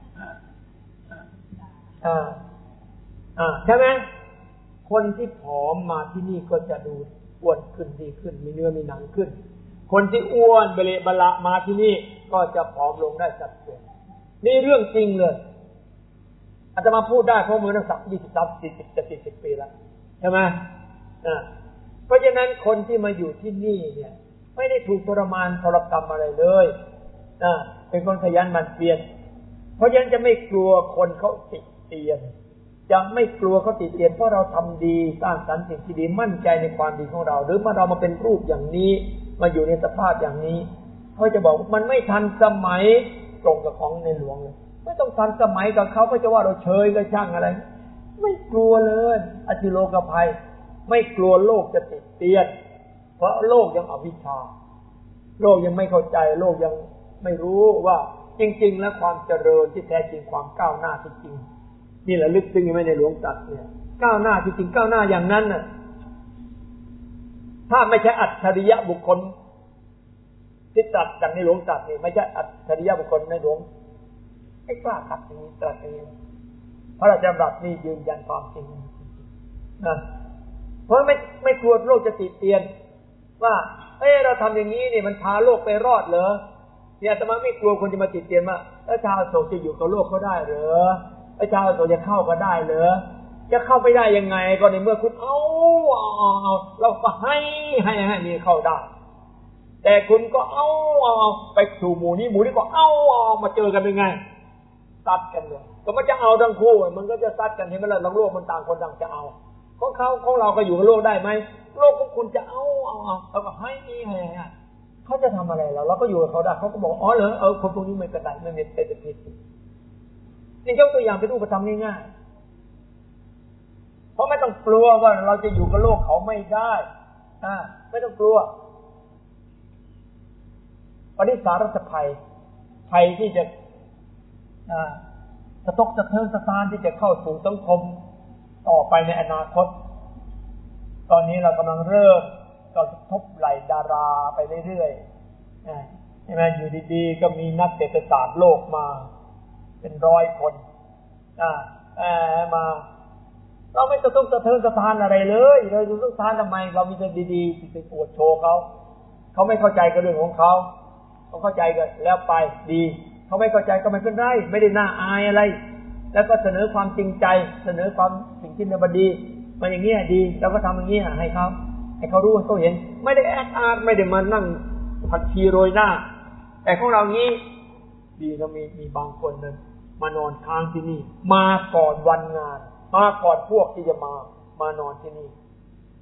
Speaker 2: อ่าอ่าใช่ไหมคนที่ผอมมาที่นี่ก็จะดูอ้วนขึ้นดีขึ้นมีเนื้อมีหนังขึ้นคนที่อ้วนเบลบละมาที่นี่ก็จะผอมลงได้สัดส่วนนี่เรื่องจริงเลยอาตมาพูดได้เพราะมือนักสักยี่สิบสามสี่สิบจะสี่สิบปีแล้วใช่ไหมอ่าเพราะฉะนั้นคนที่มาอยู่ที่นี่เนี่ยไม่ได้ถูกทรมานทรกรรมอะไรเลยอ่าเป็นคนขยันหมั่นเพียรเพราะฉะนั้นจะไม่กลัวคนเขาติเตียนจะไม่กลัวเขาติเตียนเพราะเราทำดีสร้างสรรค์สิ่งที่ดีมั่นใจในความดีของเราหรือเมื่อเรามาเป็นรูปอย่างนี้มาอยู่ในสภาพอย่างนี้เขาจะบอกมันไม่ทันสมัยตรงกับของในหลวงเลยไม่ต้องทันสมัยกับเขาเขาจะว่าเราเฉยก็ช่างอะไรไม่กลัวเลยอธิโลกภัยไม่กลัวโลกจะติดเตียนเพราะโลกยังอวิชชาโลกยังไม่เข้าใจโลกยังไม่รู้ว่าจริงๆแล้วความเจริญที่แท้จริงความก้าวหน้าจริงๆนี่แหละลึกซึ้งไม่ในหลวงตรัสเนี่ยก้าวหน้าจริงๆก้าวหน้าอย่างนั้นน่ะถ้าไม่ใช่อัจฉริยะบุคคลที่ตรัสจากในหลวงตรัสนี่ไม่ใช่อัจฉริยะบุคคลในหลวงไม่กล้าตรัสอย่างนี้ตรัสอย่างนี้พระราชดำรัสนี่ยืนยันความจริงนะเพราะไม่ไม่กลัวโลกจะติเตียนว่าเอ้เราทำอย่างนี้นี่มันพาโลกไปรอดเหรอเนี่ยอาตมาไม่กลัวคนจะมาติเตียนว่าแล้วชาวโศกจะอยู่กับโลกเขาได้เหรอไอ้ชาวโศกจะเข้าก็ได้เหรอจะเข้าไปได้ยังไงก็ในเมื่อคุณเอาเอาเอาเราก็ให้ให้ให้นี่เข้าได้แต่คุณก็เอาเอาไปสู่หมู่นี้หมู่นี้ก็เอาเอามาเจอกันเป็นไงตัดกันเลยก็มันจะเอาทั้งคู่มันก็จะซัดกันเห็นไหมล่ะโลกมันต่างคนต่างจะเอาของเขาของเราก็อยู่กับโลกได้ไหมโลกของคุณจะเอาเอาเอาเราก็ให้ให้ให้เขาจะทำอะไรเราเราก็อยู่กับเขาได้เขาก็บอกอ๋อเหรอเออคนพวกนี้ไม่กระไดไม่เป็นเป็นผิดนี่ยกตัวอย่างเป็นอุปธรรมง่ายๆเพราะไม่ต้องกลัวว่าเราจะอยู่กับโลกเขาไม่ได้อ่าไม่ต้องกลัวปฏิสารสภัยภัยที่จะอ่าสะทกสะเทือนสะท้านที่จะเข้าสู่สังคมต่อไปในอนาคตตอนนี้เรากำลังเริ่มก็ทบไหลดาราไปเรื่อยๆใช่ไหมอยู่ดีๆก็มีนักเศรษฐศาสตร์โลกมาเป็นร้อยคนอ่าแอบมาเราไม่สะทกสะเทือนสะท้านอะไรเลยเราจะสะท้านทำไมเรามีแต่ดีๆที่ไปอวดโชว์เขาเขาไม่เข้าใจกับเรื่องของเขาเขาเข้าใจกันแล้วไปดีเขาไม่เข้าใจก็ไม่เป็นไรไม่ได้น่าอายอะไรแล้วก็เสนอความจริงใจเสนอความสิ่งที่มันดีมันอย่างนี้ดีเราก็ทำอย่างนี้ให้เขาให้เขารู้ให้เขาเห็นไม่ได้แอคอาร์ตไม่ได้มานั่งผัดชีโรยหน้าแต่ของเรานี้ดีเรามีมีบางคนนั้นมานอนค้างที่นี่มาก่อนวันงานมาก่อนพวกที่จะมามานอนที่นี่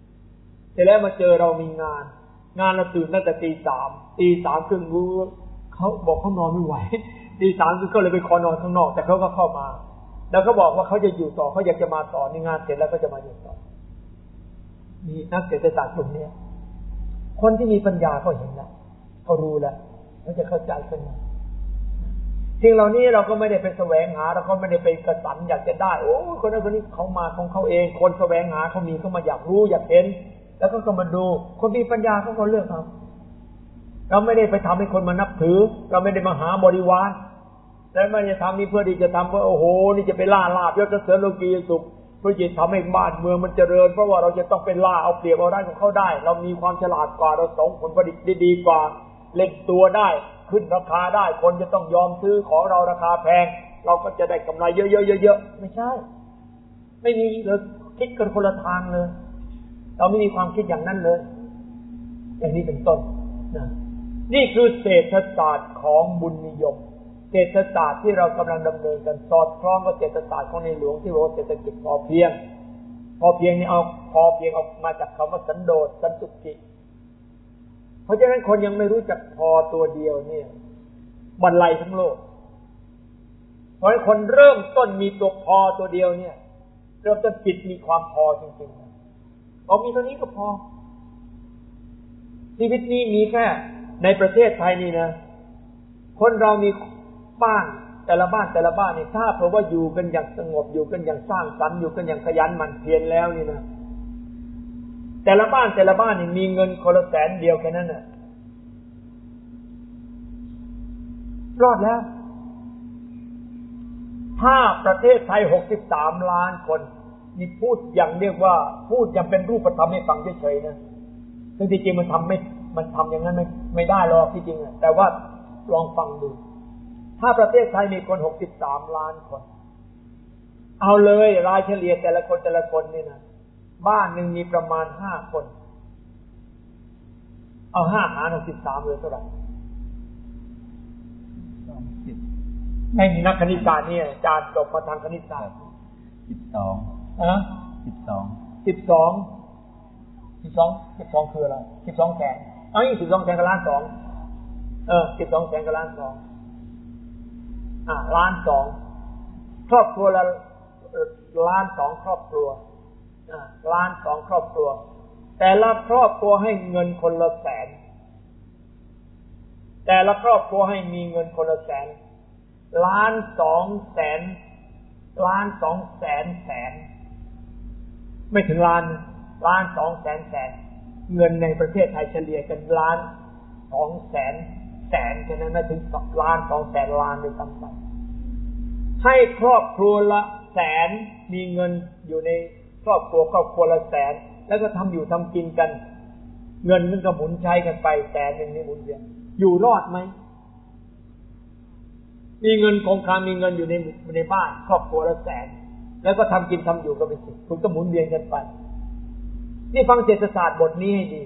Speaker 2: เสร็จแล้วมาเจอเรามีงานงานเราตื่นตั้งแต่ตีสามตีสามครึ่งรู้เขาบอกเขานอนไม่ไหวตีสามก็เลยไปขอนอนข้างนอกแต่เขาก็เข้ามาแล้วเขาบอกว่าเขาจะอยู่ต่อเขาอยากจะมาต่อในงานเสร็จแล้วก็จะมาอยู่ต่อมีนักเศรษฐศาสตร์กลุ่มนี้คนที่มีปัญญาเขาเห็นแล้วเขารู้แล้วเขาจะเข้าใจขึ้นมาสิ่งเหล่านี้เราก็ไม่ได้ไปแสวงหาเราก็ไม่ได้ไปกระสันอยากจะได้โอ้คนนั้นคนนี้เขามาของเขาเองคนแสวงหาเขามีเขามาอยากรู้อยากเห็นแล้วก็ก็มาดูคนมีปัญญาเขาก็เลือกทำเราไม่ได้ไปทำให้คนมานับถือเราไม่ได้มาหาบริวารและไม่ได้ทำนี่เพื่อที่จะทำว่าโอ้โหนี่จะไปล่าลาบยศเสริญโลกีสุขเพื่อจะทำให้บ้านเมืองมันเจริญเพราะว่าเราจะต้องเป็นล่าเอาเปรียบเอาได้ของเขาได้เรามีความฉลาดกว่าเราส่งผลผลิตได้ดีกว่าเล่นตัวได้ขึ้นราคาได้คนจะต้องยอมซื้อของเราราคาแพงเราก็จะได้กำไรเยอะๆๆๆไม่ใช่ไม่มีเลยคิดกันคนละทางเลยเราไม่มีความคิดอย่างนั้นเลยอย่างนี้เป็นต้นนะนี่คือเศรษฐศาสตร์ของบุญนิยมเศรษฐศาสตร์ที่เรากำลังดำเนินกันสอดคล้องกับเศรษฐศาสตร์ของในหลวงที่ว่าเศรษฐกิจพอเพียงพอเพียงนี่เอาพอเพียงออกมาจากคำว่าสันโดษสันตุกิเพราะฉะนั้นคนยังไม่รู้จักพอตัวเดียวเนี่ยบรรลัยทั้งโลกเพราะฉะนั้นคนเริ่มต้นมีตัวพอตัวเดียวเนี่ยเริ่มต้นจิตมีความพอจริงๆเอามีเท่านี้ก็พอชีวิตนี้มีแค่ในประเทศไทยนี่นะคนเรามีบ้านแต่ละบ้านแต่ละบ้านนี่ถ้าเพราะว่าอยู่กันอย่างสงบอยู่กันอย่างสร้างสรรค์อยู่กันอย่างขยันหมั่นเพียรแล้วนี่นะแต่ละบ้านแต่ละบ้านนี่มีเงินคนละแสนเดียวแค่นั้นน่ะรอดแล้วถ้าประเทศไทยหกสิบสามล้านคนนี่พูดอย่างเรียกว่าพูดอย่างเป็นรูปธรรมให้ฟังเฉยๆนะซึ่งจริงๆมันทำไม่มันทำอย่างนั้นไม่ไม่ได้หรอกที่จริงแต่ว่าลองฟังดูถ้าประเทศไทยมีคนหกสิบสามล้านคนเอาเลยรายเฉลี่ยแต่ละคนแต่ละคนนี่นะบ้านหนึ่งมีประมาณห้าคนเอาห้าหารหกสิบสามเลยเท่าไหร่ไม่มีนักคณิตศาสตร์เนี่ยอาจารย์จบมาทางคณิตศาสตร์
Speaker 1: สิบสอง
Speaker 2: อะ
Speaker 1: สิบสอง
Speaker 2: สิบสองสิบสองสิบสองคืออะไรสิบสองแสนเอ้ยสิบสองแสนกับล้านสองเออสิบสองแสนกับล้านสองอ่าล้านสองครอบครัวละล้านสองครอบครัวอ่าล้านสองครอบครัวแต่ละครอบครัวให้เงินคนละแสนแต่ละครอบครัวให้มีเงินคนละแสนล้านสองแสนล้านสองแสนแสนไม่ถึงล้านล้านสองแสนแสนเงินในประเทศไทยเฉลี่ยกันล้านสองแสนแสนแค่นั้นไม่ถึงล้านสองแสนล้านเลยซ้ำไปให้ครอบครัวละแสนมีเงินอยู่ในครอบครัวครอบครัวละแสนแล้วก็ทำอยู่ทำกินกันเงินมันก็หมุนใช้กันไปแสนหนึ่งนี่หมุนเวียนอยู่รอดไหมมีเงินคงคลังมีเงินอยู่ในในบ้านครอบครัวละแสนแล้วก็ทำกินทำอยู่ก็เป็นสิคุณก็หมุนเวียนกันไปนี่ฟังเศรษฐศาสตร์บทนี้ให้ดี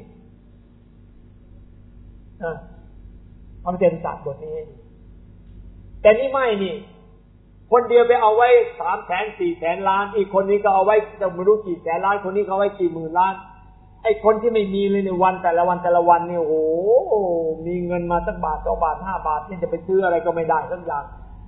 Speaker 2: อ่าฟังเศรษฐศาสตร์บทนี้ให้ดีแต่นี่ไม่นี่คนเดียวไปเอาไว้สามแสนสี่แสนล้านอีกคนนี้ก็เอาไว้จะไม่รู้กี่แสนล้านคนนี้ก็เอาไว้กี่หมื่นล้านไอ้คนที่ไม่มีเลยในวันแต่ละวันแต่ละวันเนี่ยโอ้โหมีเงินมาสักบาทสองบาทห้าบาทนี่จะไปซื้ออะไรก็ไม่ได้สักอย่าง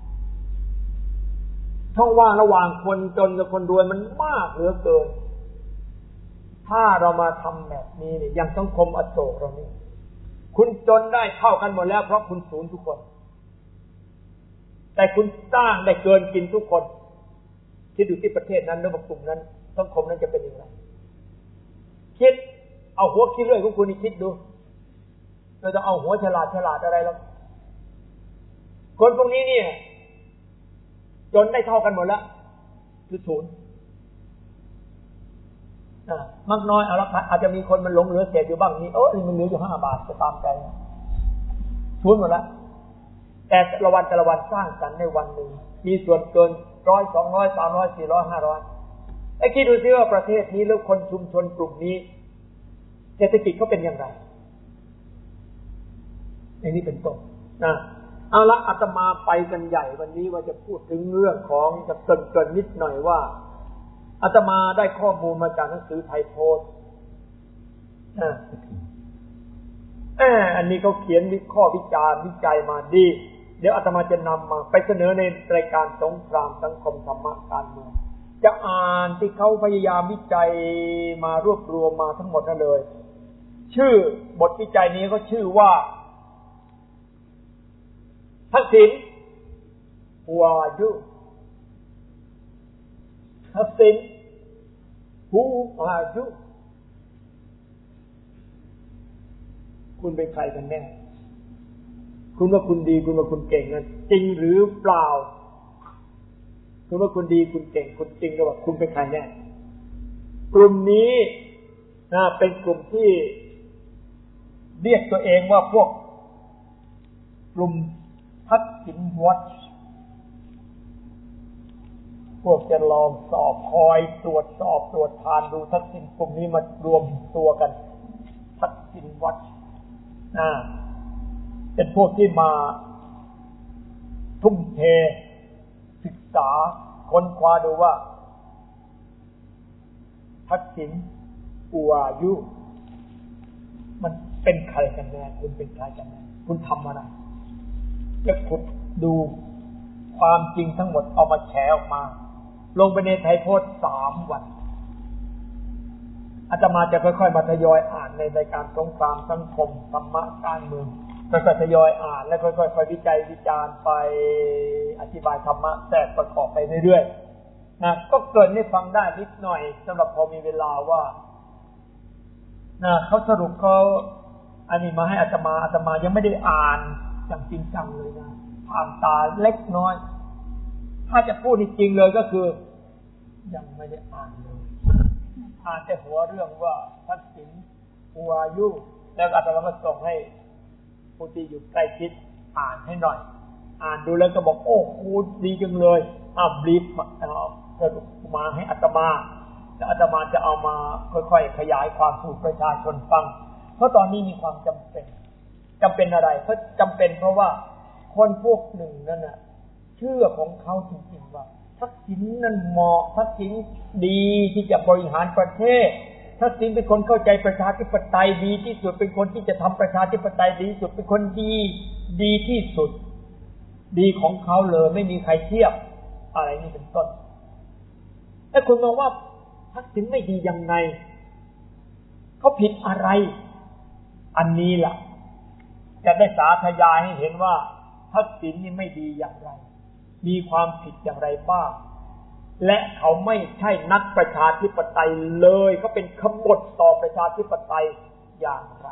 Speaker 2: ช่องว่างระหว่างคนจนกับคนรวยมันมากเหลือเกินถ้าเรามาทำแบบนี้เนี่ยอย่างสังคมอโศกเรานี่คุณจนได้เท่ากันหมดแล้วเพราะคุณศูนย์ทุกคนแต่คุณสร้างได้เกินกินทุกคนคิดดูที่ประเทศนั้นหรือว่ากลุ่มนั้นสังคมนั้นจะเป็นยังไงคิดเอาหัวคิดเรื่อยของคุณนี่คิดดูเราจะเอาหัวฉลาดฉลาดอะไรแล้วคนพวกนี้เนี่ยจนได้เท่ากันหมดแล้วคือศูนย์อ่ามากน้อยเอาละอาจจะมีคนมันหลงเหลือเศษอยู่บ้างนี่เออมันเหลืออยู่ห้าบาทจะตามใจศูนย์หมดแล้วแต่ละวันแต่ละวันสร้างสรรค์ในวันหนึ่งมีส่วนเกินร้อยสองร้อยสามร้อยสี่ร้อยห้าร้อยไอ้คิดดูซิว่าประเทศนี้แล้วคนชุมชนกลุ่มนี้เศรษฐกิจเขาเป็นอย่างไรอย่างนี้เป็นต้นนะเอาละอาตมาไปกันใหญ่วันนี้ว่าจะพูดถึงเรื่องของจะเกริ่นๆนิดหน่อยว่าอาตมาได้ข้อมูลมาจากหนังสือไทยโพสต์นะแอบอันนี้เขาเขียนวิข้อวิจารณ์วิจัยมาดีเดี๋ยวอาตมาจะนำมาไปเสนอในรายการสงครามสังคมธรรมะการเมืองจะอ่านที่เขาพยายามวิจัยมารวบรวมมาทั้งหมดนั่นเลยชื่อบทวิจัยนี้ก็ชื่อว่าทักษิณ Who are you ทักษิณ Who are you คุณเป็นใครกันแน่คุณว่าคุณดีคุณว่าคุณเก่งนั้นจริงหรือเปล่าคุณว่าคุณดีคุณเก่งคุณจริงหรือว่าคุณเป็นใครแน่กลุ่มนี้นะเป็นกลุ่มที่เรียกตัวเองว่าพวกกลุ่มทักษิณวอชพวกจะลองสอบคอยตรวจสอบตรวจทานดูทักษิณกลุ่มนี้มารวมตัวกันทักษิณวอชนะเป็นพวกที่มาทุ่มเทศึกษาค้นคว้าดูว่าทักษิณอูอายุมันเป็นใครกันแน่คุณเป็นใครกันแน่คุณทำอะไรจะขุดดูความจริงทั้งหมดเอามาแฉออกมาลงไปในไทยโพสต์สามวันอาตมาจะค่อยๆมาทยอยอ่านในรายการสงครามสังคมธรรมะการเมืองค่อยๆทยอยอ่านและค่อยๆวิจัยวิจารณ์ไปอธิบายธรรมะแทรกประกอบไปเรื่อยๆนะก็เกิดให้ฟังได้นิดหน่อยสำหรับพอมีเวลาว่านะเขาสรุปเขาอันนี้มาให้อาตมาอาตมายังไม่ได้อ่านอย่างจริงจังเลยนะผ่านตาเล็กน้อยถ้าจะพูดจริงๆเลยก็คือยังไม่ได้อ่านเลยอ่านแต่หัวเรื่องว่าทักษิณอูอายุแล้วอาตมาก็ส่งให้ผู้ที่อยู่ใกล้ชิดอ่านให้หน่อยอ่านดูแล้วก็บอกโอ้โหดีจังเลยอ่ะบรีฟมาสรุปมาให้อาตมาแล้วอาตมาจะเอามาค่อยๆขยายความสู่ประชาชนฟังเพราะตอนนี้มีความจำเป็นจำเป็นอะไรเพราะจำเป็นเพราะว่าคนพวกหนึ่งนั่นน่ะเชื่อของเขาจริงๆว่าทักษิณนั่นเหมาะทักษิณดีที่จะบริหารประเทศทักษิณเป็นคนเข้าใจประชาธิปไตยดีที่สุดเป็นคนที่จะทำประชาธิปไตยดีที่สุดเป็นคนดีดีที่สุดดีของเขาเลยไม่มีใครเทียบอะไรนี่เป็นต้นแต่คุณมองว่าทักษิณไม่ดียังไงเขาผิดอะไรอันนี้ล่ะจะได้สาธยายให้เห็นว่าทักษิณนี่ไม่ดีอย่างไรมีความผิดอย่างไรบ้างและเขาไม่ใช่นักประชาธิปไตยเลยเขาเป็นขบฏต่อประชาธิปไตยอย่างไร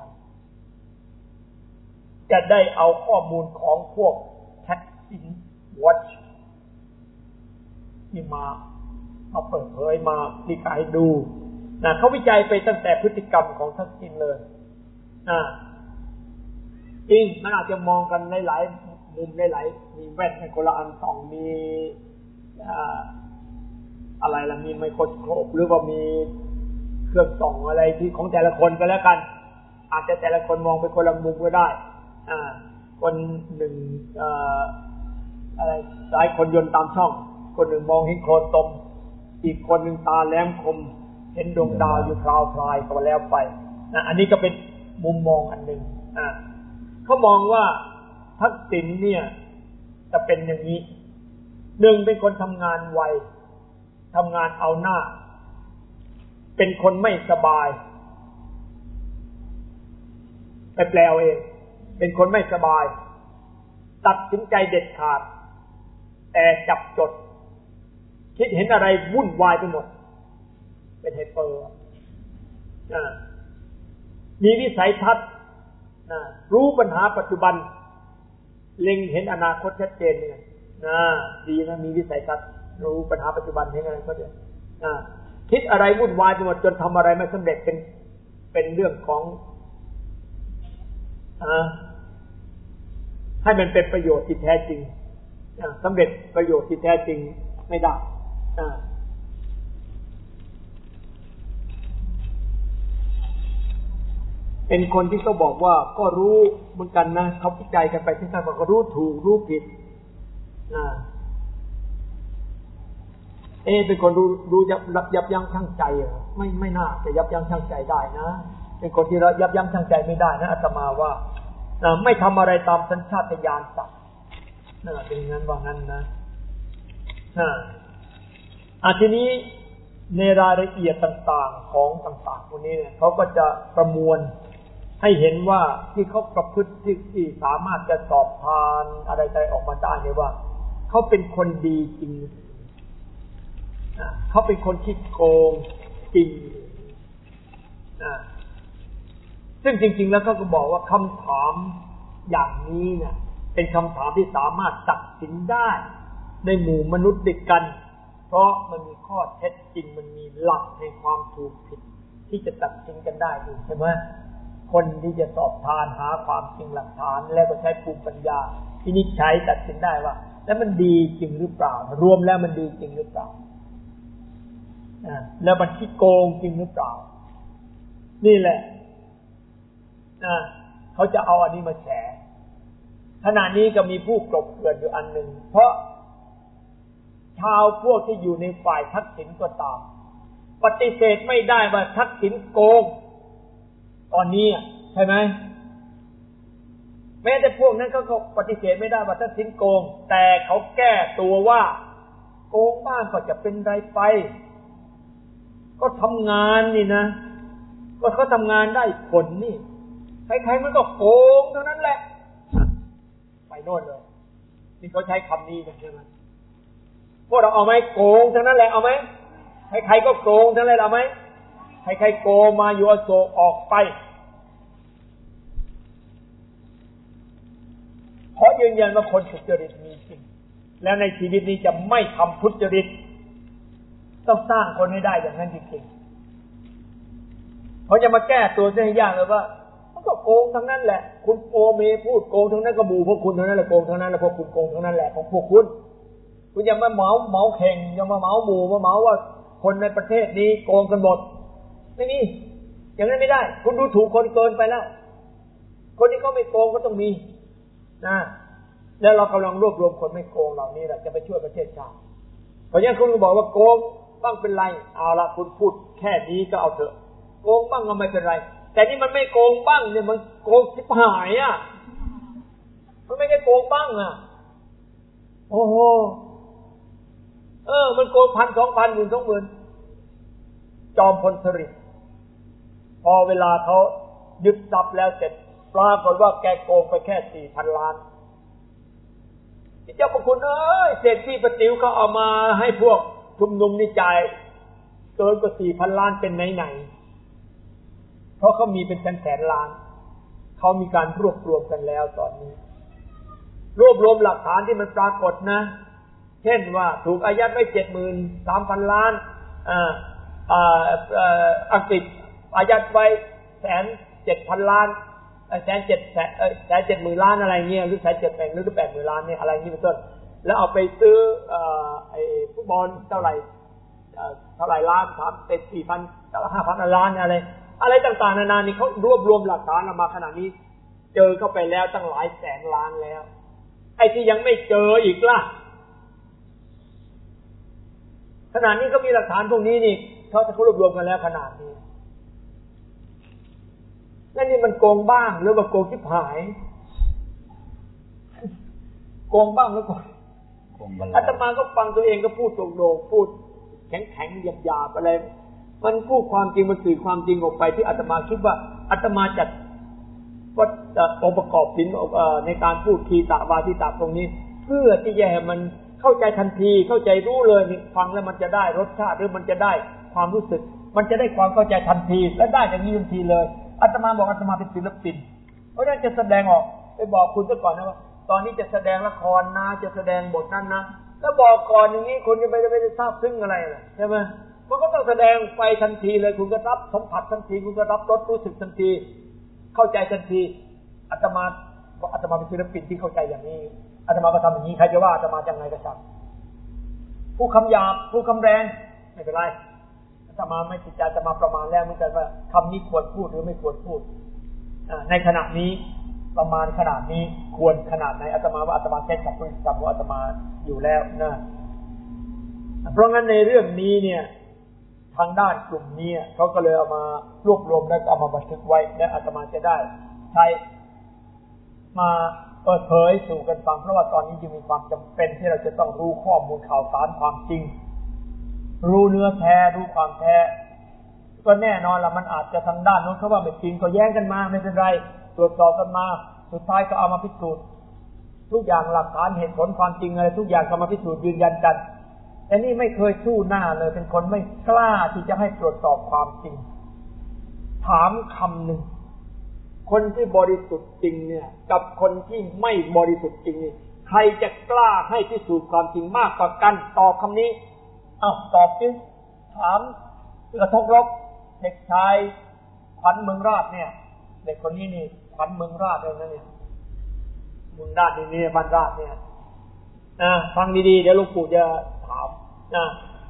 Speaker 2: จะได้เอาข้อมูลของพวกทักษิณวอชที่มามาเปิดเผยมาดีกายดูนะเขาวิจัยไปตั้งแต่พฤติกรรมของทักษิณเลยนะจริงมันอาจจะมองกันหลายๆมุมหลายๆมีแว่นในคนละอันส่องมีอะไรล่ะมีไมโครสโคปหรือว่ามีเครื่องส่องอะไรที่ของแต่ละคนก็แล้วกันอาจจะแต่ละคนมองไปคนละมุมก็ได้อ่าคนหนึ่งอ่าอะไรสายคนยนต์ตามช่องคนหนึ่งมองเห็นโคลนตมอีกคนหนึ่งตาแหลมคมเห็นดวงดาวอยู่พราวพรายก็แล้วไปนะอันนี้ก็เป็นมุมมองอันหนึ่งอ่าเขามองว่าทักษิณเนี่ยจะเป็นอย่างนี้หนึ่งเป็นคนทำงานไวทำงานเอาหน้าเป็นคนไม่สบายไปแปลเอาเองเป็นคนไม่สบายตัดสินใจเด็ดขาดแต่จับจดคิดเห็นอะไรวุ่นวายไปหมดเป็นไฮเปอร์มีวิสัยทัศน์รู้ปัญหาปัจจุบันเล็งเห็นอนาคตชัดเจนเนี่ยนะดีนะมีวิสัยทัศน์รู้ปัญหาปัจจุบันเห็นอะไรก็เดี๋ยวคิดอะไรวุ่นวายไปหมดจนทำอะไรไม่สำเร็จเป็นเป็นเรื่องของอ่าให้มันเป็นประโยชน์ที่แท้จริงสำเร็จประโยชน์ที่แท้จริงไม่ได้อ่าเป็นคนที่เขาบอกว่าก็รู้เหมือนกันนะเขาวิจัยกันไปที่ท่านบอกก็รู้ถูกรู้ผิดอ่าเอเป็นคนรู้รู้ยับยับยั้งชั่งใจเหรอไม่ไม่น่าจะยับยั้งชั่งใจได้นะเป็นคนที่เรายับยั้งชั่งใจไม่ได้นะอาตมาว่าไม่ทำอะไรตามสัญชาตญาณสัตว์นั่นแหละเป็นงั้นว่างั้นนะอ่าทีนี้ในรายละเอียดต่างๆของต่างๆพวกนี้เนี่ยเขาก็จะประมวลให้เห็นว่าที่เขาประพฤติที่สามารถจะสอบทานอะไรใจออกมาได้เนี่ยว่าเขาเป็นคนดีจริงเขาเป็นคนขี้โกงจริงซึ่งจริงๆแล้วเขาก็บอกว่าคำถามอย่างนี้เนี่ยเป็นคำถามที่สามารถตัดสินได้ในหมู่มนุษย์ด้วยกันเพราะมันมีข้อเท็จจริงมันมีหลักในความถูกผิดที่จะตัดสินกันได้อยู่ใช่ไหมคนที่จะสอบทานหาความจริงหลักฐานแล้วก็ใช้ภูมิปัญญาวินิจฉัยตัดสินได้ว่าแล้วมันดีจริงหรือเปล่ารวมแล้วมันดีจริงหรือเปล่าแล้วมันขี้โกงจริงหรือเปล่านี่แหละเขาจะเอาอันนี้มาแฉขณะนี้ก็มีผู้กลบเกลื่อนอยู่อันหนึ่งเพราะชาวพวกที่อยู่ในฝ่ายทักษิณก็ตามปฏิเสธไม่ได้ว่าทักษิณโกงตอนนี้ใช่ไหมแม้แต่พวกนั้นเขาก็ปฏิเสธไม่ได้ว่าทักษิณโกงแต่เขาแก้ตัวว่าโกงบ้างก็จะเป็นไรไปก็ทำงานนี่นะก็เขาทำงานได้ผลนี่ใครๆมันก็โกงเท่านั้นแหละไปโน่นเลยนี่เขาใช้คำนี้กันใช่ไหมพวกเราเอาไหมโกงเท่านั้นแหละเอาไหมใครๆก็โกงเท่านั้นแหละเอาไหมใครๆโกงมาอยู่อโศกออกไปขอยืนยันว่าคนทุจริตมีจริงแล้วในชีวิตนี้จะไม่ทำทุจริตต้องสร้างคนให้ได้อย่างนั้นจริงๆเขาจะมาแก้ตัวให้ยากเลยว่ามันก็โกงทั้งนั้นแหละคุณโอเมพูดโกงทั้งนั้นก็หมู่พวกคุณทั้งนั้นแหละโกงทั้งนั้นแหละพวกคุณโกงทั้งนั้นแหละของพวกคุณคุณอย่ามาเหมาเหมาแข่งอย่ามาเหมาหมู่มาเหมาว่าคนในประเทศนี้โกงกันหมดไม่มีอย่างนั้นไม่ได้คุณดูถูกคนเกินไปแล้วคนที่เขาไม่โกงก็ต้องมีนะแล้วเรากำลังรวบรวมคนไม่โกงเหล่านี้แหละจะไปช่วยประเทศชาติเพราะฉะนั้นคุณบอกว่าโกงบ้างเป็นไรเอาละคุณพูดแค่นี้ก็เอาเถอะโกงบ้างก็ไม่เป็นไรแต่นี่มันไม่โกงบ้างเนี่ยมันโกงชิบหายอ่ะมันไม่ได้โกงบ้างอ่ะโอ้โหเออมันโกงพันสองพันหมื่นสองหมื่นจอมพลสฤษดิ์พอเวลาเขายึดทรัพย์แล้วเสร็จปรากฏว่าแกโกงไปแค่สี่พันล้านเจ้าพระคุณเอ้ยเศรษฐีประติวเขาเอามาให้พวกชุมนุมนิจายเกินกว่าสี่พันล้านเป็นไหนๆเพราะเขามีเป็นแสนแสนล้านเขามีการรวบรวมกันแล้วตอนนี้รวบรวมหลักฐานที่มันปรากฏนะเช่นว่าถูกอายัดไว้เจ็ดหมื่นสามพันล้านอ่าอ่าอังกฤษอายัดไว้แสนเจ็ดพันล้านแสนเจ็ดแสนแสนเจ็ดหมื่นล้านอะไรเงี้ยหรือแสนเจ็ดแปดหรือแปดหมื่นล้านเนี่ยอะไรนี้เป็นต้นแล้วเอาไปซื้อไอ้ฟุตบอลเท่าไหร่เท่าไหร่ล้านสามเจ็ดสี่พันห้าพันล้านอะไรอะไรต่างๆนานานี่เขารวบรวมหลักฐานออกมาขนาดนี้เจอเข้าไปแล้วตั้งหลายแสนล้านแล้วไอ้ที่ยังไม่เจออีกล่ะขนาดนี้ก็มีหลักฐานพวกนี้นี่เขาจะรวบรวมกันแล้วขนาดนี้นั่นนี่มันโกงบ้างหรือว่าโกงชิบหายโกงบ้างหรือเปล่าอาตมาก็ฟังตัวเองก็พูดโด่งๆพูดแข็งๆหยาบๆอะไรมันพูดความจริงมันสื่อความจริงออกไปที่อาตมาคิดว่าอาตมาจัดว่าองค์ประกอบสินในการพูดคีตะวาทิตะตรงนี้เพื่อที่จะให้มันเข้าใจทันทีเข้าใจรู้เลยฟังแล้วมันจะได้รสชาติหรือมันจะได้ความรู้สึกมันจะได้ความเข้าใจทันทีและได้อย่างนี้ทันทีเลยอาตมาบอกอาตมาเป็นศิลปินเพราะฉะนั้นจะแสดงออกไปบอกคุณซะก่อนนะว่าตอนนี้จะแสดงละครนะจะแสดงบทนั้นนะแล้วบอกก่อนอย่างนี้คุณจะไม่ได้ไม่ได้ทราบซึ้งอะไรล่ะใช่ไหมมันก็ต้องแสดงไปทันทีเลยคุณก็รับสัมผัสทันทีคุณก็รับรสรู้สึกทันทีเข้าใจทันทีอาตมาอาตมาเป็นศิลปินที่เข้าใจอย่างนี้อาตมาก็ทำอย่างนี้ใครจะว่าอาตมายังไงก็ช่างผู้คำหยาบผู้คำแรงไม่เป็นไรอาตมาไม่ติดใจอาตมาประมาณแล้วเหมือนกันว่าคำนี้ควรพูดหรือไม่ควรพูดในขณะนี้ประมาณขนาดนี้ควรขนาดไหนอาตมาว่าอาตมาใช้คำพูดคำว่าอาตมาอยู่แล้วนะเพราะงั้นในเรื่องนี้เนี่ยทางด้านกลุ่มนี้เขาก็เลยเอามารวบรวมแล้วเอามาบันทึกไว้และอาตมาจะได้ใช้มาเปิดเผยสู่กันฟังเพราะว่าตอนนี้จึงมีความจำเป็นที่เราจะต้องรู้ข้อมูลข่าวสารความจริงรู้เนื้อแท้รู้ความแท้ก็แน่นอนละมันอาจจะทางด้านโน้นเขาว่าไม่จริงก็แย้งกันมาไม่เป็นไรตรวจสอบกันมาสุดท้ายก็เอามาพิสูจน์ทุกอย่างหลักฐานเหตุผลความจริงอะไรทุกอย่างก็มาพิสูจน์ยืนยันกันแต่นี่ไม่เคยสู้หน้าเลยเป็นคนไม่กล้าที่จะให้ตรวจสอบความจริงถามคำหนึ่งคนที่บริสุทธิ์จริงเนี่ยกับคนที่ไม่บริสุทธิ์จริงนี่ใครจะกล้าให้พิสูจน์ความจริงมากกว่ากันตอบคำนี้อ้าวตอบสิถามกระทบรบเด็กชายขวัญเมืองราชเนี่ยเด็กคนนี้นี่ขวัญเมืองราชเลยนะเนี่ยเมืองราชนี่เนี่ยบ้านราชเนี่ยนะฟังดีๆเดี๋ยวหลวงปู่จะถามนะ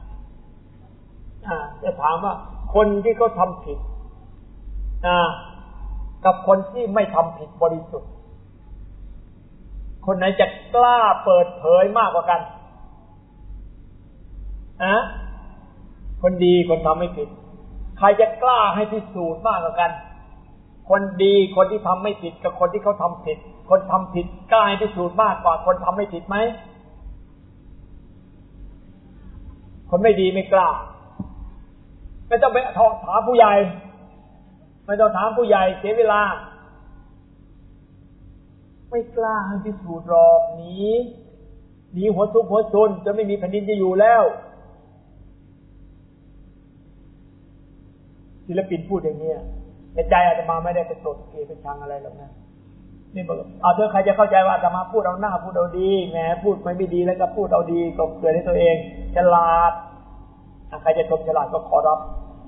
Speaker 2: จะถามว่าคนที่เขาทำผิดนะกับคนที่ไม่ทำผิดบริสุทธิ์คนไหนจะกล้าเปิดเผยมากกว่ากันนะคนดีคนทำไม่ผิดใครจะกล้าให้พิสูจน์มากกว่ากันคนดีคนที่ทำไม่ผิดกับคนที่เขาทำผิดคนทำผิดกล้าให้พิสูจน์มากกว่าคนทำไม่ผิดไหมคนไม่ดีไม่กล้าไม่ต้องไปถามผู้ใหญ่ไม่ต้องถามผู้ใหญ่เสียเวลาไม่กล้าให้พิสูจน์หรอกหนีหนีหัวซุกหัวซนจะไม่มีแผ่นดินจะอยู่แล้วศิลปินพูดอย่างนี้ในใจอาตมาไม่ได้ไปโกรธเกลียดไปชังอะไรหรอกนะนี่บอกเอาเถอะใครจะเข้าใจว่าอาตมาพูดเอาหน้าพูดเอาดีแหมพูดไม่ดีแล้วก็พูดเอาดีกลบเกลื่อนให้ตัวเองฉลาดใครจะชมฉลาดก็ขอรับ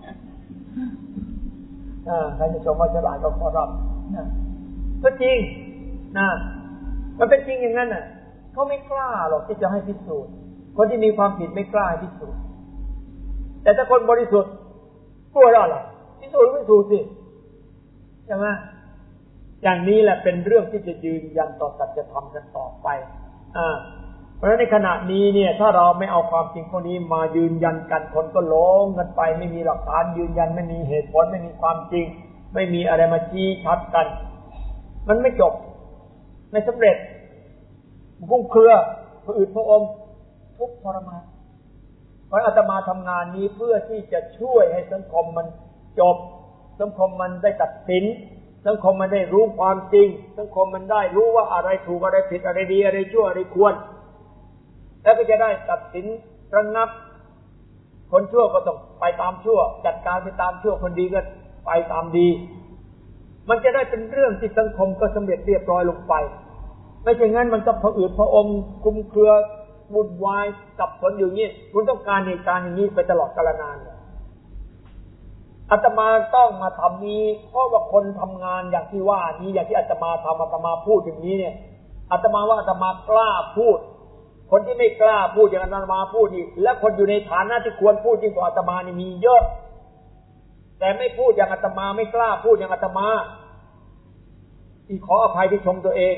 Speaker 2: ใครจะชมว่าฉลาดก็ขอรับก็จริงนะมันเป็นจริงอย่างนั้นน่ะเขาไม่กล้าหรอกที่จะให้พิสูจน์คนที่มีความผิดไม่กล้าให้พิสูจน์แต่ถ้าคนบริสุทธิ์กลัวได้หรอพิสูจน์ไม่พิสูจน์สิใช่ไหมอย่างนี้แหละเป็นเรื่องที่จะยืนยันต่อสัจธรรมกันต่อไปอ่าเพราะฉะนั้นในขณะนี้เนี่ยถ้าเราไม่เอาความจริงพวกนี้มายืนยันกันคนก็หลงกันไปไม่มีหลักฐานยืนยันไม่มีเหตุผลไม่มีความจริงไม่มีอะไรมาชี้ชัดกันมันไม่จบไม่สำเร็จกุ้งเครือผู้อื่นพระองค์ทุกข์ทรมานเพราะอาตมาทำงานนี้เพื่อที่จะช่วยให้สังคมมันจบสังคมมันได้ตัดสินสังคมมันได้รู้ความจริงสังคมมันได้รู้ว่าอะไรถูกอะไรผิดอะไรดีอะไรชั่วอะไรควรแล้วก็จะได้ตัดสินระงับคนชั่วก็ต้องไปตามชั่วจัดการไปตามชั่วคนดีก็ไปตามดีมันจะได้เป็นเรื่องที่สังคมก็สำเร็จเรียบร้อยลงไปไม่ใช่งั้นมันจะผอืดผอมคลุมเครือวุ่นวายสับสนอยู่นี่คุณต้องการเหตุการณ์อย่างนี้ไปตลอดกาลนานเลยอาตมาต้องมาทำนี้เพราะว่าคนทำงานอย่างที่ว่านี้อย่างที่อาตมาทำอาตมาพูดอย่างนี้เนี่ยอาตมาว่าอาตมากล้าพูดคนที่ไม่กล้าพูดอย่างอาตมาพูดนี่และคนอยู่ในฐานะที่ควรพูดจริงกว่าอาตมานี่มีเยอะแต่ไม่พูดอย่างอาตมาไม่กล้าพูดอย่างอาตมาอีขออภัยที่ชมตัวเอง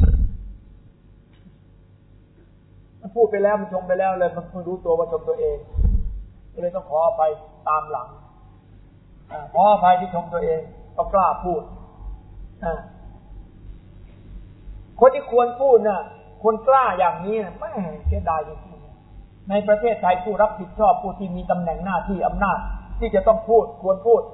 Speaker 2: มันพูดไปแล้วมันชมไปแล้วเลยมันเพิ่งรู้ตัวว่าชมตัวเองก็เลยต้องขออภัยตามหลังขออภัยที่ชมตัวเองก็กล้าพูดคนที่ควรพูดน่ะคนกล้าอย่างนี้ไม่เสียดายจริงๆในประเทศไทยผู้รับผิดชอบผู้ที่มีตำแหน่งหน้าที่อำนาจที่จะต้องพูดควรพูด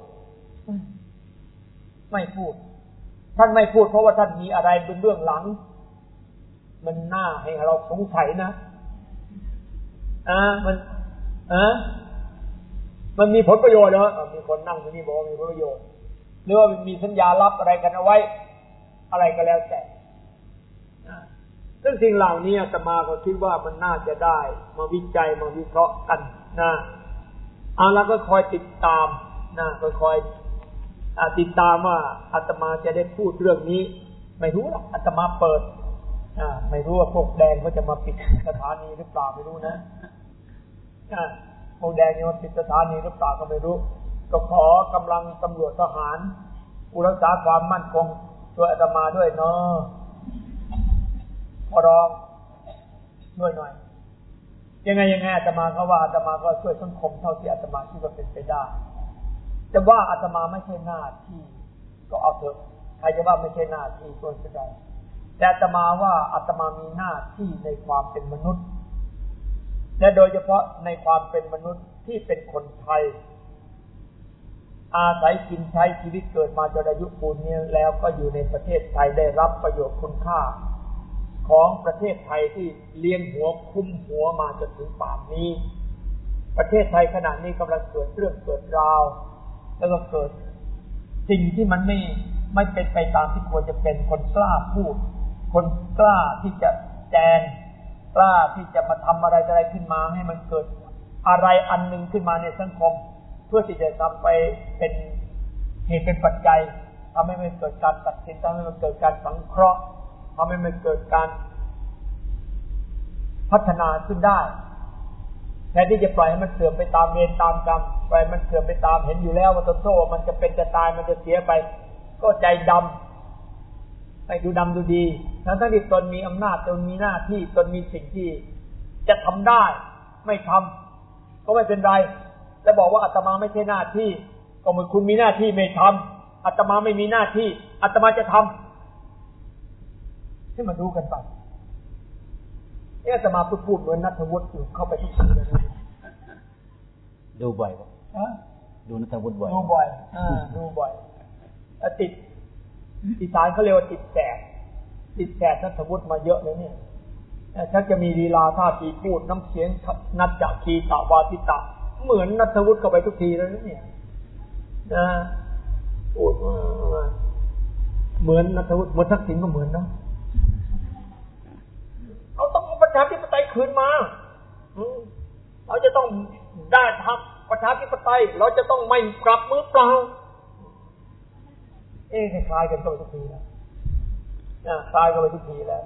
Speaker 2: ไม่พูดท่านไม่พูดเพราะว่าท่านมีอะไรเป็นเบื้องหลังมันน่าให้เราสงสัยนะอ่ามันอ่ามันมีผลประโยชน์เหรอมีคนนั่งที่นี่บอกว่ามีผลประโยชน์หรือว่ามีสัญญาลับอะไรกันเอาไว้อะไรก็แล้วแต่ซึ่งสิ่งเหล่านี้อาตมาก็คิดว่ามันน่าจะได้มาวิจัยมาวิเคราะห์กันนะเอาแล้วก็คอยติดตามนะก็คอยติดตามว่าอาตมาจะได้พูดเรื่องนี้ไม่รู้หรอกอาตมาเปิดอ่าไม่รู้ว่าพวกแดงเขาจะมาปิดสถานีหรือเปล่าไม่รู้นะอ่าพวกแดงเนี่ยมาปิดสถานีหรือเปล่าก็ไม่รู้ก็ขอกำลังตำรวจทหารผู้รักษาความมั่นคงช่วยอาตมาด้วยเนาะขอร้องด้วยหน่อยจยังไงยังไงอาตมาก็ว่าอาตมาก็ช่วยสังคมเท่าที่อาตมาคิดว่าเป็นไปได้จะว่าอาตมาไม่ใช่หน้าที่ก็เอาเถอะใครจะว่าไม่ใช่หน้าที่ก็ได้แต่อาตมาว่าอาตมามีหน้าที่ในความเป็นมนุษย์และโดยเฉพาะในความเป็นมนุษย์ที่เป็นคนไทยอาศัยกินใช้ชีวิตเกิดมาจนอายุปูนนี้แล้วก็อยู่ในประเทศไทยได้รับประโยชน์คุณค่าของประเทศไทยที่เลี้ยงหัวคุ้มหัวมาจนถึงป่านนี้ประเทศไทยขณะนี้กำลังเกิดเรื่องเกิดราวแล้วก็เกิดสิ่งที่มันไม่ไม่เป็นไปตามที่ควรจะเป็นคนกล้าพูดคนกล้าที่จะแจงกล้าที่จะมาทำอะไรอะไรขึ้นมาให้มันเกิดอะไรอันหนึ่งขึ้นมาในสังคมเพื่อที่จะทำไปเป็นเหตุเป็นปัจจัยทำให้มันเกิดการตัดสินทำให้มันเกิดการสังเคราะห์ทำให้มันเกิดการพัฒนาขึ้นได้แทนที่จะปล่อยให้มันเสื่อมไปตามเวรตามกรรมปล่อยมันเสื่อมไปตามเห็นอยู่แล้วว่าต้นโซ่มันจะเป็นจะตายมันจะเสียไปก็ใจดำไปดูดำดูดีทั้งทั้งที่ตนมีอำนาจตนมีหน้าที่ตนมีสิ่งที่จะทำได้ไม่ทำก็ไม่เป็นไรแต่บอกว่าอาตมาไม่ใช่หน้าที่ก็เหมือนคุณมีหน้าที่ไม่ทำอาตมาไม่มีหน้าที่อาตมาจะทำให้มันรู้กันไปอาตมาพูดพูดเหมือนนัทวุฒิอยู่เข้าไปทุกทีเลย
Speaker 1: ดูบ่อยป่ะดูนัทวุฒิบ่อย
Speaker 2: ดูบ่อยอ่าดูบ่อยติดอีสานเขาเรียกว่าติดแสบติดแสบนัทวุฒิมาเยอะเลยเนี่ยชักจะมีลีลาท่าทีพูดน้ำเสียงนัจจคีตวาทิตะเหมือนนัทวุฒิเข้าไปทุกทีแล้วเนี่ยนะพูดมาเหมือนนัทวุฒิเหมือนทักษิณก็เหมือนนะเราต้องเอาประชาธิปไตยคืนมาเราจะต้องได้ทำประชาธิปไตยเราจะต้องไม่กลับมือเปล่าเอ๊ะคล้ายกันตัวทุกทีแล้วคล้ายกันไปทุกทีแล้ว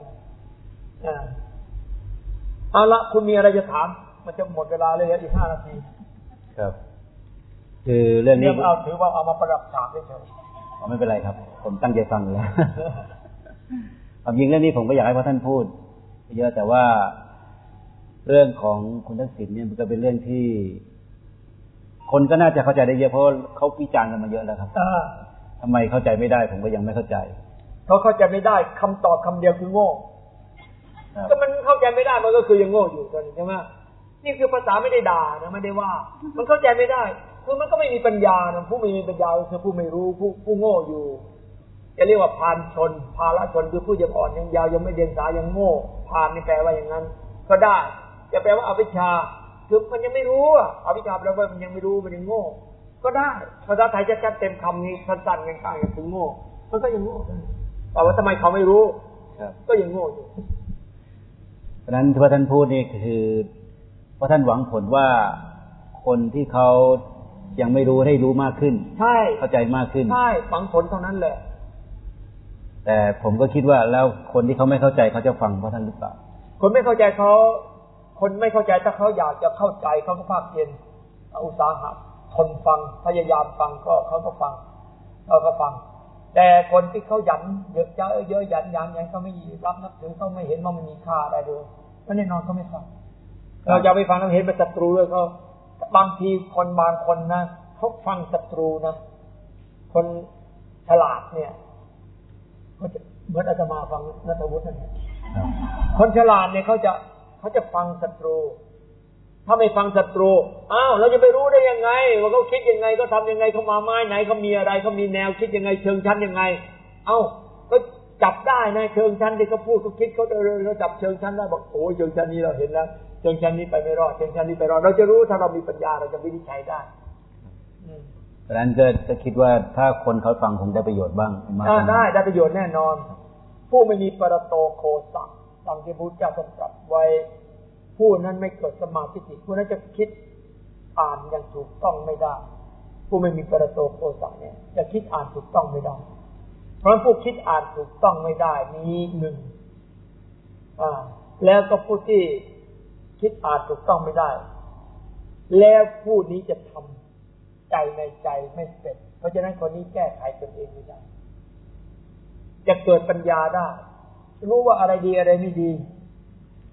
Speaker 2: เอาละคุณมีอะไรจะถามมันจะหมดเวลาเลยอีกห้านาที
Speaker 1: ครับคือเรื่องนี้
Speaker 2: เอาถือว่าเอามาประดับฉากเฉย
Speaker 1: ๆไม่เป็นไรครับผมตั้งใจฟังแล้วความจริงเรื่องนี้ผมก็อยากให้พ่อท่านพูดเยอะแต่ว่าเรื่องของคุณทักษิณเนี่ยมันก็เป็นเรื่องที่คนก็น่าจะเข้าใจได้เยอะเพราะเขาวิจารณ์กันมาเยอะแล้วครับทำไมเข้าใจไม่ได้ผมก็ยังไม่เข้าใจ
Speaker 2: เขาเข้าใจไม่ได้คำตอบคำเดียวคือโง่ก็มันเข้าใจไม่ได้มันก็คือยังโง่อยู่ตอนนี้ใช่ไหมนี่คือภาษาไม่ได้ด่านะไม่ได้ว่ามันเข้าใจไม่ได้คือมันก็ไม่มีปัญญานะผู้ไม่มีปัญญาคือผู้ไม่รู้ผู้ผู้โง่อยู่จะเรียกว่าพานชนภาลชนคือผู้ยังอ่อนยังยาวยังไม่เดียงสายังโง่พานนี่แปลว่าอย่างนั้นก็ได้จะแปลว่าอวิชชาคือมันยังไม่รู้อ่ะอวิชชาแปลว่ามันยังไม่รู้มันยังโง่ก็ได้ภาษาไทยจะจัดเต็มคำนี้สั้นๆง่ายๆคือโง่มันก็ยังโง่แต่ว่าทำไมเขาไม่รู้ก็ยังโง่อยู่
Speaker 1: เพราะนั้นที่ท่านพูดนี่คือเพราะท่านหวังผลว่าคนที่เขายังไม่รู้ให้รู้มากขึ้น
Speaker 2: ใช่
Speaker 1: เข้าใจมากขึ้น
Speaker 2: ใช่หวังผลเท่านั้นแหละ
Speaker 1: แต่ผมก็คิดว่าแล้วคนที่เขาไม่เข้าใจเขาจะฟังเพราะท่านหรือเปล่า
Speaker 2: คนไม่เข้าใจเขาคนไม่เข้าใจถ้าเขาอยากจะเข้าใจเขาก็ภาคเพียรอุตสาหะทนฟังพยายามฟังก็เขาก็ฟังเขาก็ฟังแต่คนที่เขาหยันเยอะจะเยอะหยันหยันหยันเขาไม่รับนับถือเขาไม่เห็นว่ามันมีค่าอะไรเลยก็แน่นอนเขาไม่ฟังเราจะไปฟังเราเห็นเป็นศัตรูเลยเขาบางทีคนบางคนนะเขาฟังศัตรูนะคนฉลาดเนี่ยเขาจะเหมือนอาตมาฟังนัทวุฒินั่นแหละคนฉลาดเนี่ยเขาจะเขาจะฟังศัตรูถ้าไม่ฟังศัตรูอ้าวเราจะไปรู้ได้ยังไงว่าเขาคิดยังไงก็ทำยังไงเขามาไม้ไหนเขามีอะไรเขามีแนวคิดยังไงเชิงชั้นยังไงเอ้าก็จับได้นะเชิงชั้นที่เขาพูดเขาคิดเขาเราจับเชิงชั้นได้บอกโอ้ยเชิงชั้นนี้เราเห็นแล้วเชิงชั้นนี้ไปไม่รอดเชิงชั้นนี้ไปรอดเราจะรู้ถ้าเรามีปัญญาเราจะวินิจฉัยได้
Speaker 1: เพราะฉะนั้นก็จะคิดว่าถ้าคนเขาฟังคงได้ประโยชน์บ้าง
Speaker 2: อ่าได้ได้ประโยชน์แน่นอนผู้ไม่มีปรโตโคสะดังที่พระพุทธเจ้าทรงตรัสไว้ผู้นั้นไม่เกิดสมาธิจิตผู้นั้นจะคิดอ่านอย่างถูกต้องไม่ได้ผู้ไม่มีปรโตโคสะเนี่ยจะคิดอ่านถูกต้องไม่ได้เพราะผู้คิดอ่านถูกต้องไม่ได้มีหนึ่งอ่าแล้วก็ผู้ที่คิดอ่านถูกต้องไม่ได้แล้วผู้นี้จะทำใจในใจไม่เป็นเพราะฉะนั้นคนนี้แก้ไขตนเองไม่ได้จะเกิดปัญญาได้รู้ว่าอะไรดีอะไรไม่ดี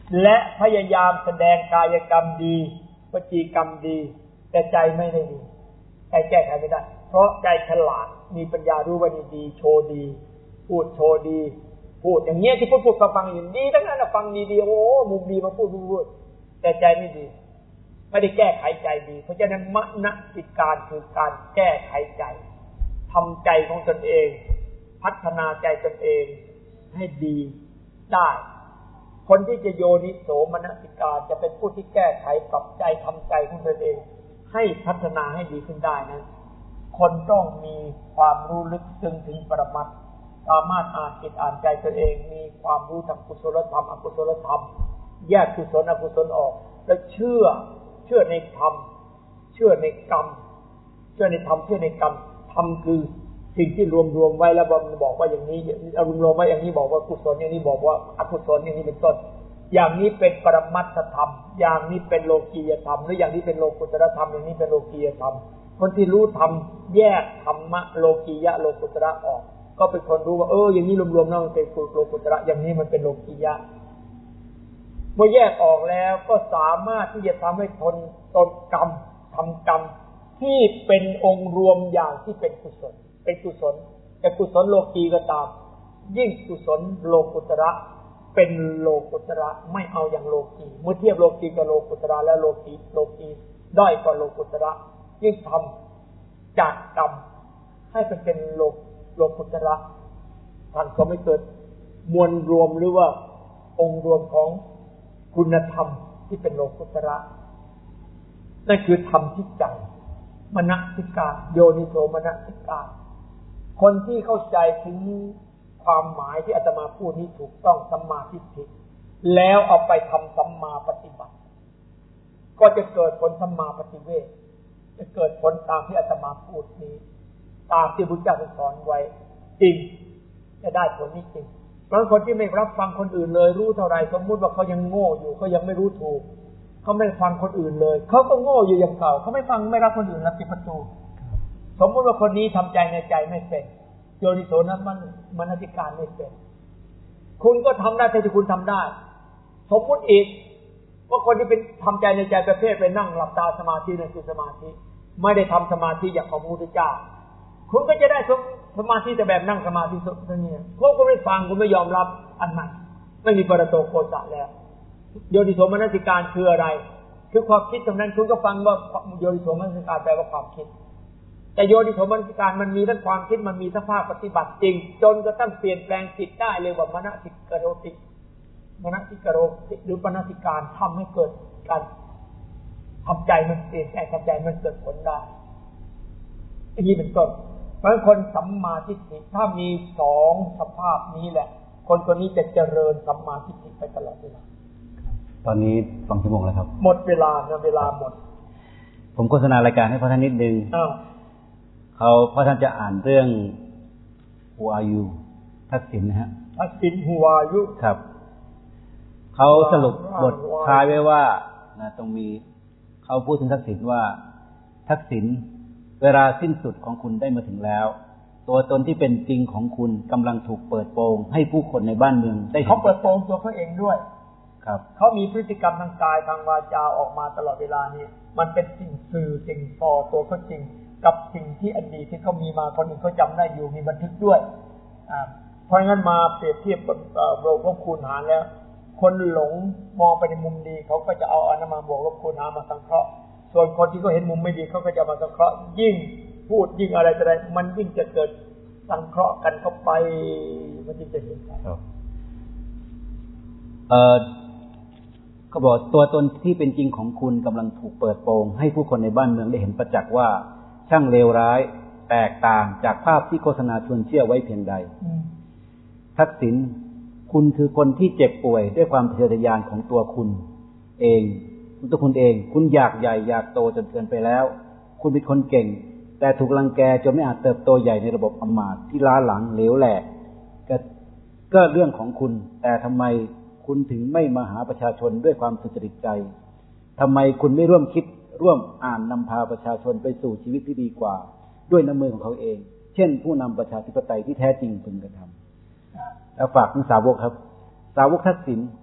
Speaker 2: และพยายามแสดงกายกรรมดีวจีกรรมดีแต่ใจไม่ได้ดีใจแก้ไขไม่ได้เพราะใจฉลาดมีปัญญารู้ว่าดีโชว์ดีพูดโชว์ดีพูดอย่างเงี้ยที่พูดพูดฟังอยู่ดีทั้งนั้นนะฟังดีๆโอ้มุมดีมาพูดพูดแต่ใจไม่ดีไม่ได้แก้ไขใจดีเพราะฉะนั้นมนสิการคือการแก้ไขใจทำใจของตนเองพัฒนาใจตนเองให้ดีได้คนที่จะโยนิโสมนสิการจะเป็นผู้ที่แก้ไขปรับใจทำใจของตนเองให้พัฒนาให้ดีขึ้นได้นั้นคนต้องมีความรู้ลึกซึ้งถึงปรมัตถ์สามารถอ่านจิตอ่านใจตนเองมีความรู้ทางกุศลธรรมอกุศลธรรมแยกกุศลอกุศลออกแล้วเชื่อเชื่อในธรรมเชื่อในกรรมเชื่อในธรรมเชื่อในกรรมธรรมคือสิ่งที่รวมๆไว้แล้วบอกว่าอย่างนี้เอารวมๆไว้อย่างนี้บอกว่ากุศลอย่างนี้บอกว่าอกุศลอย่างนี้เป็นต้นอย่างนี้เป็นปรมัตถธรรมอย่างนี้เป็นโลกียธรรมหรืออย่างนี้เป็นโลกุตตรธรรมอย่างนี้เป็นโลกียธรรมคนที่รู้ธรรมแยกธรรมะโลกียะโลกุตตรออกก็เป็นคนรู้ว่าเอออย่างนี้รวมๆแล้วมันเป็นโลกุตตรอย่างนี้มันเป็นโลกียะเมื่อแยกออกแล้วก็สามารถที่จะทำให้ทนตนกรรมทำกรรมที่เป็นองค์รวมอย่างที่เป็นกุศลเป็นกุศลแต่กุศลโลกีก็ตามยิ่งกุศลโลกุตระเป็นโลกุตระไม่เอาอย่างโลกีเมื่อเทียบโลกีกับโลกุตระแล้วโลกีโลกีด้อยกว่าโลกุตระยิ่งทำจากกรรมให้เป็นเป็นโลโลกุตระท่านก็ไม่เกิดมวลรวมหรือว่าองค์รวมของคุณธรรมที่เป็นโลกุตระนั่นคือธรรมที่ใจมนสิการโยนิโสมนสิการคนที่เข้าใจถึงความหมายที่อาตมาพูดนี้ถูกต้องสัมมาทิฏฐิแล้วเอาไปทำสัมมาปฏิบัติก็จะเกิดผลสัมมาปฏิเวทจะเกิดผลตามที่อาตมาพูดนี้ตามที่พุทธเจ้าสอนไว้จริงจะได้ผลนี้จริงบางคนที่ไม่รับฟังคนอื่นเลยรู้เท่าไรสมมุติว่าเขายังโง่อยู่เขายังไม่รู้ถูกเขาไม่ฟังคนอื่นเลยเขาก็โง่อยู่อย่างเก่าเขาไม่ฟังไม่รับคนอื่นรับปิดประตูสมมุติว่าคนนี้ทำใจในใจไม่เป็นโยนิโสนั้นมันมนสิการไม่เป็นคุณก็ทำได้แต่ที่คุณทำได้สมมุติอีกว่าคนที่เป็นทำใจในใจประเภทไปนั่งหลับตาสมาธินั่นคือสมาธิไม่ได้ทำสมาธิอย่างของพระพุทธเจ้าคุณก็จะได้สมาธิแต่แบบนั่งสมาธิสุดนี่คุณก็ไม่ฟังคุณไม่ยอมรับอันใหม่ไม่มีปรโตโคสะแล้วโยนิโสมนสิการคืออะไรคือความคิดตรงนั้นคุณก็ฟังว่าโยนิโสมนสิการแปลว่าความคิดแต่โยนิโสมนสิการมันมีทั้งความคิดมันมีทั้งภาคปฏิบัติจริงจนกระทั่งเปลี่ยนแปลงจิตได้เลยว่ามนสิกโรติมนสิกโรติหรือมนสิการทำให้เกิดการทำใจมันเปลี่ยนแปลงทำใจมันเกิดผลได้อย่างนี้เป็นต้นเพราะคนสัมมาทิฏฐิถ้ามีสองสภาพนี้แหละคนคนนี้จะเจริญสัมมาทิฏฐิไปตลอดเวลา
Speaker 1: ตอนนี้สองชั่วโมงแล้วครับ
Speaker 2: หมดเวลานะเวลาหมด
Speaker 1: ผมโฆษณารายการให้พ่อท่านนิดนึงเขาพ่อท่านจะอ่านเรื่อง Who are you ทักษิณนะฮะ
Speaker 2: ทักษิณ Who are you
Speaker 1: ครับเขาสรุปบทท้ายไว้ว่านะตรงมีเขาพูดถึงทักษิณว่าทักษิณเวลาสิ้นสุดของคุณได้มาถึงแล้วตัวตนที่เป็นจริงของคุณกำลังถูกเปิดโปงให้ผู้คนในบ้านเมืองได้เห็น
Speaker 2: เขาเปิดโปงตัวเขาเองด้วย
Speaker 1: ครับ
Speaker 2: เขามีพฤติกรรมทางกายทางวาจาออกมาตลอดเวลานี้มันเป็นสิ่งสื่อสิ่งต่อตัวเขาจริงกับสิ่งที่อดีตที่เขามีมาคนอื่นเขาจำได้อยู่มีบันทึกด้วยอ่าเพราะงั้นมาเปรียบเทียบกับโลภคูณหารแล้วคนหลงมองไปในมุมดีเขาก็จะเอาอันนั้นมาบวกลบคูณหารมาสังเคราะห์ส่วนคนที่เขาเห็นมุมไม่ดีเขาก็จะมาสังเคราะห์ยิ่งพูดยิ่งอะไรอะไรมันยิ่งจะเกิดสังเคราะห์กันเข้าไปมันยิ่งจะเห็นครับ
Speaker 1: เอ่อเขาบอกตัวตนที่เป็นจริงของคุณกำลังถูกเปิดโปงให้ผู้คนในบ้านเมืองได้เห็นประจักษ์ว่าช่างเลวร้ายแตกต่างจากภาพที่โฆษณาชวนเชื่อไว้เพียงใดทักษิณคุณคือคนที่เจ็บป่วยด้วยความทะเยอทะยานของตัวคุณเองคุณตัวคุณเองคุณอยากใหญ่อยากโตจนเกินไปแล้วคุณเป็นคนเก่งแต่ถูกรังแกจนไม่อาจเติบโตใหญ่ในระบบอำมาตย์ที่ล้าหลังเหลวแหลกก็ก็เรื่องของคุณแต่ทำไมคุณถึงไม่มาหาประชาชนด้วยความสุจริตใจทำไมคุณไม่ร่วมคิดร่วมอ่านนำพาประชาชนไปสู่ชีวิตที่ดีกว่าด้วยน้ำมือของเขาเองเช่นผู้นำประชาธิปไตยที่แท้จริงพึงกระทำแล้วฝากถึงสาวกครับสาวกทักษิณ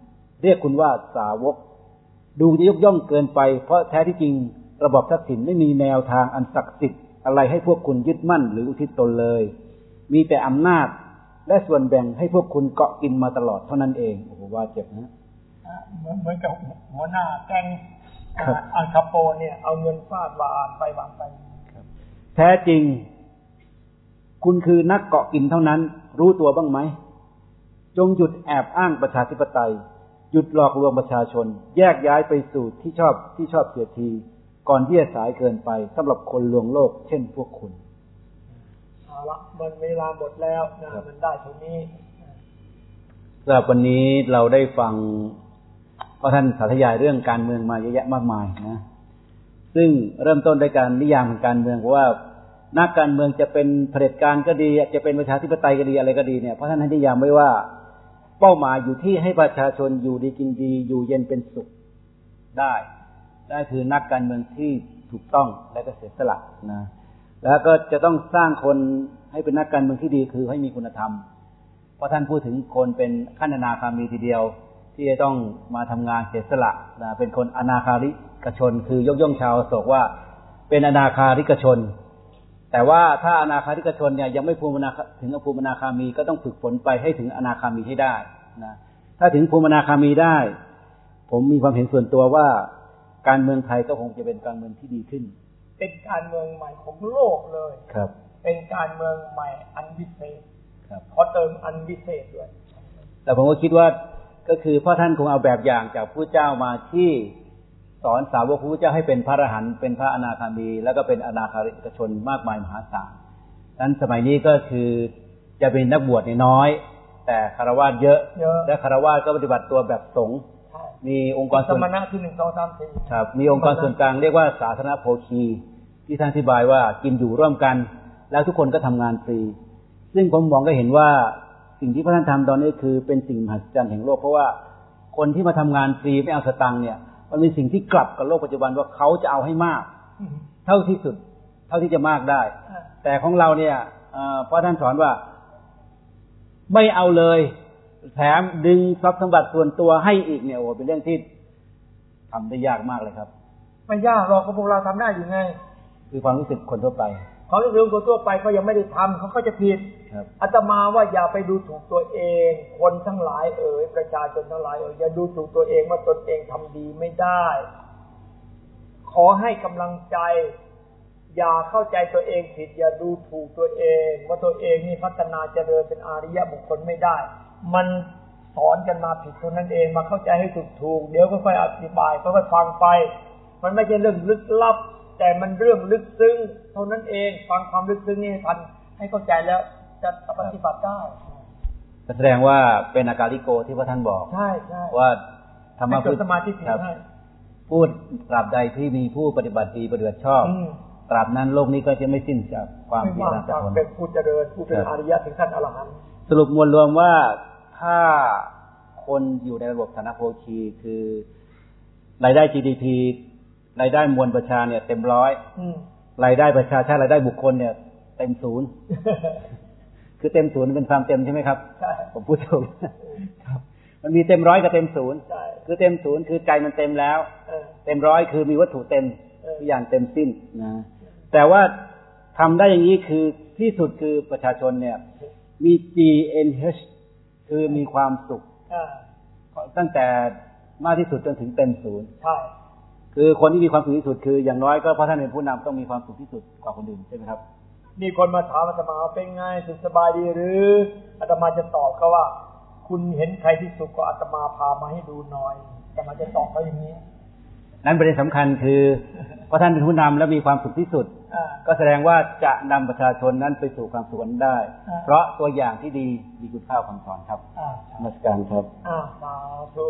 Speaker 1: เรียกคุณว่าสาวกดูจะยกย่องเกินไปเพราะแท้ที่จริงระบบทรัพย์สินไม่มีแนวทางอันศักดิ์สิทธิ์อะไรให้พวกคุณยึดมั่นหรืออุทิศตนเลยมีแต่อำนาจและส่วนแบ่งให้พวกคุณเกาะกินมาตลอดเท่านั้นเองโอ้โหว่าเจ็บนะ
Speaker 2: เหมือนเหมือนกับหัวหน้าแก๊งอัลคาโปเนี่ยเอาเงินฟาดวานไปวานไป
Speaker 1: แท้จริงคุณคือนักเกาะกินเท่านั้นรู้ตัวบ้างไหมจงหยุดแอบอ้างประชาธิปไตยหยุดหลอกลวงประชาชนแยกย้ายไปสู่ที่ชอบที่ชอบเสียทีก่อนที่จะสายเกินไปสำหรับคนลวงโลกเช่นพวกคุณ
Speaker 2: เอาละมันเวลาหมดแล้วนะมันได้เท่านี้
Speaker 1: สำหรับวันนี้เราได้ฟังพระท่านสาธยายเรื่องการเมืองมาเยอะแยะมากมายนะซึ่งเริ่มต้นด้วยการนิยามของการเมืองว่านักการเมืองจะเป็นเผด็จการก็ดีจะเป็นประชาธิปไตยก็ดีอะไรก็ดีเนี่ยเพราะท่านให้นิยามไว้ว่าเป้าหมายอยู่ที่ให้ประชาชนอยู่ดีกินดีอยู่เย็นเป็นสุขได้ได้คือนักการเมืองที่ถูกต้องและก็เสียสละนะแล้วก็จะต้องสร้างคนให้เป็นนักการเมืองที่ดีคือให้มีคุณธรรมเพราะท่านพูดถึงคนเป็นขั้นอนาคามีทีเดียวที่จะต้องมาทำงานเสียสละนะเป็นคนอนาคาริกชนคือยกย่องชาวโศกว่าเป็นอนาคาริกชนแต่ว่าถ้าอนาคาริกชนเนี่ยยังไม่ภูมินาถึงภูมิอนาคามีก็ต้องฝึกฝนไปให้ถึงอนาคามีให้ได้นะถ้าถึงภูมิอนาคามีได้ผมมีความเห็นส่วนตัวว่าการเมืองไทยก็คงจะเป็นการเมืองที่ดีขึ้น
Speaker 2: เป็นการเมืองใหม่ของโลกเลย
Speaker 1: ครับ
Speaker 2: เป็นการเมืองใหม่อันพิเศษครับขอเติมอันพิเศษด้วย
Speaker 1: แต่ผมก็คิดว่าก็คือพ่อท่านคงเอาแบบอย่างจากพระเจ้ามาที่สอนสาวกพระพุทธเจ้าให้เป็นพระอรหันต์เป็นพระอนาคามีแล้วก็เป็นอนาคาริกชนมากมายมหาศาลนั้นสมัยนี้ก็คือจะเป็นนักบวชน้อยแต่คฤหัสถ์เยอะและคฤหัสถ์ก็ปฏิบัติตัวแบบสงฆ์มีองค์กร
Speaker 2: ส่วนสมณะที่หนึ่ง สอง สาม สี่
Speaker 1: ครับมีองค์กรส่วนกลางเรียกว่าสาธารณโภคีที่ท่านอธิบายว่ากินอยู่ร่วมกันแล้วทุกคนก็ทำงานฟรีซึ่งผมมองก็เห็นว่าสิ่งที่พระท่านทำตอนนี้คือเป็นสิ่งมหัศจรรย์แห่งโลกเพราะว่าคนที่มาทำงานฟรีไม่เอาสตังค์เนี่ยมันเป็นสิ่งที่กลับกับโลกปัจจุบันว่าเขาจะเอาให้มากเท่าที่สุดเท่าที่จะมากได้แต่ของเราเนี่ยเพราะท่านสอนว่าไม่เอาเลยแถมดึงทรัพย์สมบัติส่วนตัวให้อีกเนี่ยโอ้เป็นเรื่องที่ทำได้ยากมากเลยครับ
Speaker 2: ไม่ยากหรอกพวกเราทำได้อยู่ไง
Speaker 1: คือความรู้สึกคนทั่วไป
Speaker 2: เขาเรื่องคนทั่วไปเขายังไม่ได้ทำเขาก็จะผิดอาตมาว่าอย่าไปดูถูกตัวเองคนทั้งหลายเอ่ยประชาชนทั้งหลายเอ่ยอย่าดูถูกตัวเองว่าตนเองทำดีไม่ได้ขอให้กำลังใจอย่าเข้าใจตัวเองผิดอย่าดูถูกตัวเองว่าตัวเองนี่พัฒนาเจริญเป็นอริยบุคคลไม่ได้มันสอนกันมาผิดคนนั้นเองมาเข้าใจให้ถูกๆเดี๋ยวก็ค่อยอธิบายค่อยๆฟังไปมันไม่ใช่เรื่องลึกลับแต่มันเรื่องลึกซึ้งเท่านั้นเองฟังความลึกซึ้งนี่ทันให้เข้าใจแล้วจะปฏิบัติได้
Speaker 1: แสดงว่าเป็นอาการิโกที่พระท่านบอก
Speaker 2: ใช่ใช่
Speaker 1: ว่าธรรมะ
Speaker 2: พุทธสมาธิถิให้
Speaker 1: พูดตราบใดที่มีผู้ปฏิบัติดีปฏิบัติชอบตราบนั้นโลกนี้ก็จะไม่สิ้นจากความ
Speaker 2: เพียรจากเป็นผู้เจริญผู้เป็นอริยะถึงขั้นอรหันต์
Speaker 1: สรุปมวลรวมว่าถ้าคนอยู่ในระบบฐานะโภคีคือรายได้ จี ดี พี รายได้มวลประชาเนี่ยเต็มร้อยรายได้ประชาชาติรายได้บุคคลเนี่ยเต็มศูนย์คือเต็มศูนย์เป็นความเต็มใช่ไหมครับ
Speaker 2: ใช่
Speaker 1: ผมพูดถูกครับมันมีเต็มร้อยกับเต็มศูนย์คือเต็มศูนย์คือใจมันเต็มแล้วเต็มร้อยคือมีวัตถุเต็มทุกอย่างเต็มสิ้นนะแต่ว่าทำได้อย่างนี้คือที่สุดคือประชาชนเนี่ยมี จี เอ็น เอช คือมีความสุขตั้งแต่มากที่สุดจนถึงเต็มศูนย์
Speaker 2: ใช่
Speaker 1: คือคนที่มีความสุขที่สุดคืออย่างน้อยก็เพราะท่านเป็นผู้นำต้องมีความสุขที่สุดกว่าคนอื่นใช่ไหมครับ
Speaker 2: มีคนมาถามอาตมาเป็นไงสุขสบายดีหรืออาตมาจะตอบเขาว่าคุณเห็นใครที่สุขก็อาตมาพามาให้ดูหน่อยอาตมาจะตอบเขาอย่างนี้
Speaker 1: นั้นประเด็นสำคัญคือเพราะท่านเป็นผู้นำและมีความสุขที่สุดก็แสดงว่าจะนำประชาชนนั้นไปสู่ความสุขนั้นได้เพราะตัวอย่างที่ดีมีคุณค่าคำสอนครับนมัสการครับ
Speaker 2: สาธุ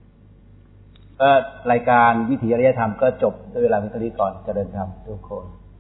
Speaker 1: ก็รายการวิถีอริยธรรมก็จบด้วยเวลาเพียงเท่านี้ก่อนเจริญธรรมทุกคน